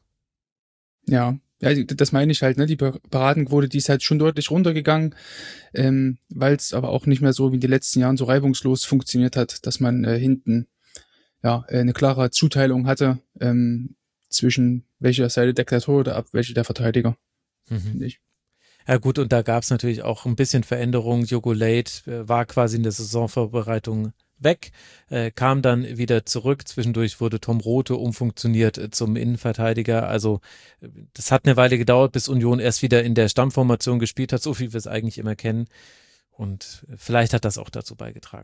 Ja, ja, das meine ich halt, ne? Die Paradenquote, die ist halt schon deutlich runtergegangen, ähm, weil es aber auch nicht mehr so wie in den letzten Jahren so reibungslos funktioniert hat, dass man äh, hinten ja äh, eine klare Zuteilung hatte ähm, zwischen welcher Seite deckt der Torhüter ab, welche der Verteidiger, Mhm. finde ich. Ja gut, und da gab es natürlich auch ein bisschen Veränderung. Jogo Late äh, war quasi in der Saisonvorbereitung weg, äh, kam dann wieder zurück. Zwischendurch wurde Tom Rothe umfunktioniert äh, zum Innenverteidiger. Also äh, das hat eine Weile gedauert, bis Union erst wieder in der Stammformation gespielt hat, so wie wir es eigentlich immer kennen. Und äh, vielleicht hat das auch dazu beigetragen.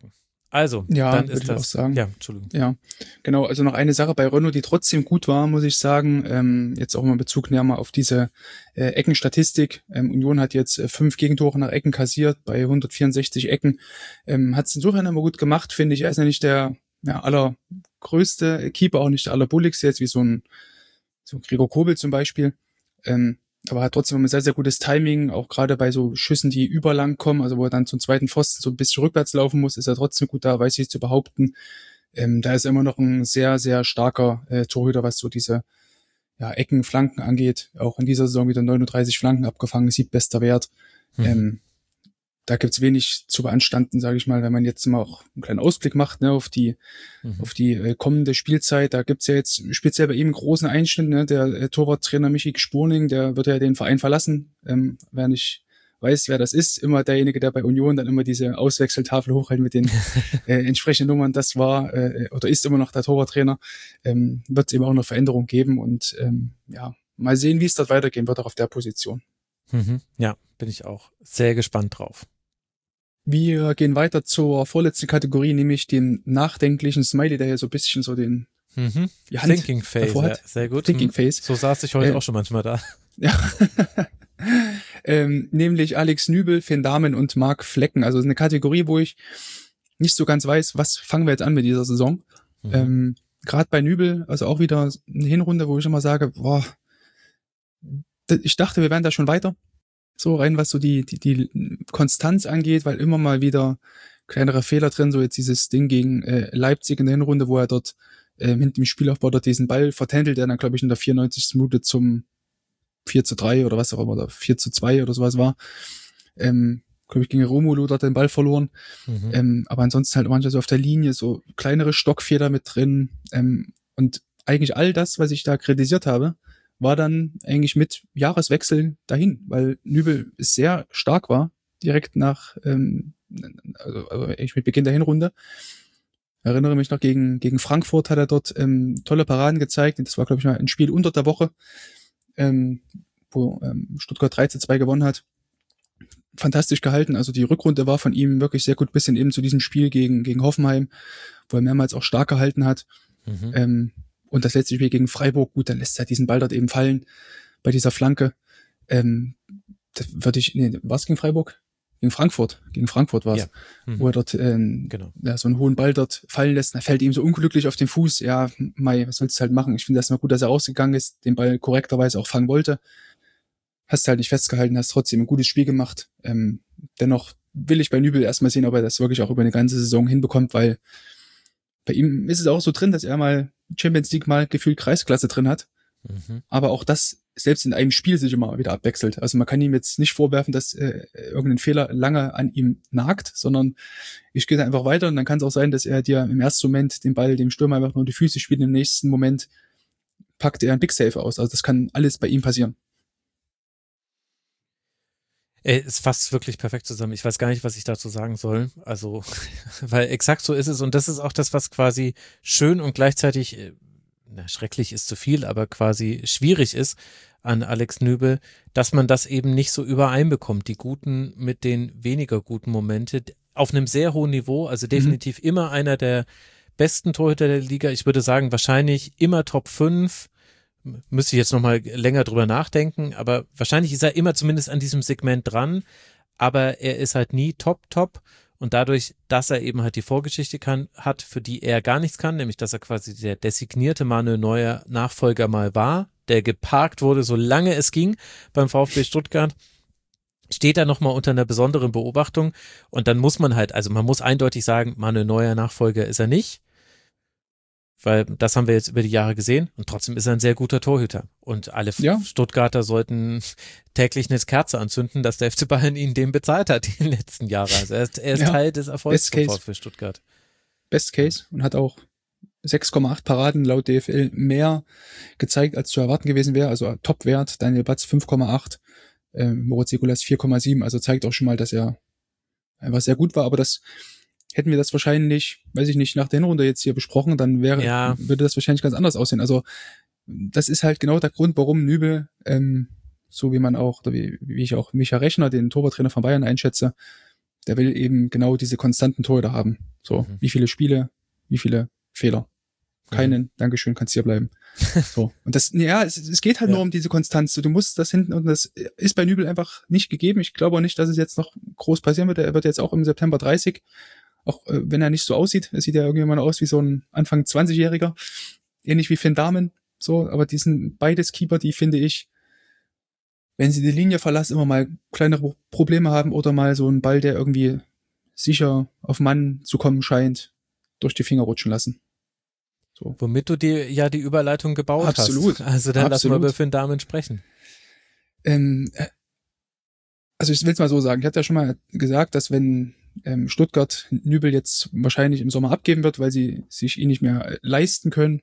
Also, Ja, dann würde ist ich das. auch sagen. Ja, Entschuldigung. Ja, genau. Also noch eine Sache bei Renault, die trotzdem gut war, muss ich sagen. Ähm, jetzt auch mal in Bezug nehmen wir auf diese äh, Eckenstatistik. Ähm, Union hat jetzt äh, fünf Gegentore nach Ecken kassiert bei hundertvierundsechzig Ecken. Ähm, hat es insofern immer gut gemacht, finde ich. Er ist ja nicht der ja, allergrößte Keeper, auch nicht der allerbulligste jetzt, wie so ein, so ein Gregor Kobel zum Beispiel. Ähm, aber hat trotzdem ein sehr, sehr gutes Timing, auch gerade bei so Schüssen, die überlang kommen, also wo er dann zum zweiten Pfosten so ein bisschen rückwärts laufen muss, ist er trotzdem gut da, weiß ich zu behaupten. Ähm, da ist immer noch ein sehr, sehr starker äh, Torhüter, was so diese ja, Ecken, Flanken angeht. Auch in dieser Saison wieder neununddreißig Flanken abgefangen, siebtbester Wert. Mhm. Ähm, da gibt's wenig zu beanstanden, sage ich mal, wenn man jetzt mal auch einen kleinen Ausblick macht, ne, auf die mhm. auf die äh, kommende Spielzeit. Da gibt's ja jetzt speziell bei ihm einen großen Einschnitt, ne, der äh, Torwarttrainer Michi Spurning, der wird ja den Verein verlassen. Ähm, wer nicht weiß, wer das ist, immer derjenige, der bei Union dann immer diese Auswechseltafel hochhält mit den äh, entsprechenden Nummern, das war äh, oder ist immer noch der Torwarttrainer. Ähm, wird es eben auch noch Veränderung geben und ähm, ja, mal sehen, wie es dort weitergehen wird, auch auf der Position. Mhm. Ja, bin ich auch sehr gespannt drauf. Wir gehen weiter zur vorletzten Kategorie, nämlich den nachdenklichen Smiley, der hier so ein bisschen so den mhm. die Hand Thinking Face, ja, sehr gut. Thinking Face. So saß ich heute äh, auch schon manchmal da. Ja. ähm, nämlich Alex Nübel, Finn Dahmen und Marc Flecken. Also eine Kategorie, wo ich nicht so ganz weiß, was fangen wir jetzt an mit dieser Saison. Mhm. Ähm, Gerade bei Nübel, also auch wieder eine Hinrunde, wo ich immer sage, boah, ich dachte, wir wären da schon weiter. So rein, was so die, die, die Konstanz angeht, weil immer mal wieder kleinere Fehler drin, so jetzt dieses Ding gegen äh, Leipzig in der Hinrunde, wo er dort äh, hinten im Spielaufbau dort diesen Ball vertändelt, der dann, glaube ich, in der vierundneunzigsten Minute zum vier zu drei oder was auch immer, oder vier zu zwei oder sowas war. Ähm, glaube ich, gegen Romulo dort den Ball verloren. Mhm. Ähm, aber ansonsten halt manchmal so auf der Linie so kleinere Stockfehler mit drin. Ähm, und eigentlich all das, was ich da kritisiert habe, war dann eigentlich mit Jahreswechsel dahin, weil Nübel sehr stark war, direkt nach, ähm, also, also eigentlich mit Beginn der Hinrunde. Erinnere mich noch, gegen gegen Frankfurt hat er dort ähm, tolle Paraden gezeigt. Das war, glaube ich, mal ein Spiel unter der Woche, ähm, wo ähm, Stuttgart drei zu zwei gewonnen hat. Fantastisch gehalten. Also die Rückrunde war von ihm wirklich sehr gut, bis hin eben zu diesem Spiel gegen gegen Hoffenheim, wo er mehrmals auch stark gehalten hat. Mhm. Ähm, Und das letzte Spiel gegen Freiburg, gut, dann lässt er diesen Ball dort eben fallen bei dieser Flanke. Ähm, das würde ich, nee, war es gegen Freiburg? Gegen Frankfurt. Gegen Frankfurt war es. Ja. Mhm. Wo er dort ähm, genau. ja, so einen hohen Ball dort fallen lässt. Da fällt ihm so unglücklich auf den Fuß. Ja, Mai, was sollst du halt machen? Ich finde das mal gut, dass er rausgegangen ist, den Ball korrekterweise auch fangen wollte. Hast halt nicht festgehalten, hast trotzdem ein gutes Spiel gemacht. Ähm, dennoch will ich bei Nübel erstmal sehen, ob er das wirklich auch über eine ganze Saison hinbekommt, weil bei ihm ist es auch so drin, dass er mal Champions League mal gefühlt Kreisklasse drin hat. Mhm. Aber auch das selbst in einem Spiel sich immer wieder abwechselt. Also man kann ihm jetzt nicht vorwerfen, dass äh, irgendein Fehler lange an ihm nagt, sondern ich gehe da einfach weiter und dann kann es auch sein, dass er dir im ersten Moment den Ball dem Stürmer einfach nur die Füße spielt, im nächsten Moment packt er ein Big Save aus. Also das kann alles bei ihm passieren. Es fasst wirklich perfekt zusammen. Ich weiß gar nicht, was ich dazu sagen soll. Also, weil exakt so ist es. Und das ist auch das, was quasi schön und gleichzeitig, na, schrecklich ist zu viel, aber quasi schwierig ist an Alex Nübel, dass man das eben nicht so übereinbekommt. Die guten mit den weniger guten Momente auf einem sehr hohen Niveau. Also definitiv mhm. immer einer der besten Torhüter der Liga. Ich würde sagen, wahrscheinlich immer Top fünf. Müsste ich jetzt nochmal länger drüber nachdenken, aber wahrscheinlich ist er immer zumindest an diesem Segment dran, aber er ist halt nie top, top und dadurch, dass er eben halt die Vorgeschichte kann, hat, für die er gar nichts kann, nämlich dass er quasi der designierte Manuel Neuer Nachfolger mal war, der geparkt wurde, solange es ging beim VfB Stuttgart, steht er nochmal unter einer besonderen Beobachtung und dann muss man halt, also man muss eindeutig sagen, Manuel Neuer Nachfolger ist er nicht, weil das haben wir jetzt über die Jahre gesehen und trotzdem ist er ein sehr guter Torhüter und alle ja. Stuttgarter sollten täglich eine Kerze anzünden, dass der F C Bayern ihn dem bezahlt hat die letzten Jahre. Also er ist, er ist ja. Teil des Erfolgs für Stuttgart. Best Case und hat auch sechs Komma acht Paraden laut D F L mehr gezeigt, als zu erwarten gewesen wäre, also Topwert. Daniel Batz fünf Komma acht, äh, Moritz Sekulas vier Komma sieben, also zeigt auch schon mal, dass er einfach sehr gut war, aber das hätten wir das wahrscheinlich, weiß ich nicht, nach der Hinrunde jetzt hier besprochen, dann wäre, ja. würde das wahrscheinlich ganz anders aussehen. Also das ist halt genau der Grund, warum Nübel, ähm, so wie man auch, oder wie, wie ich auch Micha Rechner, den Torwarttrainer von Bayern einschätze, der will eben genau diese konstanten Torhüter haben. So, Mhm. wie viele Spiele, wie viele Fehler. Keinen, mhm. Dankeschön, kannst hier bleiben. So. Und das, ja, es, es geht halt ja. nur um diese Konstanz. Du musst das hinten, und das ist bei Nübel einfach nicht gegeben. Ich glaube auch nicht, dass es jetzt noch groß passieren wird. Er wird jetzt auch im September dreißig. Auch äh, wenn er nicht so aussieht. Er sieht ja irgendwann aus wie so ein Anfang zwanzigjähriger. Ähnlich wie Finn Dahmen. So, aber die sind beides Keeper, die finde ich, wenn sie die Linie verlassen, immer mal kleinere Probleme haben oder mal so einen Ball, der irgendwie sicher auf Mann zu kommen scheint, durch die Finger rutschen lassen. So. Womit du dir ja die Überleitung gebaut Absolut. hast. Also dann Absolut. lass mal über Finn Dahmen sprechen. Ähm, also ich will es mal so sagen, ich hatte ja schon mal gesagt, dass wenn ähm, Stuttgart Nübel jetzt wahrscheinlich im Sommer abgeben wird, weil sie sich ihn nicht mehr leisten können,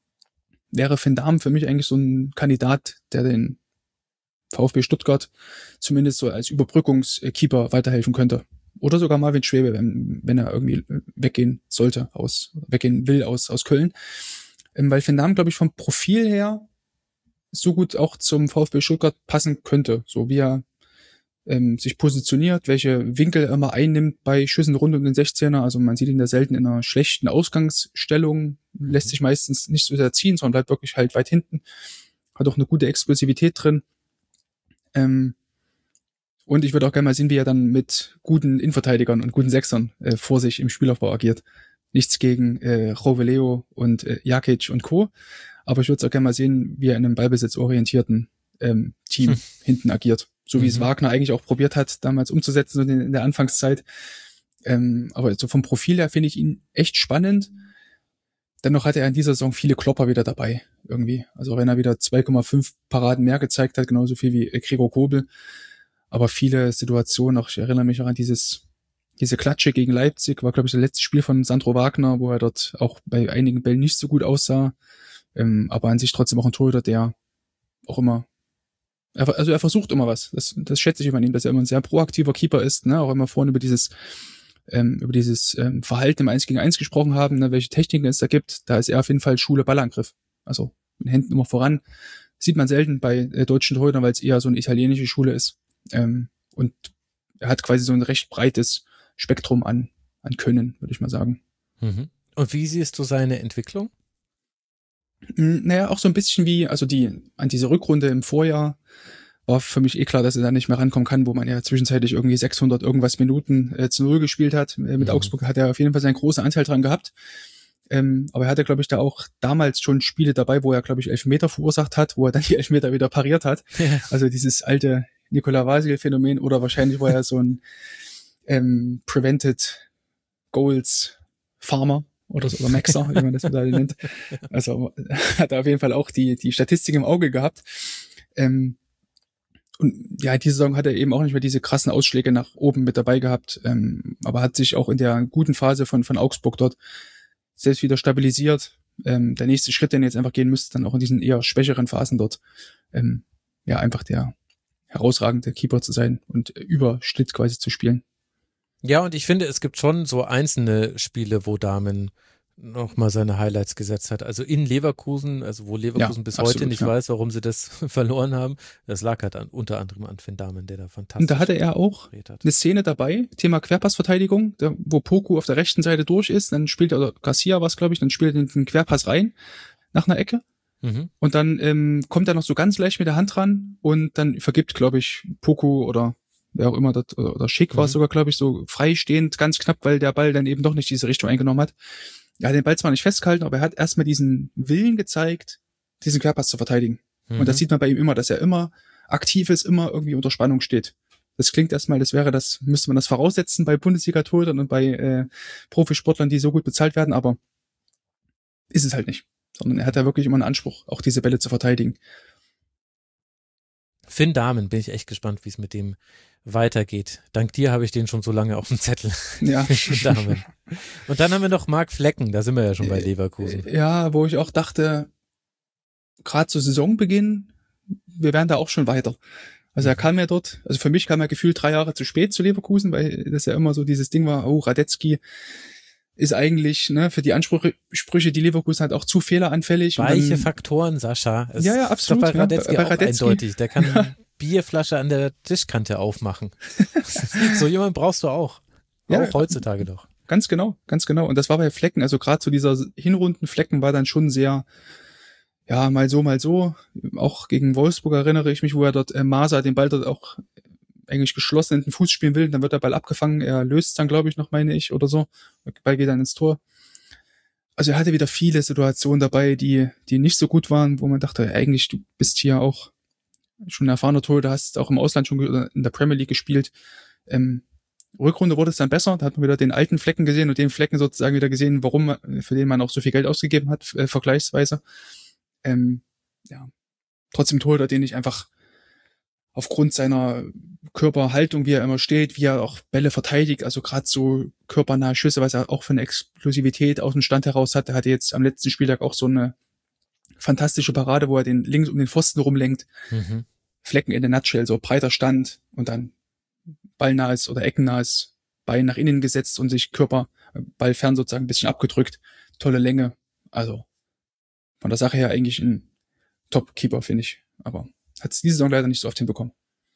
wäre Finn Dahmen für mich eigentlich so ein Kandidat, der den VfB Stuttgart zumindest so als Überbrückungskeeper weiterhelfen könnte. Oder sogar Marvin Schwebe, wenn, wenn er irgendwie weggehen sollte, aus, weggehen will aus, aus Köln. Ähm, weil Finn Dahmen, glaube ich, vom Profil her so gut auch zum VfB Stuttgart passen könnte. So wie er ähm, sich positioniert, welche Winkel er immer einnimmt bei Schüssen rund um den sechzehner. Also man sieht ihn da selten in einer schlechten Ausgangsstellung, lässt sich meistens nicht so sehr ziehen, sondern bleibt wirklich halt weit hinten. Hat auch eine gute Explosivität drin. Ähm, Und ich würde auch gerne mal sehen, wie er dann mit guten Innenverteidigern und guten Sechsern äh, vor sich im Spielaufbau agiert. Nichts gegen äh, Roveleo und äh, Jakic und Co. Aber ich würde auch gerne mal sehen, wie er in einem ballbesitzorientierten ähm, Team hm. hinten agiert. So wie mhm. es Wagner eigentlich auch probiert hat, damals umzusetzen in, in der Anfangszeit. Ähm, aber so vom Profil her finde ich ihn echt spannend. Dennoch hatte er in dieser Saison viele Klopper wieder dabei irgendwie. Also wenn er wieder zwei Komma fünf Paraden mehr gezeigt hat, genauso viel wie äh, Gregor Kobel. Aber viele Situationen, auch ich erinnere mich auch an dieses, diese Klatsche gegen Leipzig, war, glaube ich, das letzte Spiel von Sandro Wagner, wo er dort auch bei einigen Bällen nicht so gut aussah. Ähm, aber an sich trotzdem auch ein Torhüter, der auch immer, er, also er versucht immer was. Das, das schätze ich über ihn, dass er immer ein sehr proaktiver Keeper ist, ne? Auch immer vorhin über dieses, ähm, über dieses ähm, Verhalten im eins gegen eins gesprochen haben, ne? Welche Techniken es da gibt. Da ist er auf jeden Fall Schule Ballangriff. Also mit Händen immer voran. Sieht man selten bei äh, deutschen Torhütern, weil es eher so eine italienische Schule ist. Ähm, und er hat quasi so ein recht breites Spektrum an, an Können, würde ich mal sagen. Mhm. Und wie siehst du seine Entwicklung? Naja, auch so ein bisschen wie, also die, an diese Rückrunde im Vorjahr war für mich eh klar, dass er da nicht mehr rankommen kann, wo man ja zwischenzeitlich irgendwie sechshundert irgendwas Minuten äh, zu Null gespielt hat. Äh, mit mhm. Augsburg hat er auf jeden Fall seinen großen Anteil dran gehabt. Ähm, aber er hatte, glaube ich, da auch damals schon Spiele dabei, wo er, glaube ich, Elfmeter verursacht hat, wo er dann die Elfmeter wieder pariert hat. Ja. Also dieses alte Nikola Vasil-Phänomen oder wahrscheinlich war er so ein ähm, Prevented Goals Farmer oder so, oder Maxer, wie man das da nennt. Also hat er auf jeden Fall auch die die Statistik im Auge gehabt. Ähm, und ja, diese Saison hat er eben auch nicht mehr diese krassen Ausschläge nach oben mit dabei gehabt, ähm, aber hat sich auch in der guten Phase von von Augsburg dort selbst wieder stabilisiert. Ähm, der nächste Schritt, den er jetzt einfach gehen müsste, dann auch in diesen eher schwächeren Phasen dort, ähm, ja, einfach der herausragende Keeper zu sein und über Schnitt quasi zu spielen. Ja, und ich finde, es gibt schon so einzelne Spiele, wo Dahmen nochmal seine Highlights gesetzt hat. Also in Leverkusen, also wo Leverkusen ja, bis absolut, heute nicht ja. weiß, warum sie das verloren haben. Das lag halt an, unter anderem an Finn Dahmen, der da fantastisch Und da hatte er auch eine Szene dabei, Thema Querpassverteidigung, da, wo Poku auf der rechten Seite durch ist, dann spielt er, oder Garcia war es, glaube ich, dann spielt er den Querpass rein nach einer Ecke. Mhm. Und dann ähm, kommt er noch so ganz leicht mit der Hand ran und dann vergibt, glaube ich, Poku oder wer auch immer, das, oder, oder Schick mhm. war es sogar, glaube ich, so freistehend, ganz knapp, weil der Ball dann eben doch nicht diese Richtung eingenommen hat. Er hat den Ball zwar nicht festgehalten, aber er hat erstmal diesen Willen gezeigt, diesen Querpass zu verteidigen. Mhm. Und das sieht man bei ihm immer, dass er immer aktiv ist, immer irgendwie unter Spannung steht. Das klingt erstmal, das wäre das, müsste man das voraussetzen bei Bundesliga-Torhütern und bei äh, Profisportlern, die so gut bezahlt werden, aber ist es halt nicht. Sondern er hat da wirklich immer einen Anspruch, auch diese Bälle zu verteidigen. Finn Dahmen, bin ich echt gespannt, wie es mit dem weitergeht. Dank dir habe ich den schon so lange auf dem Zettel. Ja. Dahmen. Und dann haben wir noch Marc Flecken, da sind wir ja schon bei Leverkusen. Ja, wo ich auch dachte, gerade zu Saisonbeginn, wir wären da auch schon weiter. Also er kam ja dort, also für mich kam er gefühlt drei Jahre zu spät zu Leverkusen, weil das ja immer so dieses Ding war, oh, Radetzky ist eigentlich, ne, für die Ansprüche, Sprüche, die Leverkusen hat, auch zu fehleranfällig. Weiche dann, Faktoren, Sascha. Es ja, ja, absolut. Ist doch bei Radetzky ja, bei auch Radetzky. eindeutig. Der kann ja. Bierflasche an der Tischkante aufmachen. So jemand brauchst du auch. Auch ja, heutzutage doch. ganz genau, ganz genau. Und das war bei Flecken, also gerade zu dieser Hinrundenflecken war dann schon sehr, ja, mal so, mal so. Auch gegen Wolfsburg erinnere ich mich, wo er dort äh, Masa den Ball dort auch eigentlich geschlossen in den Fuß spielen will, dann wird der Ball abgefangen, er löst dann, glaube ich, noch, meine ich, oder so. Der Ball geht dann ins Tor. Also er hatte wieder viele Situationen dabei, die die nicht so gut waren, wo man dachte, eigentlich, du bist hier auch schon ein erfahrener Torhüter, hast auch im Ausland schon ge- in der Premier League gespielt. Ähm, Rückrunde wurde es dann besser, da hat man wieder den alten Flecken gesehen und den Flecken sozusagen wieder gesehen, warum, für den man auch so viel Geld ausgegeben hat, äh, vergleichsweise. Ähm, ja, trotzdem Torhüter, den ich einfach aufgrund seiner Körperhaltung, wie er immer steht, wie er auch Bälle verteidigt, also gerade so körpernahe Schüsse, was er auch für eine Explosivität aus dem Stand heraus hat. Er hatte jetzt am letzten Spieltag auch so eine fantastische Parade, wo er den links um den Pfosten rumlenkt. Mhm. Flecken in der Nutshell, so breiter Stand und dann ballnahes oder eckennahes Bein nach innen gesetzt und sich Körper, ballfern sozusagen ein bisschen abgedrückt. Tolle Länge. Also von der Sache her eigentlich ein Top-Keeper, finde ich. Aber hat es diese Saison leider nicht so oft hinbekommen.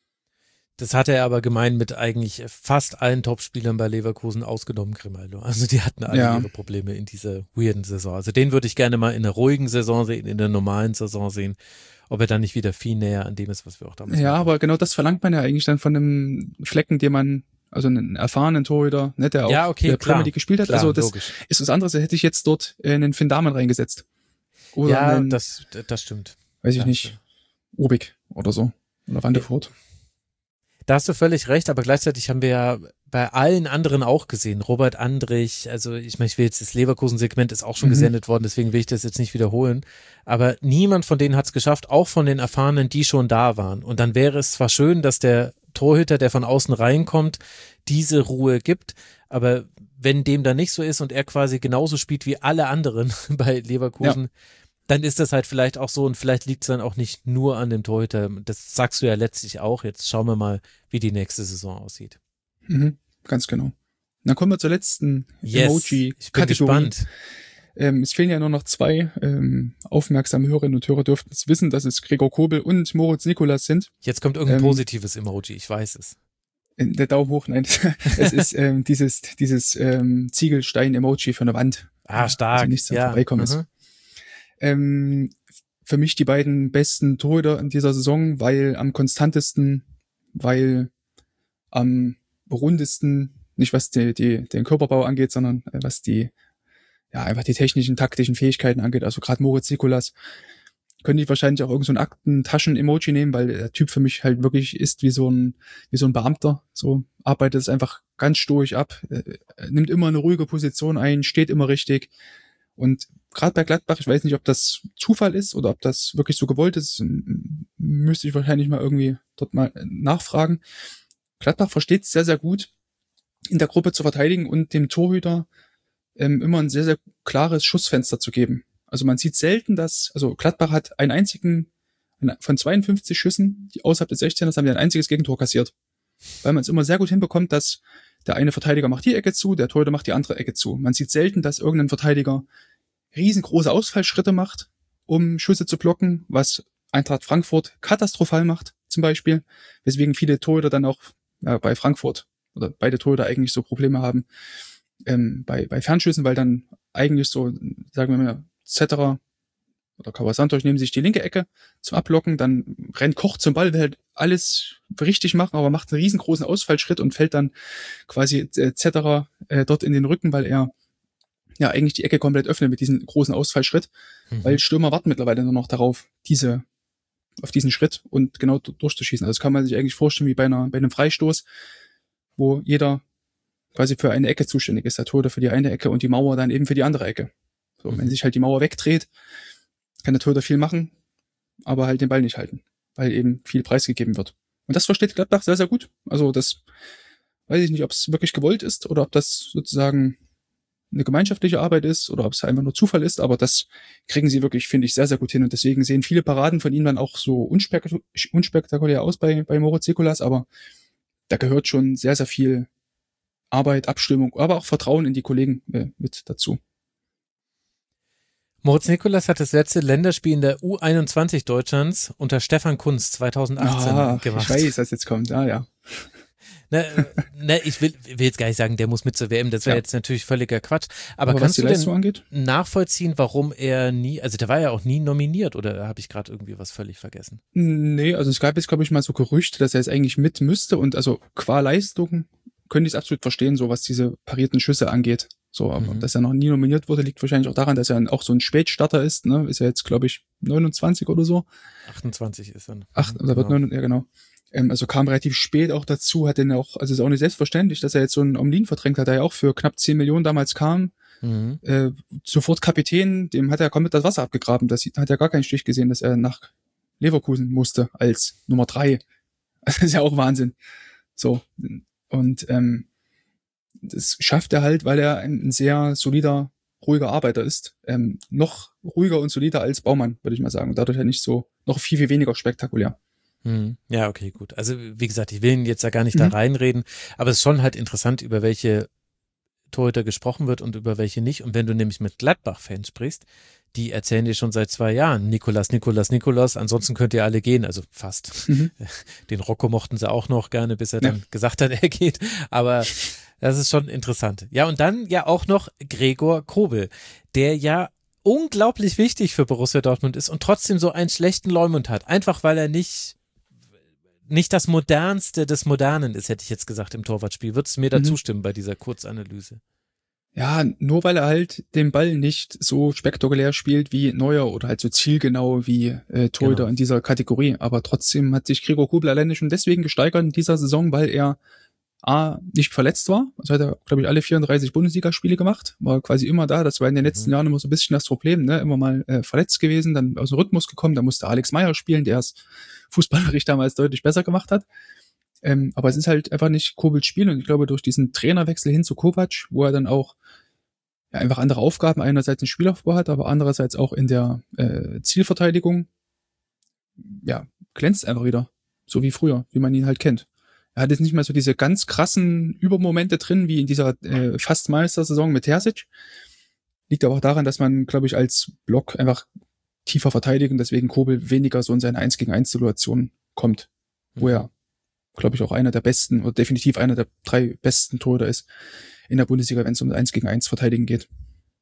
Das hatte er aber gemein mit eigentlich fast allen Topspielern bei Leverkusen, ausgenommen Grimaldo. Also die hatten alle ja. ihre Probleme in dieser weirden Saison. Also den würde ich gerne mal in einer ruhigen Saison sehen, in der normalen Saison sehen, ob er dann nicht wieder viel näher an dem ist, was wir auch damals Ja, hatten. Aber genau das verlangt man ja eigentlich dann von einem Flecken, den man, also einen erfahrenen Torhüter, ne, der auch ja, okay, der Premier League gespielt hat. Klar, also das logisch. Ist was anderes, da hätte ich jetzt dort äh, einen Finn Dahmen reingesetzt. Oder ja, einen, das, das stimmt. weiß ich ja, nicht, Obig oder so. Oder Wandefurt. Da hast du völlig recht, aber gleichzeitig haben wir ja bei allen anderen auch gesehen. Robert Andrich, also ich meine, ich will jetzt, das Leverkusen-Segment ist auch schon mhm. gesendet worden, deswegen will ich das jetzt nicht wiederholen. Aber niemand von denen hat es geschafft, auch von den Erfahrenen, die schon da waren. Und dann wäre es zwar schön, dass der Torhüter, der von außen reinkommt, diese Ruhe gibt, aber wenn dem dann nicht so ist und er quasi genauso spielt wie alle anderen bei Leverkusen, ja. dann ist das halt vielleicht auch so und vielleicht liegt es dann auch nicht nur an dem Torhüter. Das sagst du ja letztlich auch. Jetzt schauen wir mal, wie die nächste Saison aussieht. Mhm, ganz genau. Dann kommen wir zur letzten yes, Emoji-Kategorie. Ich bin gespannt. Ähm, es fehlen ja nur noch zwei. Ähm, aufmerksame Hörerinnen und Hörer dürften es wissen, dass es Gregor Kobel und Moritz Nikolas sind. Jetzt kommt irgendein ähm, positives Emoji, ich weiß es. Der Daumen hoch, nein. Es ist ähm, dieses dieses ähm, Ziegelstein-Emoji für eine Wand. Ah, stark. Also nichts am ja. Vorbeikommen ist. Ähm, für mich die beiden besten Torhüter in dieser Saison, weil am konstantesten, weil am rundesten, nicht was die, die, den Körperbau angeht, sondern was die, ja, einfach die technischen, taktischen Fähigkeiten angeht. Also gerade Moritz Nikolas könnte ich wahrscheinlich auch irgend so ein Aktentaschen-Emoji nehmen, weil der Typ für mich halt wirklich ist wie so ein, wie so ein Beamter. So arbeitet es einfach ganz stoisch ab, er nimmt immer eine ruhige Position ein, steht immer richtig. Und gerade bei Gladbach, ich weiß nicht, ob das Zufall ist oder ob das wirklich so gewollt ist, müsste ich wahrscheinlich mal irgendwie dort mal nachfragen. Gladbach versteht es sehr, sehr gut, in der Gruppe zu verteidigen und dem Torhüter ähm, immer ein sehr, sehr klares Schussfenster zu geben. Also man sieht selten, dass, also Gladbach hat einen einzigen, von zweiundfünfzig Schüssen, die außerhalb des sechzehners, haben die ein einziges Gegentor kassiert. Weil man es immer sehr gut hinbekommt, dass der eine Verteidiger macht die Ecke zu, der Torhüter macht die andere Ecke zu. Man sieht selten, dass irgendein Verteidiger riesengroße Ausfallschritte macht, um Schüsse zu blocken, was Eintracht Frankfurt katastrophal macht, zum Beispiel. Weswegen viele Torhüter dann auch ja, bei Frankfurt oder beide Torhüter eigentlich so Probleme haben ähm, bei, bei Fernschüssen, weil dann eigentlich so, sagen wir mal, Zetterer oder Kawasantos nehmen sich die linke Ecke zum Ablocken, dann rennt Koch zum Ball, will halt alles richtig machen, aber macht einen riesengroßen Ausfallschritt und fällt dann quasi äh, Zetterer äh, dort in den Rücken, weil er ja eigentlich die Ecke komplett öffnet mit diesem großen Ausfallschritt, mhm. weil Stürmer warten mittlerweile nur noch darauf, diese auf diesen Schritt und genau durchzuschießen. Also das kann man sich eigentlich vorstellen wie bei einer bei einem Freistoß, wo jeder quasi für eine Ecke zuständig ist, der Torhüter für die eine Ecke und die Mauer dann eben für die andere Ecke. So, mhm. wenn sich halt die Mauer wegdreht, kann der Torhüter viel machen, aber halt den Ball nicht halten, weil eben viel preisgegeben wird. Und das versteht Gladbach sehr, sehr gut. Also das weiß ich nicht, ob es wirklich gewollt ist oder ob das sozusagen eine gemeinschaftliche Arbeit ist oder ob es einfach nur Zufall ist, aber das kriegen sie wirklich, finde ich, sehr, sehr gut hin und deswegen sehen viele Paraden von ihnen dann auch so unspek- unspektakulär aus bei, bei Moritz Nikolas, aber da gehört schon sehr, sehr viel Arbeit, Abstimmung, aber auch Vertrauen in die Kollegen äh, mit dazu. Moritz Nikolas hat das letzte Länderspiel in der U einundzwanzig Deutschlands unter Stefan Kunz zweitausendachtzehn ah, gemacht. Ich weiß, was jetzt kommt, ja, ja. Ne, ne, ich will, will jetzt gar nicht sagen, der muss mit zur W M, das wäre ja. jetzt natürlich völliger Quatsch. Aber, Aber kannst du denn angeht? nachvollziehen, warum er nie, also der war ja auch nie nominiert, oder habe ich gerade irgendwie was völlig vergessen? Nee, also es gab jetzt, glaube ich, mal so Gerüchte, dass er jetzt eigentlich mit müsste und also qua Leistung könnte ich es absolut verstehen, so was diese parierten Schüsse angeht. So, aber mhm. dass er noch nie nominiert wurde, liegt wahrscheinlich auch daran, dass er auch so ein Spätstarter ist, ne? Ist ja jetzt, glaube ich, neunundzwanzig oder so. achtundzwanzig ist er. Ach, da wird neun, ja genau. Ähm, also kam relativ spät auch dazu, hat den auch, also ist auch nicht selbstverständlich, dass er jetzt so einen Omlin verdrängt hat, der ja auch für knapp zehn Millionen damals kam. Mhm. Äh, sofort Kapitän, dem hat er komplett das Wasser abgegraben. Das hat ja gar keinen Stich gesehen, dass er nach Leverkusen musste als Nummer drei. Das ist ja auch Wahnsinn. So. Und ähm, das schafft er halt, weil er ein, ein sehr solider, ruhiger Arbeiter ist. Ähm, noch ruhiger und solider als Baumann, würde ich mal sagen. Und dadurch ja nicht so, noch viel, viel weniger spektakulär. Hm. Ja, okay, gut. Also wie gesagt, ich will ihn jetzt da gar nicht mhm. da reinreden, aber es ist schon halt interessant, über welche Torhüter gesprochen wird und über welche nicht. Und wenn du nämlich mit Gladbach-Fans sprichst, die erzählen dir schon seit zwei Jahren, Nicolas, Nicolas, Nicolas, ansonsten könnt ihr alle gehen, also fast. Mhm. Den Rocco mochten sie auch noch gerne, bis er ja. dann gesagt hat, er geht, aber das ist schon interessant. Ja, und dann ja auch noch Gregor Kobel, der ja unglaublich wichtig für Borussia Dortmund ist und trotzdem so einen schlechten Leumund hat, einfach weil er nicht nicht das Modernste des Modernen ist, hätte ich jetzt gesagt, im Torwartspiel. Würdest du mir da mhm. zustimmen bei dieser Kurzanalyse? Ja, nur weil er halt den Ball nicht so spektakulär spielt wie Neuer oder halt so zielgenau wie äh, Torhüter genau. in dieser Kategorie. Aber trotzdem hat sich Gregor Kobel alleine schon deswegen gesteigert in dieser Saison, weil er A, nicht verletzt war. Also hat er, glaube ich, alle vierunddreißig Bundesligaspiele gemacht. War quasi immer da. Das war in den letzten mhm. Jahren immer so ein bisschen das Problem, ne? Immer mal äh, verletzt gewesen, dann aus dem Rhythmus gekommen. Da musste Alex Meyer spielen, der es fußballerisch damals deutlich besser gemacht hat. Ähm, aber es ist halt einfach nicht Kobels Spiel. Und ich glaube, durch diesen Trainerwechsel hin zu Kovac, wo er dann auch ja, einfach andere Aufgaben einerseits im Spielaufbau hat, aber andererseits auch in der äh, Zielverteidigung, ja, glänzt einfach wieder. So wie früher, wie man ihn halt kennt. Er hat jetzt nicht mehr so diese ganz krassen Übermomente drin, wie in dieser äh, fast Meistersaison mit Terzic. Liegt aber auch daran, dass man, glaube ich, als Block einfach tiefer verteidigt und deswegen Kobel weniger so in seine eins gegen eins Situation kommt, mhm. wo er, glaube ich, auch einer der besten oder definitiv einer der drei besten Torhüter ist in der Bundesliga, wenn es um eins gegen eins Verteidigen geht.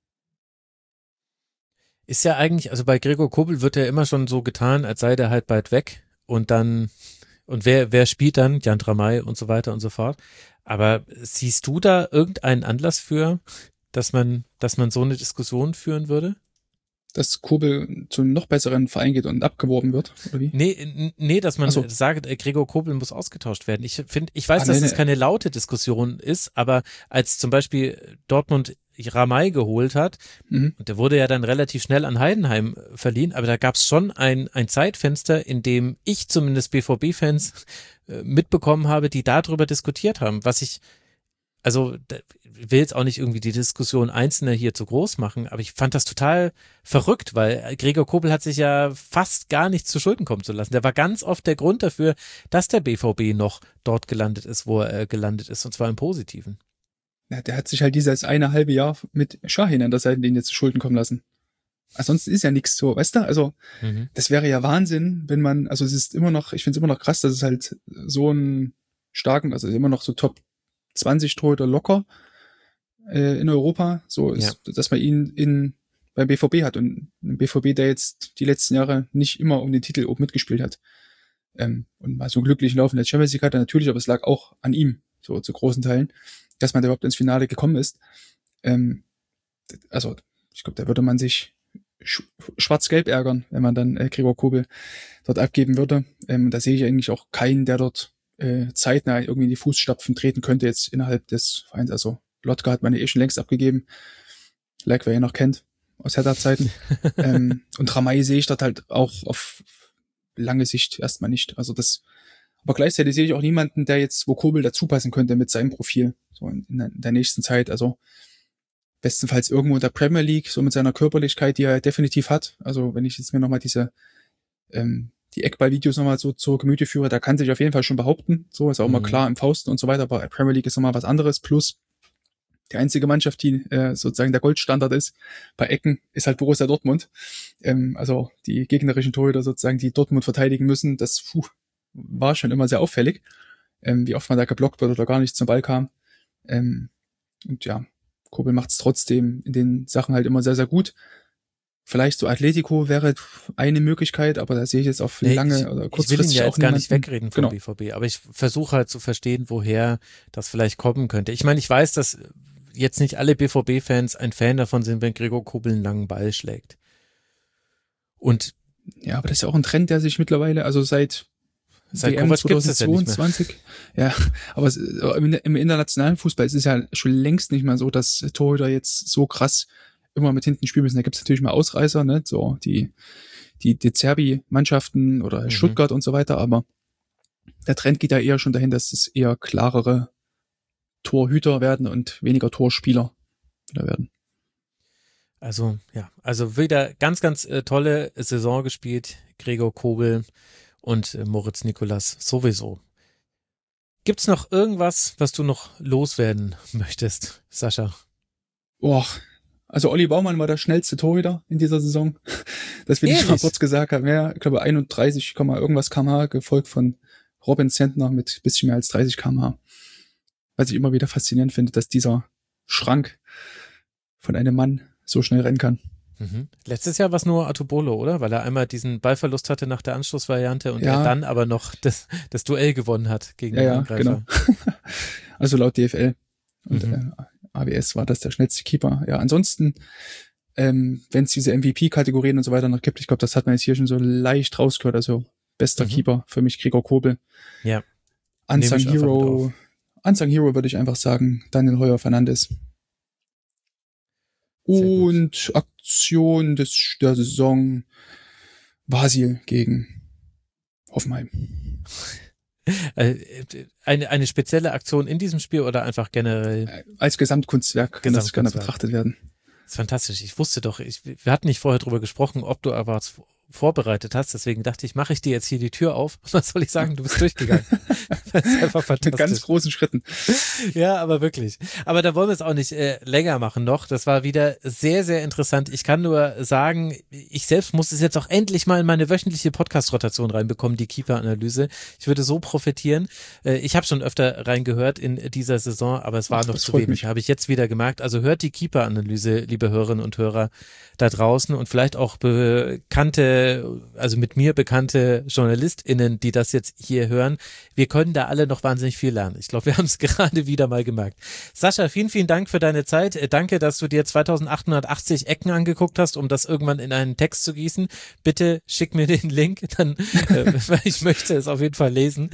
Ist ja eigentlich, also bei Gregor Kobel wird ja immer schon so getan, als sei der halt bald weg und dann Und wer, wer spielt dann? Jan Tramay und so weiter und so fort. Aber siehst du da irgendeinen Anlass für, dass man, dass man so eine Diskussion führen würde? Dass Kobel zu einem noch besseren Verein geht und abgeworben wird, oder wie? Nee, nee, dass man so. sagt, Gregor Kobel muss ausgetauscht werden. Ich finde, ich weiß, ah, dass nee, das nee. keine laute Diskussion ist, aber als zum Beispiel Dortmund Ramay geholt hat, mhm. und der wurde ja dann relativ schnell an Heidenheim verliehen, aber da gab es schon ein, ein Zeitfenster, in dem ich zumindest B V B-Fans äh, mitbekommen habe, die darüber diskutiert haben, was ich, also ich will jetzt auch nicht irgendwie die Diskussion Einzelner hier zu groß machen, aber ich fand das total verrückt, weil Gregor Kobel hat sich ja fast gar nicht zu Schulden kommen zu lassen. Der war ganz oft der Grund dafür, dass der B V B noch dort gelandet ist, wo er gelandet ist, und zwar im Positiven. Ja, der hat sich halt dieses eine halbe Jahr mit Şahin an der Seitenlinie zu Schulden kommen lassen. Ansonsten ist ja nichts so, weißt du? Also, mhm. das wäre ja Wahnsinn, wenn man, also es ist immer noch, ich finde es immer noch krass, dass es halt so einen starken, also immer noch so Top zwanzig Torhüter locker äh, in Europa, so ist, ja. dass man ihn in beim B V B hat und ein B V B, der jetzt die letzten Jahre nicht immer um den Titel oben mitgespielt hat. Ähm, und mal so glücklich laufen der Champions League hatte natürlich, aber es lag auch an ihm, so zu großen Teilen, dass man da überhaupt ins Finale gekommen ist. Ähm, also, ich glaube, da würde man sich sch- schwarz-gelb ärgern, wenn man dann äh, Gregor Kobel dort abgeben würde. Ähm, da sehe ich eigentlich auch keinen, der dort äh, zeitnah irgendwie in die Fußstapfen treten könnte jetzt innerhalb des Vereins. Also, Lotka hat man ja eh schon längst abgegeben. Like, wer ihn noch kennt, aus Hertha-Zeiten. ähm, und Ramay sehe ich dort halt auch auf lange Sicht erstmal nicht. Also das, aber gleichzeitig sehe ich auch niemanden, der jetzt, wo Kobel dazu passen könnte mit seinem Profil, so in, in der nächsten Zeit. Also bestenfalls irgendwo in der Premier League, so mit seiner Körperlichkeit, die er definitiv hat. Also wenn ich jetzt mir nochmal diese, ähm, die Eckball-Videos nochmal so zur Gemüte führe, da kann sich auf jeden Fall schon behaupten. So ist auch mhm. mal klar im Fausten und so weiter, aber Premier League ist nochmal was anderes. Plus die einzige Mannschaft, die äh, sozusagen der Goldstandard ist bei Ecken, ist halt Borussia Dortmund. Ähm, also die gegnerischen Torhüter sozusagen, die Dortmund verteidigen müssen, das puh, war schon immer sehr auffällig. ähm, wie oft man da geblockt wird oder gar nicht zum Ball kam. Ähm, und ja, Kobel macht es trotzdem in den Sachen halt immer sehr, sehr gut. Vielleicht so Atletico wäre eine Möglichkeit, aber da sehe ich jetzt auf nee, lange ich, oder kurzfristig ich will ihn ja auch jetzt gar niemanden. nicht wegreden vom genau. B V B, aber ich versuche halt zu verstehen, woher das vielleicht kommen könnte. Ich meine, ich weiß, dass jetzt nicht alle B V B-Fans ein Fan davon sind, wenn Gregor Kobel einen langen Ball schlägt. Und ja, aber das ist ja auch ein Trend, der sich mittlerweile, also seit Seit W M Kovac gibt's es ja nicht mehr. zweitausendzweiundzwanzig, ja, aber es, im, im internationalen Fußball ist es ja schon längst nicht mehr so, dass Torhüter jetzt so krass immer mit hinten spielen müssen. Da gibt es natürlich mal Ausreißer, ne, so die die De Zerbi-Mannschaften oder mhm. Stuttgart und so weiter, aber der Trend geht ja eher schon dahin, dass es eher klarere Torhüter werden und weniger Torspieler wieder werden. Also, ja, also wieder ganz, ganz äh, tolle Saison gespielt, Gregor Kobel und äh, Moritz Nicolas sowieso. Gibt's noch irgendwas, was du noch loswerden möchtest, Sascha? Boah, also Olli Baumann war der schnellste Torhüter in dieser Saison. Das will Ehrlich? ich mal kurz gesagt haben. Ja, ich glaube einunddreißig, irgendwas Kilometer pro Stunde, gefolgt von Robin Zentner mit bisschen mehr als dreißig Kilometer pro Stunde. Was ich immer wieder faszinierend finde, dass dieser Schrank von einem Mann so schnell rennen kann. Mhm. Letztes Jahr war es nur Atubolo, oder? Weil er einmal diesen Ballverlust hatte nach der Anschlussvariante und ja. er dann aber noch das, das Duell gewonnen hat gegen ja, den ja, Angreifer. Genau. Also laut D F L und mhm. äh, A W S war das der schnellste Keeper. Ja, ansonsten, ähm, wenn es diese M V P-Kategorien und so weiter noch gibt, ich glaube, das hat man jetzt hier schon so leicht rausgehört. Also bester mhm. Keeper für mich Gregor Kobel. Ja. Unsung Hero, Unsung Hero würde ich einfach sagen, Daniel Heuer Fernandes. Und Aktion des, der Saison Basil gegen Hoffenheim. Eine, eine spezielle Aktion in diesem Spiel oder einfach generell? Als Gesamtkunstwerk kann das gerne betrachtet werden. Das ist fantastisch. Ich wusste doch, ich, wir hatten nicht vorher drüber gesprochen, ob du aber was vorbereitet hast. Deswegen dachte ich, mache ich dir jetzt hier die Tür auf. Was soll ich sagen? Du bist durchgegangen. Das ist einfach fantastisch. Mit ganz großen Schritten. Ja, aber wirklich. Aber da wollen wir es auch nicht äh, länger machen noch. Das war wieder sehr, sehr interessant. Ich kann nur sagen, ich selbst muss es jetzt auch endlich mal in meine wöchentliche Podcast-Rotation reinbekommen, die Keeper-Analyse. Ich würde so profitieren. Äh, ich habe schon öfter reingehört in dieser Saison, aber es war Ach, noch zu wenig. Habe ich jetzt wieder gemerkt. Also hört die Keeper-Analyse, liebe Hörerinnen und Hörer da draußen und vielleicht auch bekannte, also mit mir bekannte JournalistInnen, die das jetzt hier hören. Wir können da alle noch wahnsinnig viel lernen. Ich glaube, wir haben es gerade wieder mal gemerkt. Sascha, vielen, vielen Dank für deine Zeit. Danke, dass du dir zweitausendachthundertachtzig Ecken angeguckt hast, um das irgendwann in einen Text zu gießen. Bitte schick mir den Link, dann, äh, weil ich möchte es auf jeden Fall lesen.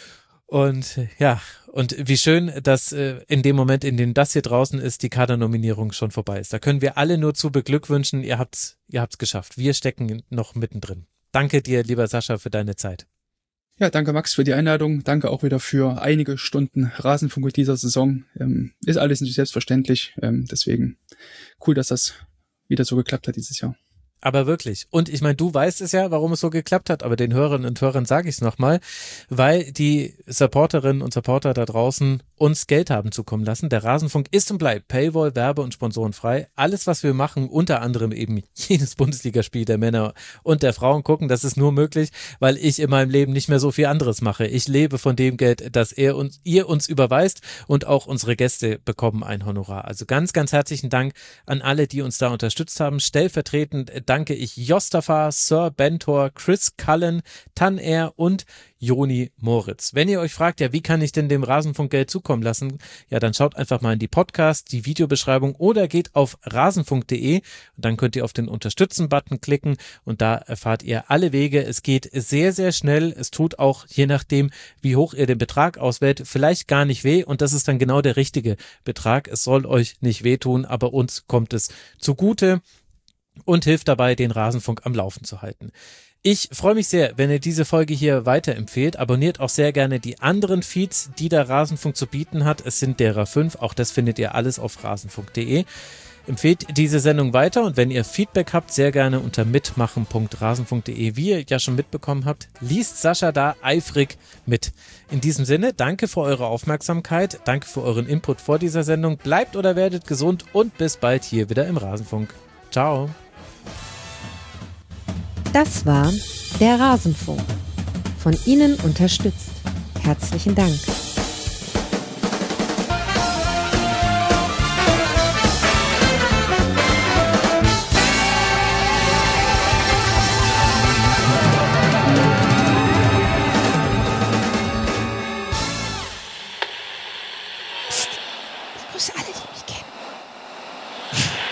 Und ja, und wie schön, dass äh, in dem Moment, in dem das hier draußen ist, die Kadernominierung schon vorbei ist. Da können wir alle nur zu beglückwünschen, ihr habt's, ihr habt's geschafft. Wir stecken noch mittendrin. Danke dir, lieber Sascha, für deine Zeit. Ja, danke Max für die Einladung. Danke auch wieder für einige Stunden Rasenfunk in dieser Saison. Ähm, ist alles nicht selbstverständlich. Ähm, deswegen cool, dass das wieder so geklappt hat dieses Jahr. Aber wirklich. Und ich meine, du weißt es ja, warum es so geklappt hat, aber den Hörerinnen und Hörern sage ich es nochmal, weil die Supporterinnen und Supporter da draußen uns Geld haben zukommen lassen. Der Rasenfunk ist und bleibt Paywall, Werbe- und Sponsorenfrei. Alles, was wir machen, unter anderem eben jedes Bundesligaspiel der Männer und der Frauen gucken, das ist nur möglich, weil ich in meinem Leben nicht mehr so viel anderes mache. Ich lebe von dem Geld, das er uns, ihr uns überweist und auch unsere Gäste bekommen ein Honorar. Also ganz, ganz herzlichen Dank an alle, die uns da unterstützt haben. Stellvertretend danke ich Jostafa, Sir Bentor, Chris Cullen, Tan-Air und Joni Moritz. Wenn ihr euch fragt, ja, wie kann ich denn dem Rasenfunk Geld zukommen lassen? Ja, dann schaut einfach mal in die Podcast, die Videobeschreibung oder geht auf rasenfunk punkt de und dann könnt ihr auf den Unterstützen-Button klicken und da erfahrt ihr alle Wege. Es geht sehr, sehr schnell. Es tut auch, je nachdem, wie hoch ihr den Betrag auswählt, vielleicht gar nicht weh und das ist dann genau der richtige Betrag. Es soll euch nicht wehtun, aber uns kommt es zugute und hilft dabei, den Rasenfunk am Laufen zu halten. Ich freue mich sehr, wenn ihr diese Folge hier weiterempfehlt. Abonniert auch sehr gerne die anderen Feeds, die der Rasenfunk zu bieten hat. Es sind derer fünf, auch das findet ihr alles auf rasenfunk punkt de. Empfehlt diese Sendung weiter und wenn ihr Feedback habt, sehr gerne unter mitmachen punkt rasenfunk punkt de. Wie ihr ja schon mitbekommen habt, liest Sascha da eifrig mit. In diesem Sinne, danke für eure Aufmerksamkeit, danke für euren Input vor dieser Sendung. Bleibt oder werdet gesund und bis bald hier wieder im Rasenfunk. Ciao. Das war der Rasenfunk. Von Ihnen unterstützt. Herzlichen Dank. Psst, ich grüße alle, die mich kennen.